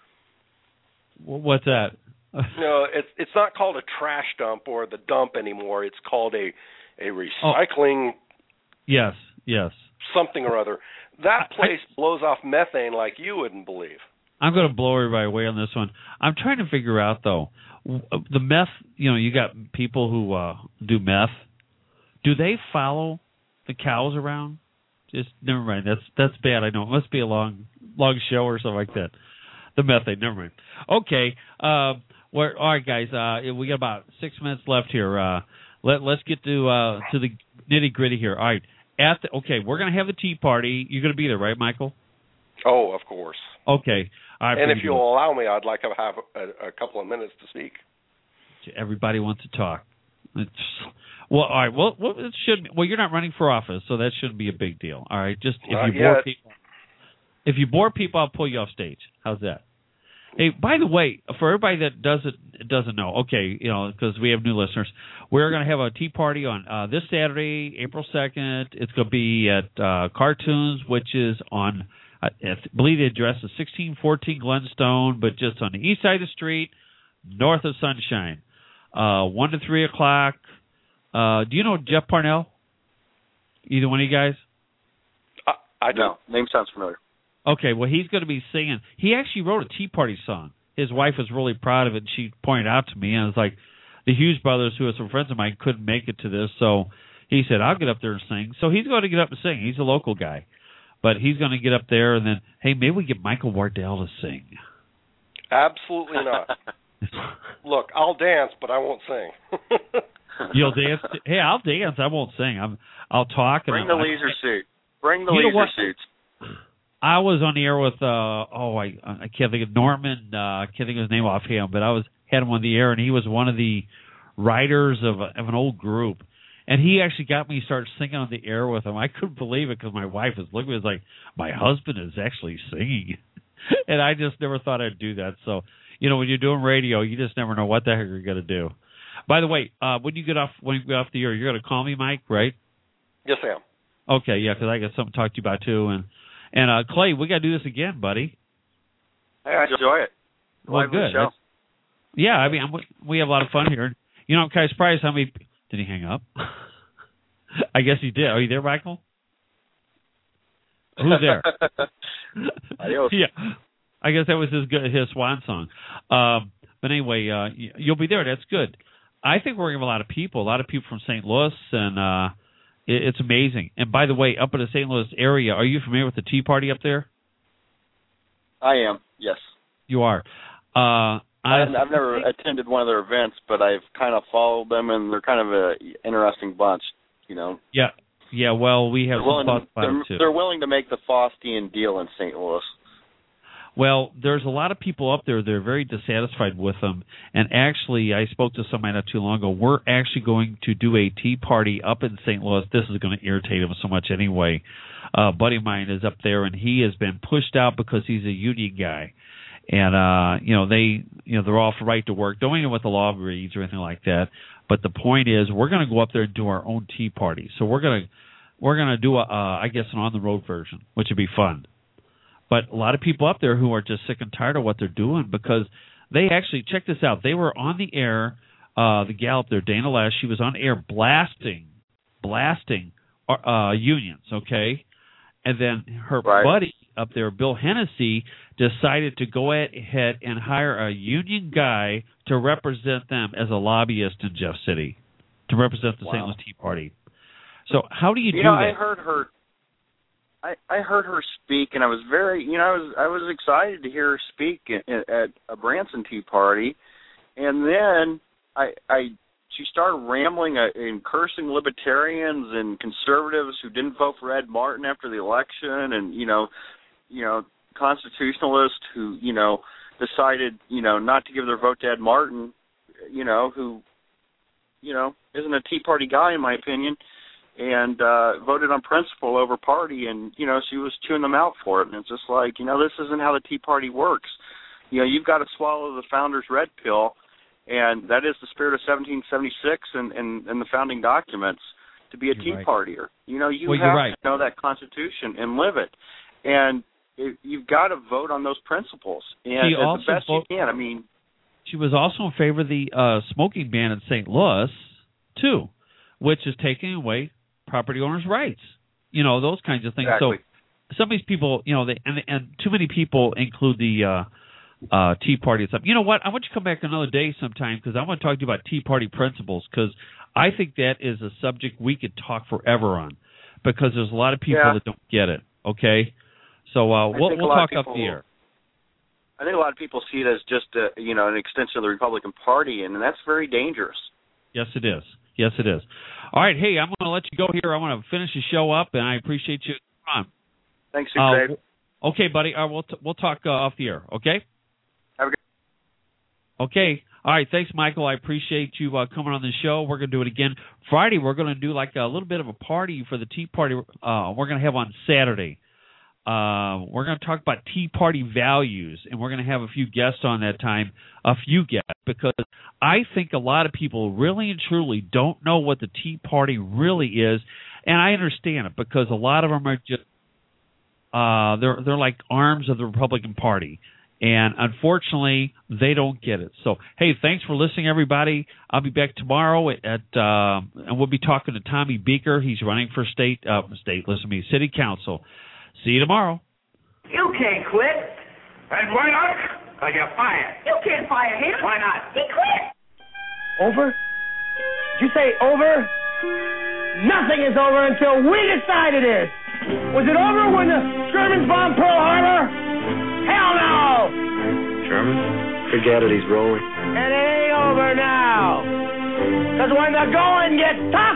What's that? No, it's it's not called a trash dump or the dump anymore. It's called a a recycling. Oh. Yes, yes. Something or other. That place I, blows off methane like you wouldn't believe. I'm going to blow everybody away on this one. I'm trying to figure out though, the meth. You know, you got people who uh, do meth. Do they follow the cows around? Just never mind. That's that's bad. I know it must be a long long show or something like that. The methane. Never mind. Okay. Uh, We're, all right, guys. Uh, we got about six minutes left here. Uh, let, let's get to uh, to the nitty gritty here. All right. At the, okay, we're going to have the tea party. You're going to be there, right, Michael? Oh, of course. Okay. All right, and if you'll allow me, I'd like to have a, a couple of minutes to speak. Everybody wants to talk. It's, well, all right. Well, well, it should. Well, you're not running for office, so that shouldn't be a big deal. All right. Just if not you bore yet. people, if you bore people, I'll pull you off stage. How's that? Hey, by the way, for everybody that doesn't doesn't know, okay, you know, because we have new listeners, we're going to have a tea party on uh, this Saturday, April second. It's going to be at uh, Cartoons, which is on, uh, I believe the address is sixteen fourteen Glenstone, but just on the east side of the street, north of Sunshine. Uh, one to three o'clock. Uh, do you know Jeff Parnell? Either one of you guys? Uh, I do. No, name sounds familiar. Okay, well, he's going to be singing. He actually wrote a Tea Party song. His wife was really proud of it, and she pointed out to me, and I was like, the Hughes brothers, who are some friends of mine, couldn't make it to this, so he said, I'll get up there and sing. So he's going to get up and sing. He's a local guy. But he's going to get up there, and then, hey, maybe we get Michael Wardell to sing. Absolutely not. Look, I'll dance, but I won't sing. You'll dance? Hey, I'll dance. I won't sing. I'm, I'll talk. Bring and the I, leisure suit. Bring the you know leisure what? suits. I was on the air with, uh, oh, I I can't think of Norman. Uh, I can't think of his name offhand, but I was had him on the air, and he was one of the writers of, a, of an old group. And he actually got me to start singing on the air with him. I couldn't believe it because my wife was looking at me, was like, my husband is actually singing. And I just never thought I'd do that. So, you know, when you're doing radio, you just never know what the heck you're going to do. By the way, uh, when you get off when you get off the air, you're going to call me, Mike, right? Yes, I am. Okay, yeah, because I got something to talk to you about, too. And, and uh, Clay, we got to do this again, buddy. Hey, I enjoy it. Well, Lively good. show. Yeah, I mean, we have a lot of fun here. You know, I'm kind of surprised how many... Did he hang up? I guess he did. Are you there, Michael? Who's there? Adios. Yeah, I guess that was his his swan song. Um, but anyway, uh, you'll be there. That's good. I think we're going to have a lot of people, a lot of people from Saint Louis, and uh, it, it's amazing. And by the way, up in the Saint Louis area, are you familiar with the Tea Party up there? I am, yes. You are. Uh, I've, I've never attended one of their events, but I've kind of followed them, and they're kind of a interesting bunch, you know. Yeah, yeah. Well, we have they're some willing, thoughts to, about they're, it too. they're willing to make the Faustian deal in Saint Louis. Well, there's a lot of people up there that are very dissatisfied with them. And actually, I spoke to somebody not too long ago. We're actually going to do a tea party up in Saint Louis. This is going to irritate him so much anyway. Uh, a buddy of mine is up there, and he has been pushed out because he's a union guy. And, uh, you know, they, you know, they're all for right to work. Don't even know what the law reads or anything like that. But the point is, we're going to go up there and do our own tea party. So we're going to, we're going to do a, uh, I guess, an on-the-road version, which would be fun. But a lot of people up there who are just sick and tired of what they're doing because they actually, check this out, they were on the air, uh, the gal up there, Dana Lash, she was on air blasting, blasting uh, unions, okay? And then her right. buddy up there, Bill Hennessy, decided to go ahead and hire a union guy to represent them as a lobbyist in Jeff City, to represent the wow. Saint Louis Tea Party. So how do you, you do know, that? I heard her. I, I heard her speak, and I was very, you know, I was I was excited to hear her speak at, at a Branson Tea Party, and then I, I she started rambling uh, and cursing libertarians and conservatives who didn't vote for Ed Martin after the election, and you know, you know, constitutionalists who you know decided you know not to give their vote to Ed Martin, you know, who, you know, isn't a Tea Party guy in my opinion. And uh, voted on principle over party, and, you know, she was chewing them out for it. And it's just like, you know, this isn't how the Tea Party works. You know, you've got to swallow the founder's red pill, and that is the spirit of seventeen seventy-six and, and, and the founding documents to be a you're Tea right. Partier. You know, you well, have right. to know that Constitution and live it. And it, you've got to vote on those principles. And as the best vote, you can. I mean, she was also in favor of the uh, smoking ban in Saint Louis, too, which is taking away property owners' rights, you know, those kinds of things. Exactly. So some of these people, you know, they, and and too many people include the uh, uh, Tea Party and stuff. You know what? I want you to come back another day sometime because I want to talk to you about Tea Party principles because I think that is a subject we could talk forever on because there's a lot of people yeah. that don't get it. Okay, so uh, we'll we'll talk up the air. I think a lot of people see it as just a, you know an extension of the Republican Party, and that's very dangerous. Yes, it is. Yes, it is. All right, hey, I'm going to let you go here. I want to finish the show up, and I appreciate you. Come on. Thanks, Super Dave. Uh, okay, buddy. Uh, we'll t- we'll talk uh, off the air. Okay. Have a good. Okay. All right. Thanks, Michael. I appreciate you uh, coming on the show. We're going to do it again Friday. We're going to do like a little bit of a party for the Tea Party. Uh, we're going to have on Saturday. Uh, we're going to talk about Tea Party values, and we're going to have a few guests on that time, a few guests, because I think a lot of people really and truly don't know what the Tea Party really is, and I understand it because a lot of them are just uh, they're they're like arms of the Republican Party, and unfortunately they don't get it. So hey, thanks for listening, everybody. I'll be back tomorrow at, at uh, and we'll be talking to Tommy Beaker. He's running for state uh, state. Listen to me, City Council. See you tomorrow. You can't quit. And why not? Because you're fired. You can't fire him. Why not? He quit. Over? Did you say over? Nothing is over until we decide it is. Was it over when the Germans bombed Pearl Harbor? Hell no! Sherman? Forget it, he's rolling. And it ain't over now. Because when the going gets tough,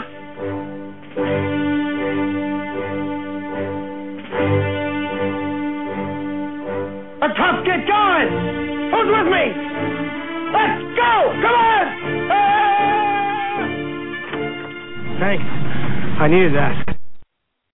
the tough get going. Who's with me? Let's go! Come on! Ah! Thanks. I needed that.